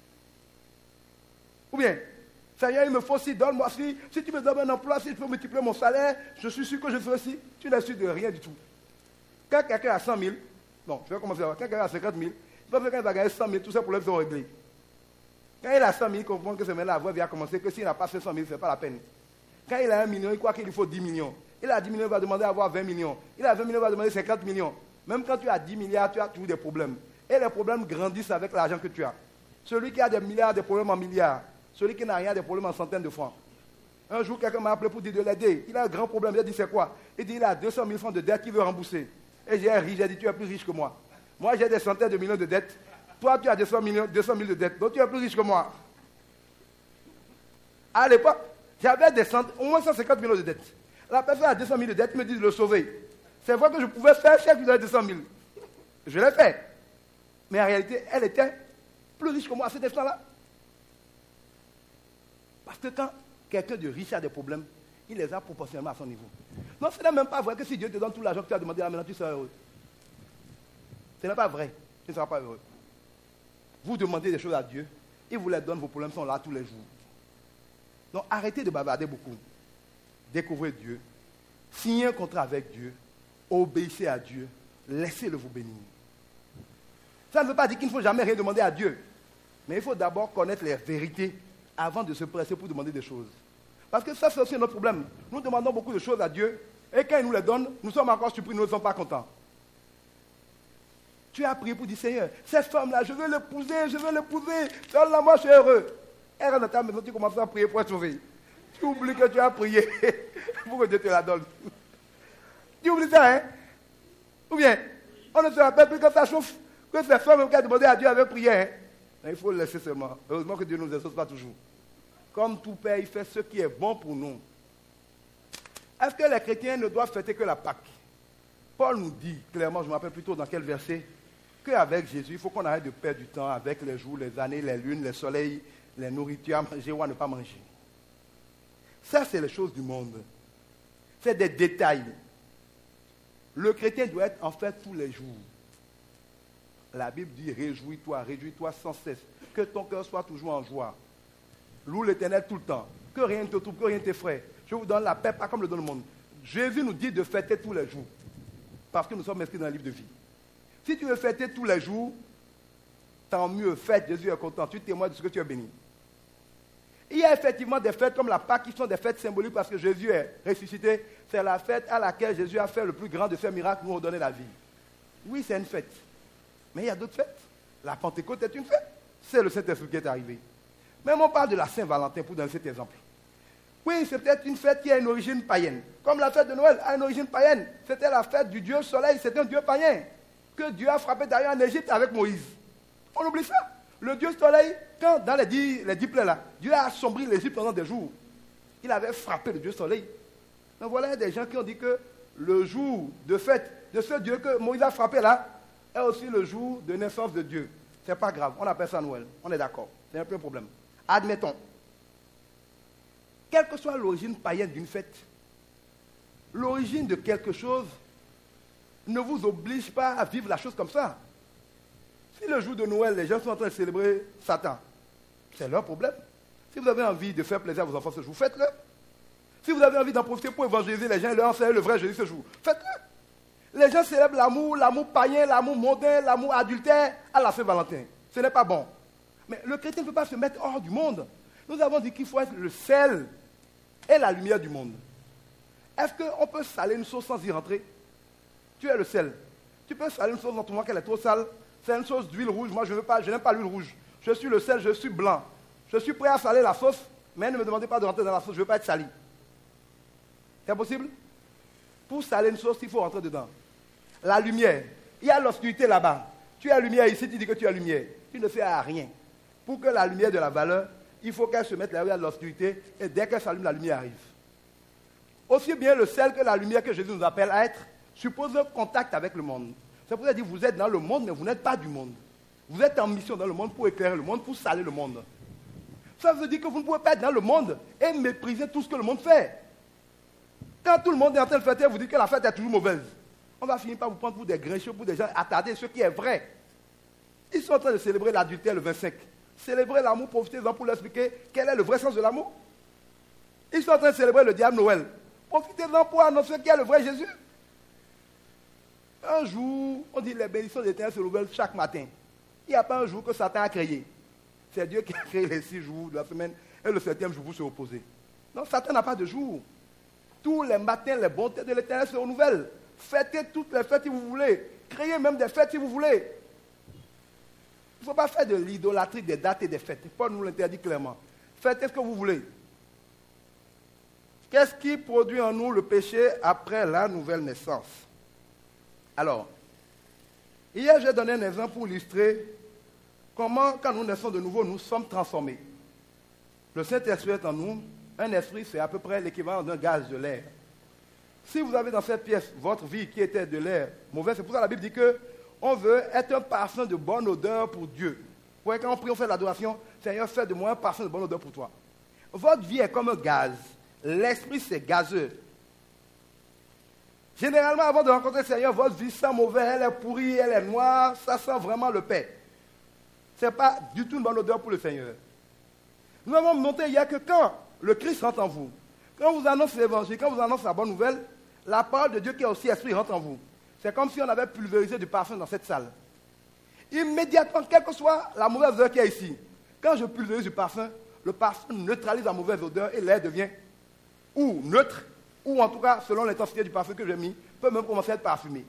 Speaker 3: Ou bien, Seigneur, il me faut si, donne-moi si, si tu me donnes un emploi, si je peux multiplier mon salaire, je suis sûr que je ferai si. Tu n'es sûr de rien du tout. Quand quelqu'un a cent mille, non, je vais commencer à voir, quand quelqu'un a cinquante mille, il peut faire quand il va gagner cent mille, tous ces problèmes sont réglés. Quand il a cent mille, il comprend que c'est maintenant la voie vient commencer, que s'il n'a pas fait cent mille, ce n'est pas la peine. Quand il a un million, il croit qu'il lui faut dix millions. Il a dix millions, il va demander à avoir vingt millions. Il a vingt millions, il va demander cinquante millions. Même quand tu as dix milliards, tu as toujours des problèmes. Et les problèmes grandissent avec l'argent que tu as. Celui qui a des milliards, des problèmes en milliards. Celui qui n'a rien, des problèmes en centaines de francs. Un jour, quelqu'un m'a appelé pour dire de l'aider. Il a un grand problème. J'ai dit, c'est quoi? Il dit, il a deux cent mille francs de dette qu'il veut rembourser. Et j'ai un riche, j'ai dit, tu es plus riche que moi. Moi, j'ai des centaines de millions de dettes. Toi, tu as deux cents mille de dettes. Donc, tu es plus riche que moi. À l'époque, j'avais des cent, au moins cent cinquante millions de dettes. La personne a deux cent mille de dettes, il me dit de le sauver. C'est vrai que je pouvais faire chèque de deux cent mille. Je l'ai fait. Mais en réalité, elle était plus riche que moi à cet instant-là. Parce que quand quelqu'un de riche a des problèmes, il les a proportionnellement à son niveau. Non, ce n'est même pas vrai que si Dieu te donne tout l'argent que tu as demandé, là maintenant tu seras heureux. Ce n'est pas vrai. Tu ne seras pas heureux. Vous demandez des choses à Dieu, il vous les donne, vos problèmes sont là tous les jours. Donc arrêtez de bavarder beaucoup. Découvrez Dieu. Signez un contrat avec Dieu. Obéissez à Dieu. Laissez-le vous bénir. Ça ne veut pas dire qu'il ne faut jamais rien demander à Dieu. Mais il faut d'abord connaître les vérités avant de se presser pour demander des choses. Parce que ça, c'est aussi notre problème. Nous demandons beaucoup de choses à Dieu, et quand il nous les donne, nous sommes encore surpris, nous ne sommes pas contents. Tu as prié pour dire, Seigneur, cette femme-là, je veux l'épouser, je veux l'épouser, donne-la moi, je suis heureux. Et rentre dans ta maison, tu commences à prier pour être sauvé. Tu oublies que tu as prié pour que Dieu te la donne. Tu oublies ça, hein? Ou bien, on ne se rappelle plus que ça chauffe, que cette femme qui a demandé à Dieu avait prié, hein? Mais il faut le laisser seulement. Heureusement que Dieu ne nous exauce pas toujours. Comme tout père, il fait ce qui est bon pour nous. Est-ce que les chrétiens ne doivent fêter que la Pâque? Paul nous dit clairement, je me rappelle plutôt dans quel verset, qu'avec Jésus, il faut qu'on arrête de perdre du temps avec les jours, les années, les lunes, les soleils, les nourritures à manger ou à ne pas manger. Ça, c'est les choses du monde. C'est des détails. Le chrétien doit être en fait tous les jours. La Bible dit, réjouis-toi, réjouis-toi sans cesse. Que ton cœur soit toujours en joie. Loue l'Éternel tout le temps. Que rien ne te trouble, que rien ne t'effraie. Je vous donne la paix, pas comme le donne le monde. Jésus nous dit de fêter tous les jours. Parce que nous sommes inscrits dans le livre de vie. Si tu veux fêter tous les jours, tant mieux, fête, Jésus est content. Tu témoignes de ce que tu es béni. Il y a effectivement des fêtes comme la Pâque qui sont des fêtes symboliques parce que Jésus est ressuscité. C'est la fête à laquelle Jésus a fait le plus grand de ses miracles, nous redonner la vie. Oui, c'est une fête. Mais il y a d'autres fêtes. La Pentecôte est une fête. C'est le Saint-Esprit qui est arrivé. Même on parle de la Saint-Valentin pour donner cet exemple. Oui, c'est peut-être une fête qui a une origine païenne. Comme la fête de Noël a une origine païenne. C'était la fête du Dieu Soleil, c'était un Dieu païen. Que Dieu a frappé d'ailleurs en Égypte avec Moïse. On oublie ça. Le Dieu Soleil, quand dans les dix, les dix plaies là, Dieu a assombri l'Égypte pendant des jours. Il avait frappé le Dieu Soleil. Donc voilà des gens qui ont dit que le jour de fête de ce Dieu que Moïse a frappé là, est aussi le jour de naissance de Dieu. C'est pas grave, on appelle ça Noël. On est d'accord, c'est un peu un problème. Admettons, quelle que soit l'origine païenne d'une fête, l'origine de quelque chose ne vous oblige pas à vivre la chose comme ça. Si le jour de Noël, les gens sont en train de célébrer Satan, c'est leur problème. Si vous avez envie de faire plaisir à vos enfants ce jour, faites-le. Si vous avez envie d'en profiter pour évangéliser les gens et leur enseigner le vrai Jésus ce jour, faites-le. Les gens célèbrent l'amour, l'amour païen, l'amour mondain, l'amour adultère à la Saint-Valentin. Ce n'est pas bon. Mais le chrétien ne peut pas se mettre hors du monde. Nous avons dit qu'il faut être le sel et la lumière du monde. Est-ce qu'on peut saler une sauce sans y rentrer? Tu es le sel. Tu peux saler une sauce en trouvant qu'elle est trop sale. C'est une sauce d'huile rouge. Moi, je n'aime pas, pas l'huile rouge. Je suis le sel, je suis blanc. Je suis prêt à saler la sauce, mais ne me demandez pas de rentrer dans la sauce. Je ne veux pas être sali. C'est possible? pour saler une sauce, il faut rentrer dedans. La lumière. Il y a l'obscurité là-bas. Tu as lumière ici, tu dis que tu as lumière. Tu ne fais à rien. Pour que la lumière ait de la valeur, il faut qu'elle se mette là où il y a de l'obscurité, et dès qu'elle s'allume, la lumière arrive. Aussi bien le sel que la lumière que Jésus nous appelle à être suppose un contact avec le monde. C'est pour ça qu'il dit, vous êtes dans le monde, mais vous n'êtes pas du monde. Vous êtes en mission dans le monde pour éclairer le monde, pour saler le monde. Ça veut dire que vous ne pouvez pas être dans le monde et mépriser tout ce que le monde fait. Quand tout le monde est en train de fêter, vous dites que la fête est toujours mauvaise. On va finir par vous prendre pour des grincheux, pour des gens attardés, ce qui est vrai. Ils sont en train de célébrer l'adultère le vingt-cinq. Célébrer l'amour, profitez-en pour leur expliquer quel est le vrai sens de l'amour. Ils sont en train de célébrer le diable Noël. Profitez-en pour annoncer qui est le vrai Jésus. Un jour, on dit les bénédictions d'Éternel se renouvellent chaque matin. Il n'y a pas un jour que Satan a créé. C'est Dieu qui a créé les six jours de la semaine et le septième jour pour se reposer. Non, Satan n'a pas de jour. Tous les matins, les bontés de l'Éternel se renouvellent. Fêtez toutes les fêtes si vous voulez. Créez même des fêtes si vous voulez. Il ne faut pas faire de l'idolâtrie des dates et des fêtes. Paul nous l'interdit clairement. Faites ce que vous voulez. Qu'est-ce qui produit en nous le péché après la nouvelle naissance? Alors, hier j'ai donné un exemple pour illustrer comment, quand nous naissons de nouveau, nous sommes transformés. Le Saint-Esprit est en nous. Un esprit, c'est à peu près l'équivalent d'un gaz de l'air. Si vous avez dans cette pièce votre vie qui était de l'air mauvais, c'est pour ça que la Bible dit qu'on veut être un parfum de bonne odeur pour Dieu. Vous voyez, quand on prie, on fait l'adoration, Seigneur, fais de moi un parfum de bonne odeur pour toi. Votre vie est comme un gaz. L'esprit, c'est gazeux. Généralement, avant de rencontrer le Seigneur, votre vie sent mauvais, elle est pourrie, elle est noire, ça sent vraiment le paix. Ce n'est pas du tout une bonne odeur pour le Seigneur. Nous avons montré hier que quand le Christ rentre en vous, quand on vous annonce l'évangile, quand on vous annonce la bonne nouvelle, la parole de Dieu qui est aussi esprit rentre en vous. C'est comme si on avait pulvérisé du parfum dans cette salle. Immédiatement, quelle que soit la mauvaise odeur qu'il y a ici, quand je pulvérise du parfum, le parfum neutralise la mauvaise odeur et l'air devient ou neutre, ou en tout cas, selon l'intensité du parfum que j'ai mis, peut même commencer à être parfumé.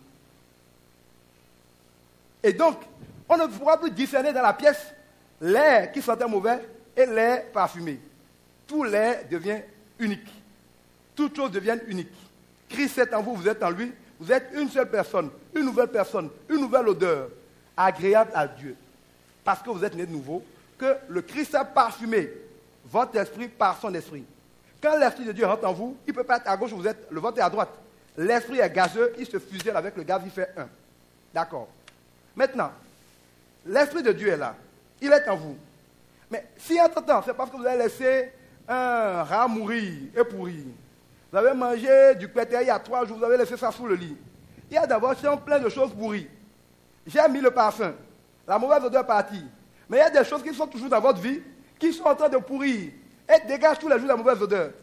Speaker 3: Et donc, on ne pourra plus discerner dans la pièce l'air qui sentait mauvais et l'air parfumé. Tout l'air devient unique. Toutes choses deviennent uniques. Christ est en vous, vous êtes en lui. Vous êtes une seule personne, une nouvelle personne, une nouvelle odeur, agréable à Dieu. Parce que vous êtes né de nouveau, que le Christ a parfumé votre esprit par son esprit. Quand l'esprit de Dieu rentre en vous, il ne peut pas être à gauche, vous êtes, le vôtre est à droite. L'esprit est gazeux, il se fusionne avec le gaz, il fait un. D'accord. Maintenant, l'esprit de Dieu est là. Il est en vous. Mais si entre-temps, c'est parce que vous avez laissé un rat mourir et pourrir. Vous avez mangé du pétrin il y a trois jours, vous avez laissé ça sous le lit. Il y a d'abord plein de choses pourries. J'ai mis le parfum. La mauvaise odeur est partie. Mais il y a des choses qui sont toujours dans votre vie, qui sont en train de pourrir. Et dégagent tous les jours la mauvaise odeur.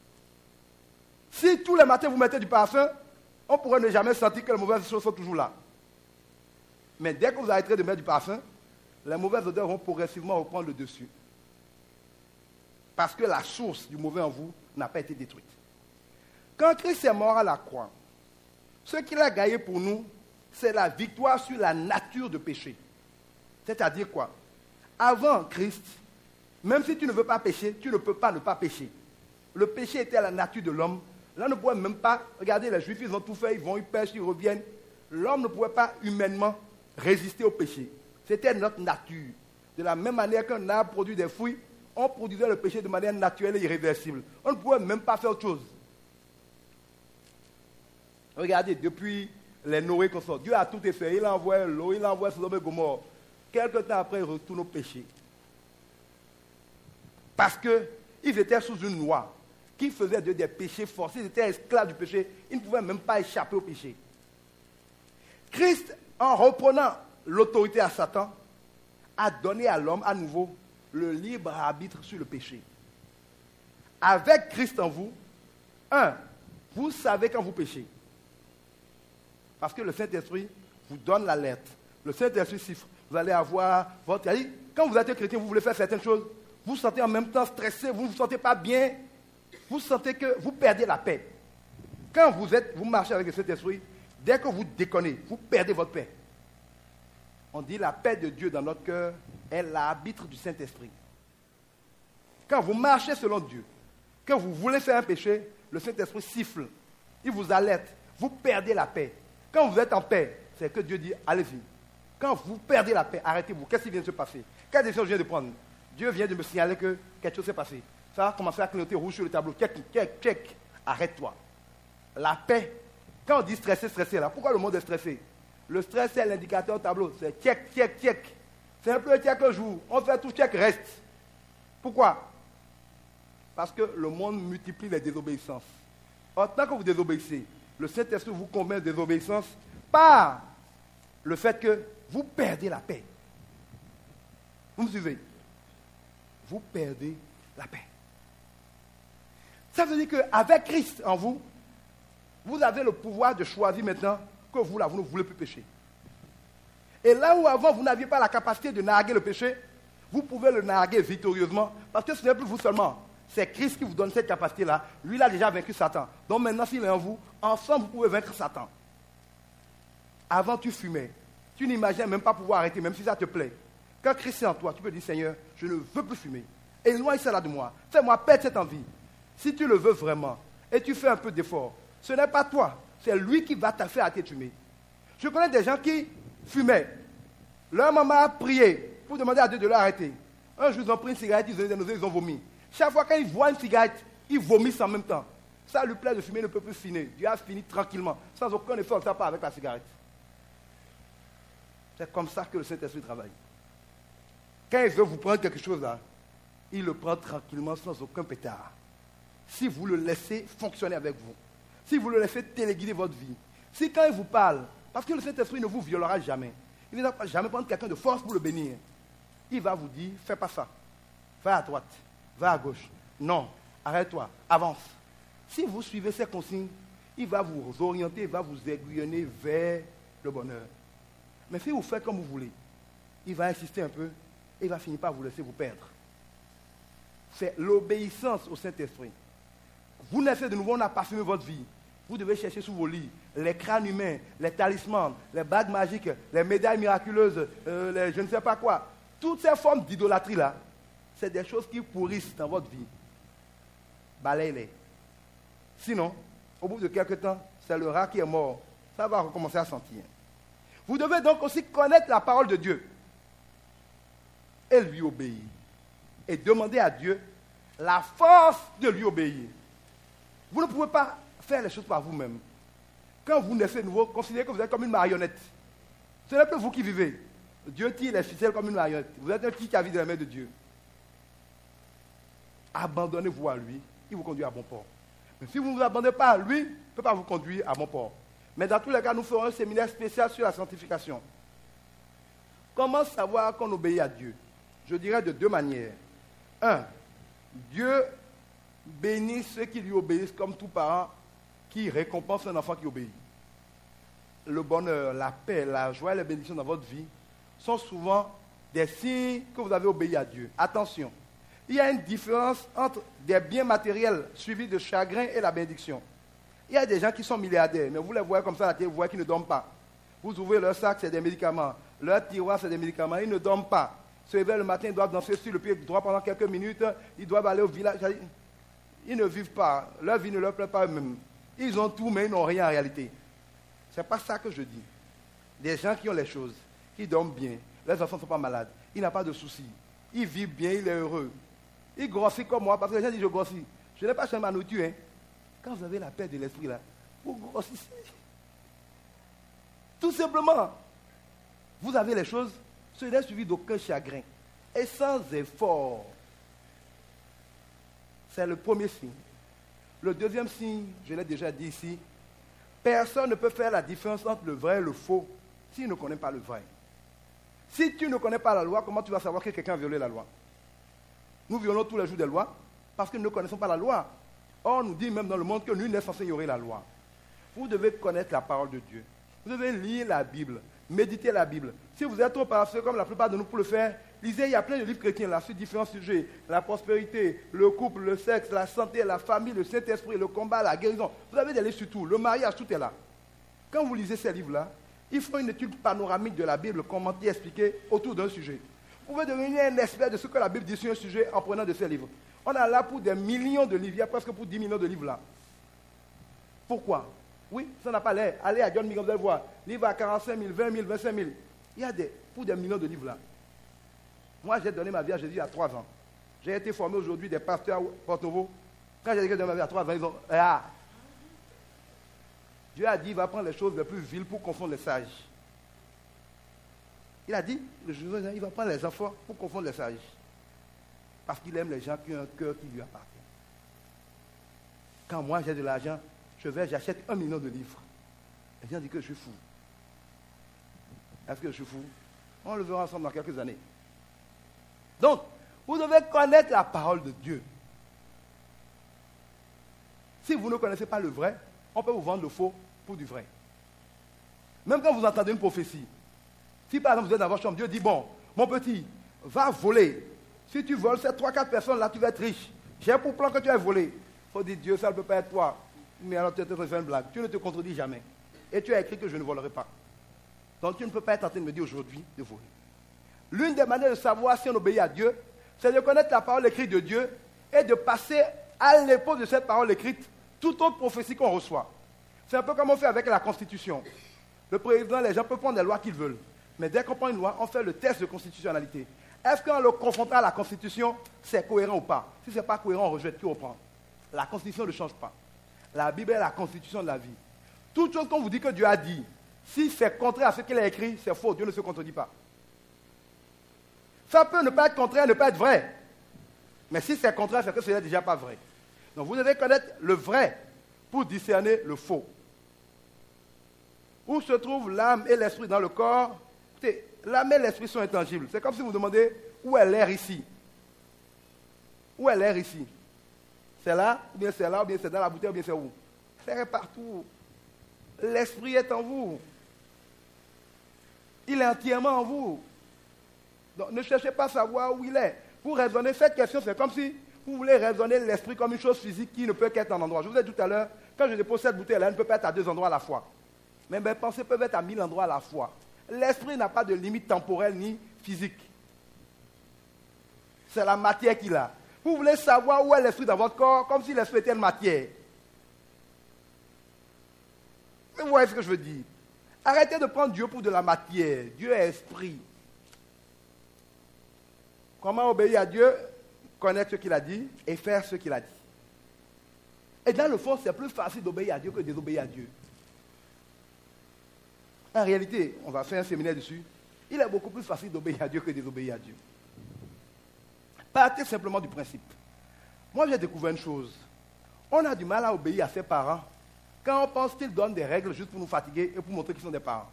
Speaker 3: Si tous les matins vous mettez du parfum, on pourrait ne jamais sentir que les mauvaises choses sont toujours là. Mais dès que vous arrêterez de mettre du parfum, les mauvaises odeurs vont progressivement reprendre le dessus. Parce que la source du mauvais en vous n'a pas été détruite. Quand Christ est mort à la croix, ce qu'il a gagné pour nous, c'est la victoire sur la nature de péché. C'est-à-dire quoi? Avant Christ, même si tu ne veux pas pécher, tu ne peux pas ne pas pécher. Le péché était à la nature de l'homme. L'homme ne pouvait même pas, regardez les Juifs, ils ont tout fait, ils vont, ils pêchent, ils reviennent. L'homme ne pouvait pas humainement résister au péché. C'était notre nature. De la même manière qu'un arbre produit des fruits, on produisait le péché de manière naturelle et irréversible. On ne pouvait même pas faire autre chose. Regardez, depuis les Noé qu'on sort, Dieu a tout fait. Il a envoyé l'eau, il a envoyé Sodome et Gomorrhe. Quelque temps après, il retourne au péché. Parce qu'ils étaient sous une loi qui faisait d'eux des péchés forcés. Ils étaient esclaves du péché. Ils ne pouvaient même pas échapper au péché. Christ, en reprenant l'autorité à Satan, a donné à l'homme à nouveau le libre arbitre sur le péché. Avec Christ en vous, un, vous savez quand vous péchez. Parce que le Saint-Esprit vous donne l'alerte. Le Saint-Esprit siffle. Vous allez avoir votre... Quand vous êtes chrétien, vous voulez faire certaines choses, vous vous sentez en même temps stressé, vous ne vous sentez pas bien, vous sentez que vous perdez la paix. Quand vous, êtes, vous marchez avec le Saint-Esprit, dès que vous déconnez, vous perdez votre paix. On dit la paix de Dieu dans notre cœur est l'arbitre du Saint-Esprit. Quand vous marchez selon Dieu, que vous voulez faire un péché, le Saint-Esprit siffle, il vous alerte. vous perdez la paix. Quand vous êtes en paix, c'est que Dieu dit, allez-y. Quand vous perdez la paix, arrêtez-vous. Qu'est-ce qui vient de se passer? Quelle décision je viens de prendre? Dieu vient de me signaler que quelque chose s'est passé. Ça va commencer à clignoter rouge sur le tableau. Check, check, check. Arrête-toi. La paix. Quand on dit stressé, stressé, là, pourquoi le monde est stressé? Le stress, c'est l'indicateur au tableau. C'est check, check, check. C'est un peu un check le jour. On fait tout, check, reste. Pourquoi? Parce que le monde multiplie les désobéissances. En tant que vous désobéissez, le Saint-Esprit vous convainc de désobéissance par le fait que vous perdez la paix. Vous me suivez? Vous perdez la paix. Ça veut dire qu'avec Christ en vous, vous avez le pouvoir de choisir maintenant que vous, là, vous ne voulez plus pécher. Et là où avant, vous n'aviez pas la capacité de narguer le péché, vous pouvez le narguer victorieusement, parce que ce n'est plus vous seulement. C'est Christ qui vous donne cette capacité-là. Lui, il a déjà vaincu Satan. Donc maintenant, s'il est en vous, ensemble, vous pouvez vaincre Satan. Avant, tu fumais. Tu n'imaginais même pas pouvoir arrêter, même si ça te plaît. Quand Christ est en toi, tu peux dire, Seigneur, je ne veux plus fumer. Éloigne cela de moi. Fais-moi perdre cette envie. Si tu le veux vraiment, et tu fais un peu d'effort, ce n'est pas toi, c'est lui qui va te faire arrêter de fumer. Je connais des gens qui fumaient. Leur maman a prié pour demander à Dieu de l'arrêter. Un jour, ils ont pris une cigarette, ils ont des nausées, ils ont vomi. Chaque fois qu'ils voient une cigarette, ils vomissent en même temps. Ça lui plaît de fumer, il ne peut plus finir. Dieu a fini tranquillement, sans aucun effort, ça part avec la cigarette. C'est comme ça que le Saint-Esprit travaille. Quand il veut vous prendre quelque chose là, il le prend tranquillement, sans aucun pétard. Si vous le laissez fonctionner avec vous, si vous le laissez téléguider votre vie, si quand il vous parle, parce que le Saint-Esprit ne vous violera jamais, il ne va jamais prendre quelqu'un de force pour le bénir. Il va vous dire, fais pas ça, va à droite, va à gauche, non, arrête-toi, avance. Si vous suivez ces consignes, il va vous orienter, il va vous aiguillonner vers le bonheur. Mais si vous faites comme vous voulez, il va insister un peu et il va finir par vous laisser vous perdre. C'est l'obéissance au Saint-Esprit. Vous naissez de nouveau, on a parfumé votre vie. Vous devez chercher sous vos lits les crânes humains, les talismans, les bagues magiques, les médailles miraculeuses, euh, les je ne sais pas quoi. Toutes ces formes d'idolâtrie-là, c'est des choses qui pourrissent dans votre vie. Balayez-les. Sinon, au bout de quelques temps, c'est le rat qui est mort. Ça va recommencer à sentir. Vous devez donc aussi connaître la parole de Dieu et lui obéir. Et demander à Dieu la force de lui obéir. Vous ne pouvez pas faire les choses par vous-même. Quand vous naissez de nouveau, considérez que vous êtes comme une marionnette. Ce n'est plus vous qui vivez. Dieu tire les ficelles comme une marionnette. Vous êtes un petit qui a vie de la main de Dieu. Abandonnez-vous à lui, il vous conduit à bon port. Mais si vous ne vous abandonnez pas à lui, il ne peut pas vous conduire à bon port. Mais dans tous les cas, nous ferons un séminaire spécial sur la sanctification. Comment savoir qu'on obéit à Dieu? Je dirais de deux manières. Un, Dieu bénit ceux qui lui obéissent comme tout parent qui récompense un enfant qui obéit. Le bonheur, la paix, la joie et les bénédictions dans votre vie sont souvent des signes que vous avez obéi à Dieu. Attention, il y a une différence entre des biens matériels suivis de chagrin et la bénédiction. Il y a des gens qui sont milliardaires, mais vous les voyez comme ça à la télé, vous voyez qu'ils ne dorment pas. Vous ouvrez leur sac, c'est des médicaments. Leur tiroir, c'est des médicaments. Ils ne dorment pas. Se réveillent le matin, ils doivent danser sur le pied droit pendant quelques minutes. Ils doivent aller au village. Ils ne vivent pas. Leur vie ne leur plaît pas eux-mêmes. Ils ont tout, mais ils n'ont rien en réalité. Ce n'est pas ça que je dis. Des gens qui ont les choses, qui dorment bien, leurs enfants ne sont pas malades, ils n'ont pas de soucis. Ils vivent bien, ils sont heureux. Ils grossissent comme moi, parce que les gens disent je grossis. Je n'ai pas changé ma nourriture. Hein. Quand vous avez la paix de l'esprit là, vous grossissez. Tout simplement. Vous avez les choses, ce n'est suivi d'aucun chagrin. Et sans effort. C'est le premier signe. Le deuxième signe, je l'ai déjà dit ici, personne ne peut faire la différence entre le vrai et le faux s'il ne connaît pas le vrai. Si tu ne connais pas la loi, comment tu vas savoir que quelqu'un a violé la loi? Nous violons tous les jours des lois parce que nous ne connaissons pas la loi. Or, on nous dit même dans le monde que nul n'est censé ignorer la loi. Vous devez connaître la parole de Dieu. Vous devez lire la Bible, méditer la Bible. Si vous êtes trop paresseux comme la plupart de nous pour le faire, lisez, il y a plein de livres chrétiens là sur différents sujets. La prospérité, le couple, le sexe, la santé, la famille, le Saint-Esprit, le combat, la guérison. Vous avez des livres sur tout. Le mariage, tout est là. Quand vous lisez ces livres-là, il faut une étude panoramique de la Bible, commenter, expliquer autour d'un sujet. Vous pouvez devenir un expert de ce que la Bible dit sur un sujet en prenant de ces livres. On a là pour des millions de livres, il y a presque pour dix millions de livres là. Pourquoi? Oui, ça n'a pas l'air. Allez à John Milton, vous allez voir. Livre à quarante-cinq mille, vingt mille, vingt-cinq mille. Il y a des, pour des millions de livres là. Moi, j'ai donné ma vie à Jésus il y a trois ans. J'ai été formé aujourd'hui des pasteurs à Porto-Novo. Quand j'ai donné ma vie à trois ans, ils ont... Ah. Dieu a dit, il va prendre les choses les plus viles pour confondre les sages. Il a dit, le jour, il va prendre les enfants pour confondre les sages. Parce qu'il aime les gens qui ont un cœur qui lui appartient. Quand moi j'ai de l'argent, je vais, j'achète un million de livres. Les gens disent que je suis fou. Est-ce que je suis fou? On le verra ensemble dans quelques années. Donc, vous devez connaître la parole de Dieu. Si vous ne connaissez pas le vrai, on peut vous vendre le faux pour du vrai. Même quand vous entendez une prophétie, si par exemple vous êtes dans votre chambre, Dieu dit, bon, mon petit, va voler. Si tu voles ces trois quatre personnes là, tu vas être riche. J'ai pour plan que tu vas voler. Il faut dire, Dieu, ça ne peut pas être toi. Mais alors tu es en train de faire une blague. Tu ne te contredis jamais. Et tu as écrit que je ne volerai pas. Donc tu ne peux pas être en train de me dire aujourd'hui de voler. L'une des manières de savoir si on obéit à Dieu, c'est de connaître la parole écrite de Dieu et de passer à l'épaule de cette parole écrite toute autre prophétie qu'on reçoit. C'est un peu comme on fait avec la Constitution. Le président, les gens peuvent prendre les lois qu'ils veulent. Mais dès qu'on prend une loi, on fait le test de constitutionnalité. Est-ce qu'en le confrontant à la Constitution, c'est cohérent ou pas? Si ce n'est pas cohérent, on rejette, qui reprend. La Constitution ne change pas. La Bible est la Constitution de la vie. Toute chose qu'on vous dit que Dieu a dit, si c'est contraire à ce qu'il a écrit, c'est faux. Dieu ne se contredit pas. Ça peut ne pas être contraire, ne pas être vrai. Mais si c'est contraire, c'est que ce n'est déjà pas vrai. Donc vous devez connaître le vrai pour discerner le faux. Où se trouvent l'âme et l'esprit dans le corps? Écoutez, l'âme et l'esprit sont intangibles. C'est comme si vous demandez où est l'air ici. Où est l'air ici? C'est là, ou bien c'est là, ou bien c'est dans la bouteille, ou bien c'est où? C'est partout. L'esprit est en vous. Il est entièrement en vous. Donc ne cherchez pas à savoir où il est. Pour raisonner cette question, c'est comme si vous voulez raisonner l'esprit comme une chose physique qui ne peut qu'être en endroit. Je vous ai dit tout à l'heure, quand je dépose cette bouteille-là, elle ne peut pas être à deux endroits à la fois. Mais mes pensées peuvent être à mille endroits à la fois. L'esprit n'a pas de limite temporelle ni physique. C'est la matière qu'il a. Vous voulez savoir où est l'esprit dans votre corps, comme si l'esprit était une matière. Vous voyez ce que je veux dire? Arrêtez de prendre Dieu pour de la matière. Dieu est esprit. Comment obéir à Dieu? Connaître ce qu'il a dit et faire ce qu'il a dit. Et dans le fond, c'est plus facile d'obéir à Dieu que de désobéir à Dieu. En réalité, on va faire un séminaire dessus. Il est beaucoup plus facile d'obéir à Dieu que de désobéir à Dieu. Partez simplement du principe. Moi, j'ai découvert une chose. On a du mal à obéir à ses parents quand on pense qu'ils donnent des règles juste pour nous fatiguer et pour montrer qu'ils sont des parents.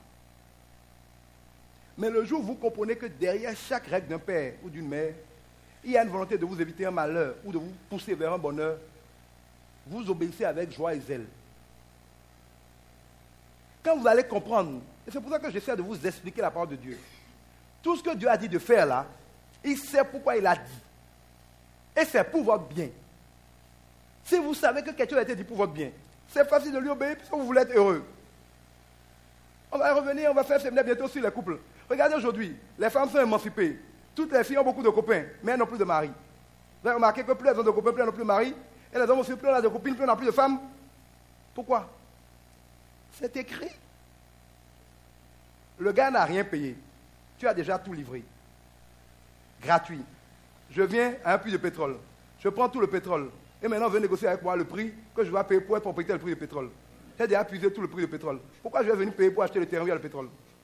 Speaker 3: Mais le jour où vous comprenez que derrière chaque règle d'un père ou d'une mère, il y a une volonté de vous éviter un malheur ou de vous pousser vers un bonheur, vous obéissez avec joie et zèle. Quand vous allez comprendre, et c'est pour ça que j'essaie de vous expliquer la parole de Dieu, tout ce que Dieu a dit de faire là, il sait pourquoi il a dit. Et c'est pour votre bien. Si vous savez que quelque chose a été dit pour votre bien, c'est facile de lui obéir parce que vous voulez être heureux. On va revenir, on va faire un séminaire bientôt sur les couples. Regardez aujourd'hui, les femmes sont émancipées. Toutes les filles ont beaucoup de copains, mais elles n'ont plus de mari. Vous avez remarqué que plus elles ont de copains, plus elles n'ont plus de mari. Et les hommes aussi, plus elles ont de copines, plus elles n'ont plus de femmes. Pourquoi? C'est écrit. Le gars n'a rien payé. Tu as déjà tout livré. Gratuit. Je viens à un puits de pétrole. Je prends tout le pétrole. Et maintenant, on veut négocier avec moi le prix que je dois payer pour être propriétaire du prix de pétrole. J'ai déjà puisé tout le prix de pétrole. Pourquoi je vais venir payer pour acheter le terrain où il y a le pétrole?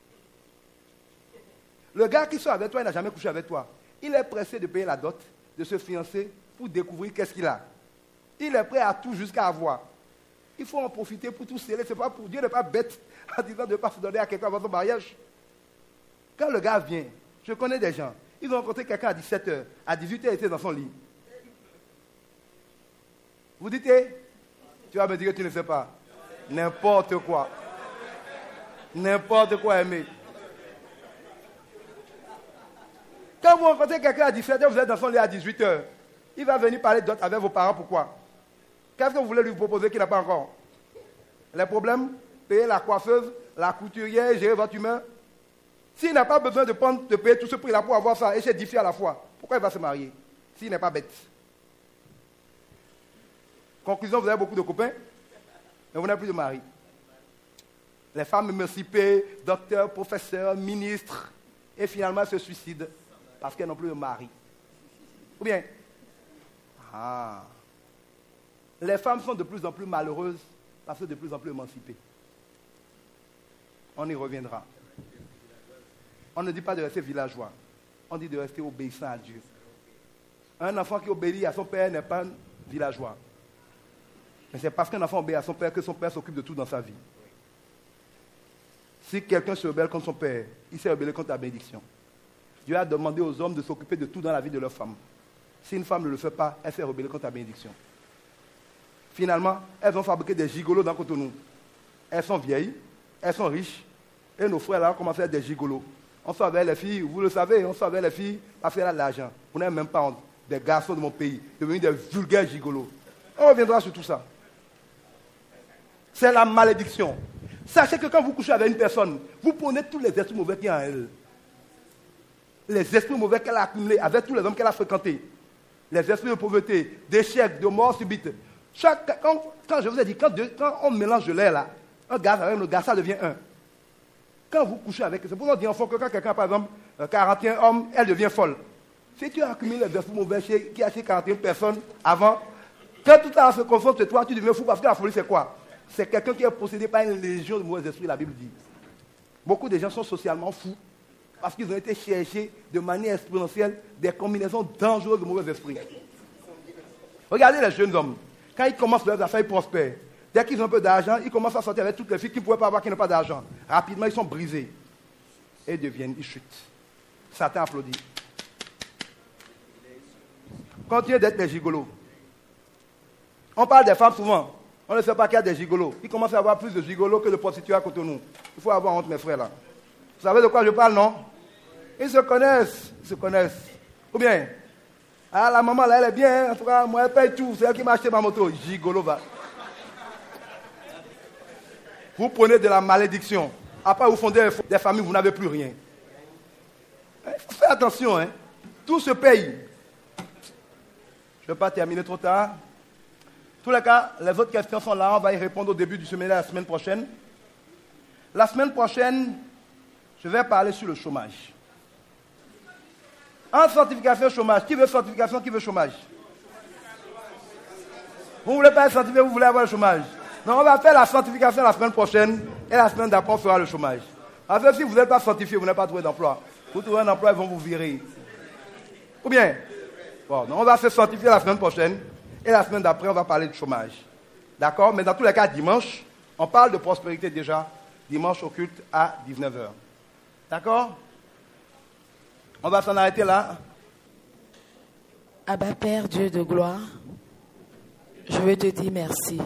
Speaker 3: Le gars qui sort avec toi, il n'a jamais couché avec toi. Il est pressé de payer la dot, de se fiancer pour découvrir qu'est-ce qu'il a. Il est prêt à tout jusqu'à avoir. Il faut en profiter pour tout sceller. C'est pas pour Dieu n'est pas bête en disant de ne pas se donner à quelqu'un avant son mariage. Quand le gars vient, je connais des gens, ils ont rencontré quelqu'un à dix-sept heures, à dix-huit heures, il était dans son lit. Vous dites, tu vas me dire que tu ne sais pas. N'importe quoi. N'importe quoi, aimé. Quand vous rencontrez quelqu'un à dix-sept heures, vous êtes dans son lit à dix-huit heures, il va venir parler d'autres avec vos parents. Pourquoi? Qu'est-ce que vous voulez lui proposer qu'il n'a pas encore? Les problèmes? Payer la coiffeuse, la couturière, gérer votre humain. S'il n'a pas besoin de, prendre, de payer tout ce prix-là pour avoir ça et chez dix filles à la fois, pourquoi il va se marier? S'il n'est pas bête. Conclusion, vous avez beaucoup de copains, mais vous n'avez plus de mari. Les femmes émancipées, docteurs, professeurs, ministres, et finalement elles se suicident parce qu'elles n'ont plus de mari. Ou bien, ah, les femmes sont de plus en plus malheureuses parce que de plus en plus émancipées. On y reviendra. On ne dit pas de rester villageois, on dit de rester obéissant à Dieu. Un enfant qui obéit à son père n'est pas villageois. Mais c'est parce qu'un enfant obéit à son père que son père s'occupe de tout dans sa vie. Si quelqu'un se rebelle contre son père, il s'est rebellé contre la bénédiction. Dieu a demandé aux hommes de s'occuper de tout dans la vie de leur femme. Si une femme ne le fait pas, elle s'est rebellée contre la bénédiction. Finalement, elles ont fabriqué des gigolos dans Cotonou. Elles sont vieilles, elles sont riches, et nos frères là ont commencé à être des gigolos. On savait les filles, vous le savez, on savait les filles parce qu'elles ont de l'argent. Vous n'avez même pas honte. Des garçons de mon pays, devenus des vulgaires gigolos. On reviendra sur tout ça. C'est la malédiction. Sachez que quand vous couchez avec une personne, vous prenez tous les esprits mauvais qu'il y a en elle. Les esprits mauvais qu'elle a accumulés avec tous les hommes qu'elle a fréquentés. Les esprits de pauvreté, d'échec, de mort subite. Chaque, quand, quand je vous ai dit, quand, deux, quand on mélange de l'air là, un gaz avec le gaz, ça devient un. Quand vous couchez avec, c'est pour ça qu'on dit enfant que quand quelqu'un, par exemple, quarante et un hommes, elle devient folle. Si tu as accumulé les esprits mauvais chez, qui a chez quarante et une personnes avant, quand tout ça se confronte sur toi, tu deviens fou parce que la folie c'est quoi? C'est quelqu'un qui est possédé par une légion de mauvais esprits, la Bible dit. Beaucoup de gens sont socialement fous parce qu'ils ont été cherchés de manière exponentielle des combinaisons dangereuses de mauvais esprits. Regardez les jeunes hommes. Quand ils commencent leurs affaires, ils prospèrent. Dès qu'ils ont un peu d'argent, ils commencent à sortir avec toutes les filles qui ne pouvaient pas avoir, qui n'ont pas d'argent. Rapidement, ils sont brisés. Et ils deviennent, ils chutent. Satan applaudit. Continuez d'être des gigolos. On parle des femmes souvent. On ne sait pas qu'il y a des gigolos. Ils commencent à avoir plus de gigolos que de prostituées à Cotonou. Il faut avoir honte, mes frères, là. Vous savez de quoi je parle, non? Ils se connaissent. Ils se connaissent. Ou bien, ah, la maman, là, elle est bien. En tout cas, moi, elle paye tout. C'est elle qui m'a acheté ma moto. Gigolo, va. Vous prenez de la malédiction. Après, vous fondez des familles, vous n'avez plus rien. Faites attention, hein. Tout se paye. Je ne vais pas terminer trop tard. En tous les cas, les autres questions sont là. On va y répondre au début du séminaire la semaine prochaine. La semaine prochaine, je vais parler sur le chômage. En certification chômage, qui veut certification, qui veut chômage? Vous ne voulez pas être certifié, vous voulez avoir le chômage? Non, on va faire la certification la semaine prochaine et la semaine d'après, on fera le chômage. En fait, si vous n'êtes pas certifié, vous n'avez pas trouvé d'emploi. Vous trouvez un emploi, ils vont vous virer. Ou bien, bon, donc on va se certifier la semaine prochaine et la semaine d'après, on va parler de chômage. D'accord? Mais dans tous les cas, dimanche, on parle de prospérité déjà. Dimanche au culte à dix-neuf heures. D'accord? On va s'en arrêter là.
Speaker 6: Abba Père, Dieu de gloire, je veux te dire merci.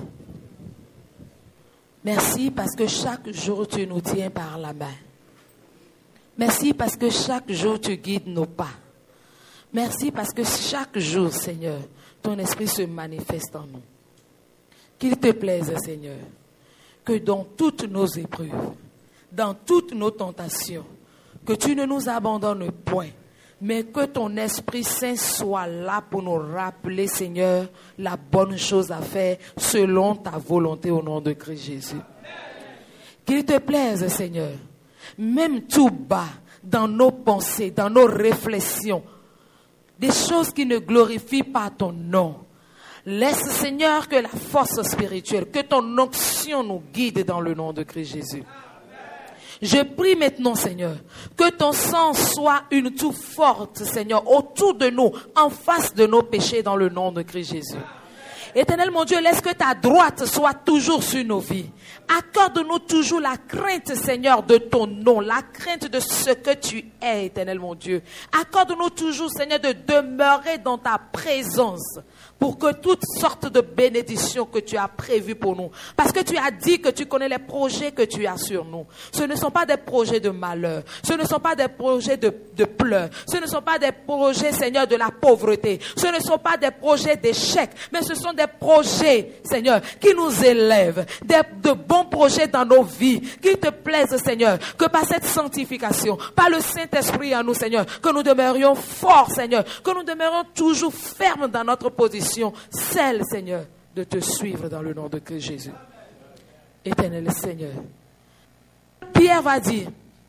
Speaker 6: Merci parce que chaque jour tu nous tiens par la main. Merci parce que chaque jour tu guides nos pas. Merci parce que chaque jour, Seigneur, ton esprit se manifeste en nous. Qu'il te plaise, Seigneur, que dans toutes nos épreuves, dans toutes nos tentations, que tu ne nous abandonnes point, mais que ton Esprit Saint soit là pour nous rappeler, Seigneur, la bonne chose à faire selon ta volonté au nom de Christ Jésus. Qu'il te plaise, Seigneur, même tout bas, dans nos pensées, dans nos réflexions, des choses qui ne glorifient pas ton nom. Laisse, Seigneur, que la force spirituelle, que ton onction nous guide dans le nom de Christ Jésus. Je prie maintenant, Seigneur, que ton sang soit une toux forte, Seigneur, autour de nous, en face de nos péchés, dans le nom de Christ Jésus. Éternel mon Dieu, laisse que ta droite soit toujours sur nos vies. Accorde-nous toujours la crainte, Seigneur, de ton nom, la crainte de ce que tu es, Éternel mon Dieu. Accorde-nous toujours, Seigneur, de demeurer dans ta présence, pour que toutes sortes de bénédictions que tu as prévues pour nous. Parce que tu as dit que tu connais les projets que tu as sur nous. Ce ne sont pas des projets de malheur. Ce ne sont pas des projets de, de pleurs. Ce ne sont pas des projets, Seigneur, de la pauvreté. Ce ne sont pas des projets d'échec. Mais ce sont des projets, Seigneur, qui nous élèvent. Des, de bons projets dans nos vies. Qu'il te plaise, Seigneur, que par cette sanctification, par le Saint-Esprit en nous, Seigneur, que nous demeurions forts, Seigneur. Que nous demeurions toujours fermes dans notre position. Celle, Seigneur, de te suivre dans le nom de Christ Jésus. Éternel Seigneur, Pierre va dire,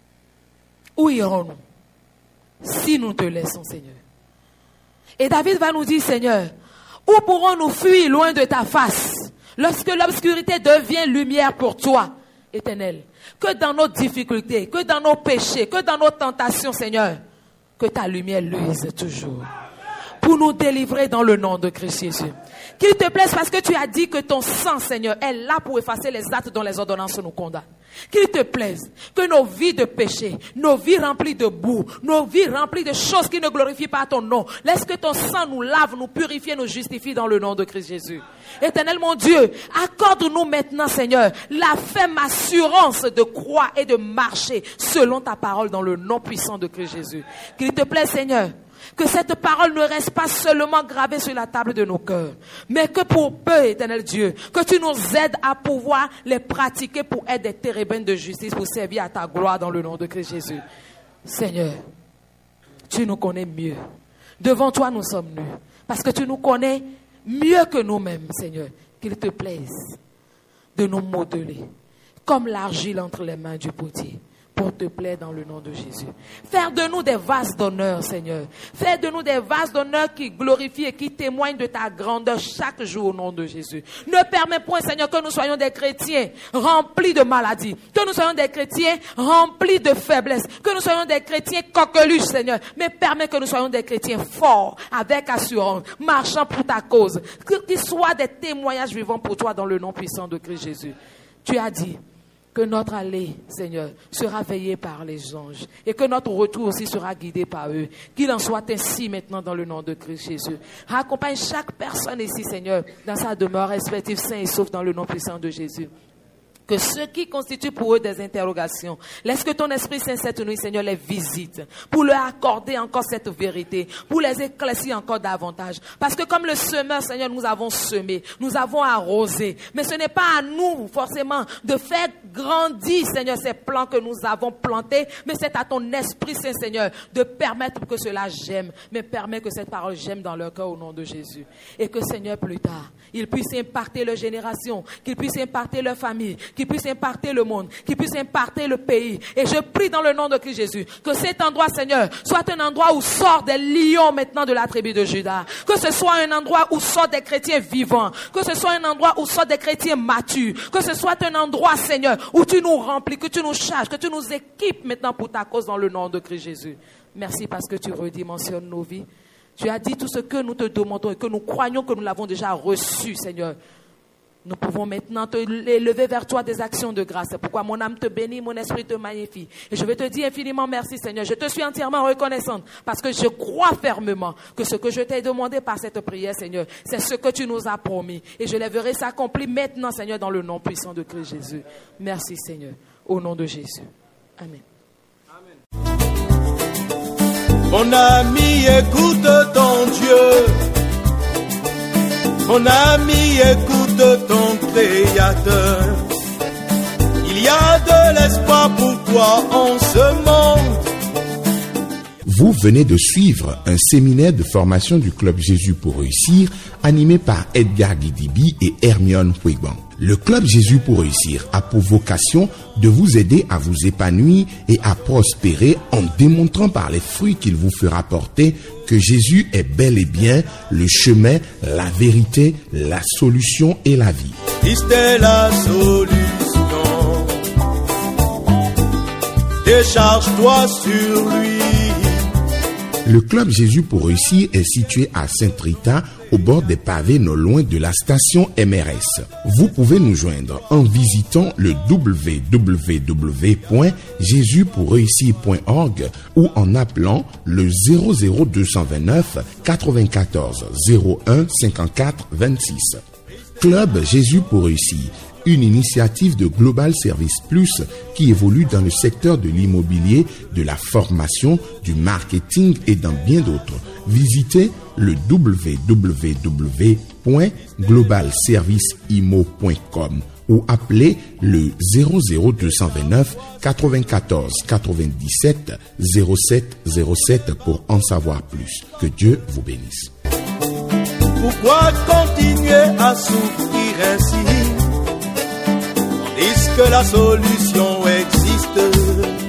Speaker 6: où irons-nous si nous te laissons, Seigneur? Et David va nous dire, Seigneur, où pourrons-nous fuir loin de ta face lorsque l'obscurité devient lumière pour toi, Éternel? Que dans nos difficultés, que dans nos péchés, que dans nos tentations, Seigneur, que ta lumière luise toujours pour nous délivrer dans le nom de Christ Jésus. Qu'il te plaise parce que tu as dit que ton sang, Seigneur, est là pour effacer les actes dont les ordonnances nous condamnent. Qu'il te plaise que nos vies de péché, nos vies remplies de boue, nos vies remplies de choses qui ne glorifient pas ton nom, laisse que ton sang nous lave, nous purifie, nous justifie dans le nom de Christ Jésus. Éternel mon Dieu, accorde-nous maintenant, Seigneur, la ferme assurance de croire et de marcher selon ta parole dans le nom puissant de Christ Jésus. Qu'il te plaise, Seigneur, que cette parole ne reste pas seulement gravée sur la table de nos cœurs, mais que pour peu, Éternel Dieu, que tu nous aides à pouvoir les pratiquer pour être des térébènes de justice, pour servir à ta gloire dans le nom de Christ Jésus. Seigneur, tu nous connais mieux. Devant toi, nous sommes nus, parce que tu nous connais mieux que nous-mêmes, Seigneur. Qu'il te plaise de nous modeler comme l'argile entre les mains du potier, pour te plaire dans le nom de Jésus. Faire de nous des vases d'honneur, Seigneur. Faire de nous des vases d'honneur qui glorifient et qui témoignent de ta grandeur chaque jour au nom de Jésus. Ne permets point, Seigneur, que nous soyons des chrétiens remplis de maladies, que nous soyons des chrétiens remplis de faiblesses, que nous soyons des chrétiens coqueluches, Seigneur. Mais permets que nous soyons des chrétiens forts, avec assurance, marchant pour ta cause. Qu'ils soient des témoignages vivants pour toi dans le nom puissant de Christ Jésus. Tu as dit que notre allée, Seigneur, sera veillée par les anges et que notre retour aussi sera guidé par eux. Qu'il en soit ainsi maintenant dans le nom de Christ Jésus. Raccompagne chaque personne ici, Seigneur, dans sa demeure respective, sain et sauf dans le nom puissant de Jésus. Que ce qui constitue pour eux des interrogations, laisse que ton Esprit Saint cette nuit, Seigneur, les visite pour leur accorder encore cette vérité, pour les éclaircir encore davantage. Parce que comme le semeur, Seigneur, nous avons semé, nous avons arrosé. Mais ce n'est pas à nous, forcément, de faire grandir, Seigneur, ces plants que nous avons plantés, mais c'est à ton Esprit Saint, Seigneur, de permettre que cela gemme, mais permet que cette parole gemme dans leur cœur au nom de Jésus. Et que, Seigneur, plus tard, ils puissent imparter leur génération, qu'ils puissent imparter leur famille, qu'ils puissent imparter le monde, qu'ils puissent imparter le pays. Et je prie dans le nom de Christ Jésus que cet endroit, Seigneur, soit un endroit où sortent des lions maintenant de la tribu de Juda. Que ce soit un endroit où sortent des chrétiens vivants. Que ce soit un endroit où sortent des chrétiens matures. Que ce soit un endroit, Seigneur, où tu nous remplis, que tu nous charges, que tu nous équipes maintenant pour ta cause dans le nom de Christ Jésus. Merci parce que tu redimensionnes nos vies. Tu as dit tout ce que nous te demandons et que nous croyons que nous l'avons déjà reçu, Seigneur. Nous pouvons maintenant te élever vers toi des actions de grâce. C'est pourquoi mon âme te bénit, mon esprit te magnifie. Et je vais te dire infiniment merci, Seigneur. Je te suis entièrement reconnaissante parce que je crois fermement que ce que je t'ai demandé par cette prière, Seigneur, c'est ce que tu nous as promis. Et je les verrai s'accomplir maintenant, Seigneur, dans le nom puissant de Christ Jésus. Merci, Seigneur. Au nom de Jésus. Amen.
Speaker 1: Mon ami, écoute ton Dieu. Mon ami, écoute ton Créateur. Il y a de l'espoir pour toi en ce monde.
Speaker 2: Vous venez de suivre un séminaire de formation du Club Jésus pour réussir, animé par Edgar Guidibi et Hermione Huigban. Le Club Jésus pour réussir a pour vocation de vous aider à vous épanouir et à prospérer en démontrant par les fruits qu'il vous fera porter que Jésus est bel et bien le chemin, la vérité, la solution et la vie.
Speaker 1: Christ est la solution. Décharge-toi sur lui.
Speaker 2: Le Club Jésus pour réussir est situé à Saint-Rita, au bord des pavés non loin de la station M R S. Vous pouvez nous joindre en visitant le w w w point jésus pour réussir point org ou en appelant le zéro zéro deux cent vingt-neuf quatre-vingt-quatorze zéro un cinquante-quatre vingt-six. Club Jésus pour réussir, une initiative de Global Service Plus qui évolue dans le secteur de l'immobilier, de la formation, du marketing et dans bien d'autres. Visitez le w w w point global service imo point com ou appelez le zéro zéro deux cent vingt-neuf quatre-vingt-quatorze quatre-vingt-dix-sept zéro sept zéro sept pour en savoir plus. Que Dieu vous bénisse.
Speaker 1: Pourquoi continuer à souffrir ainsi? Est-ce que la solution existe? Christ.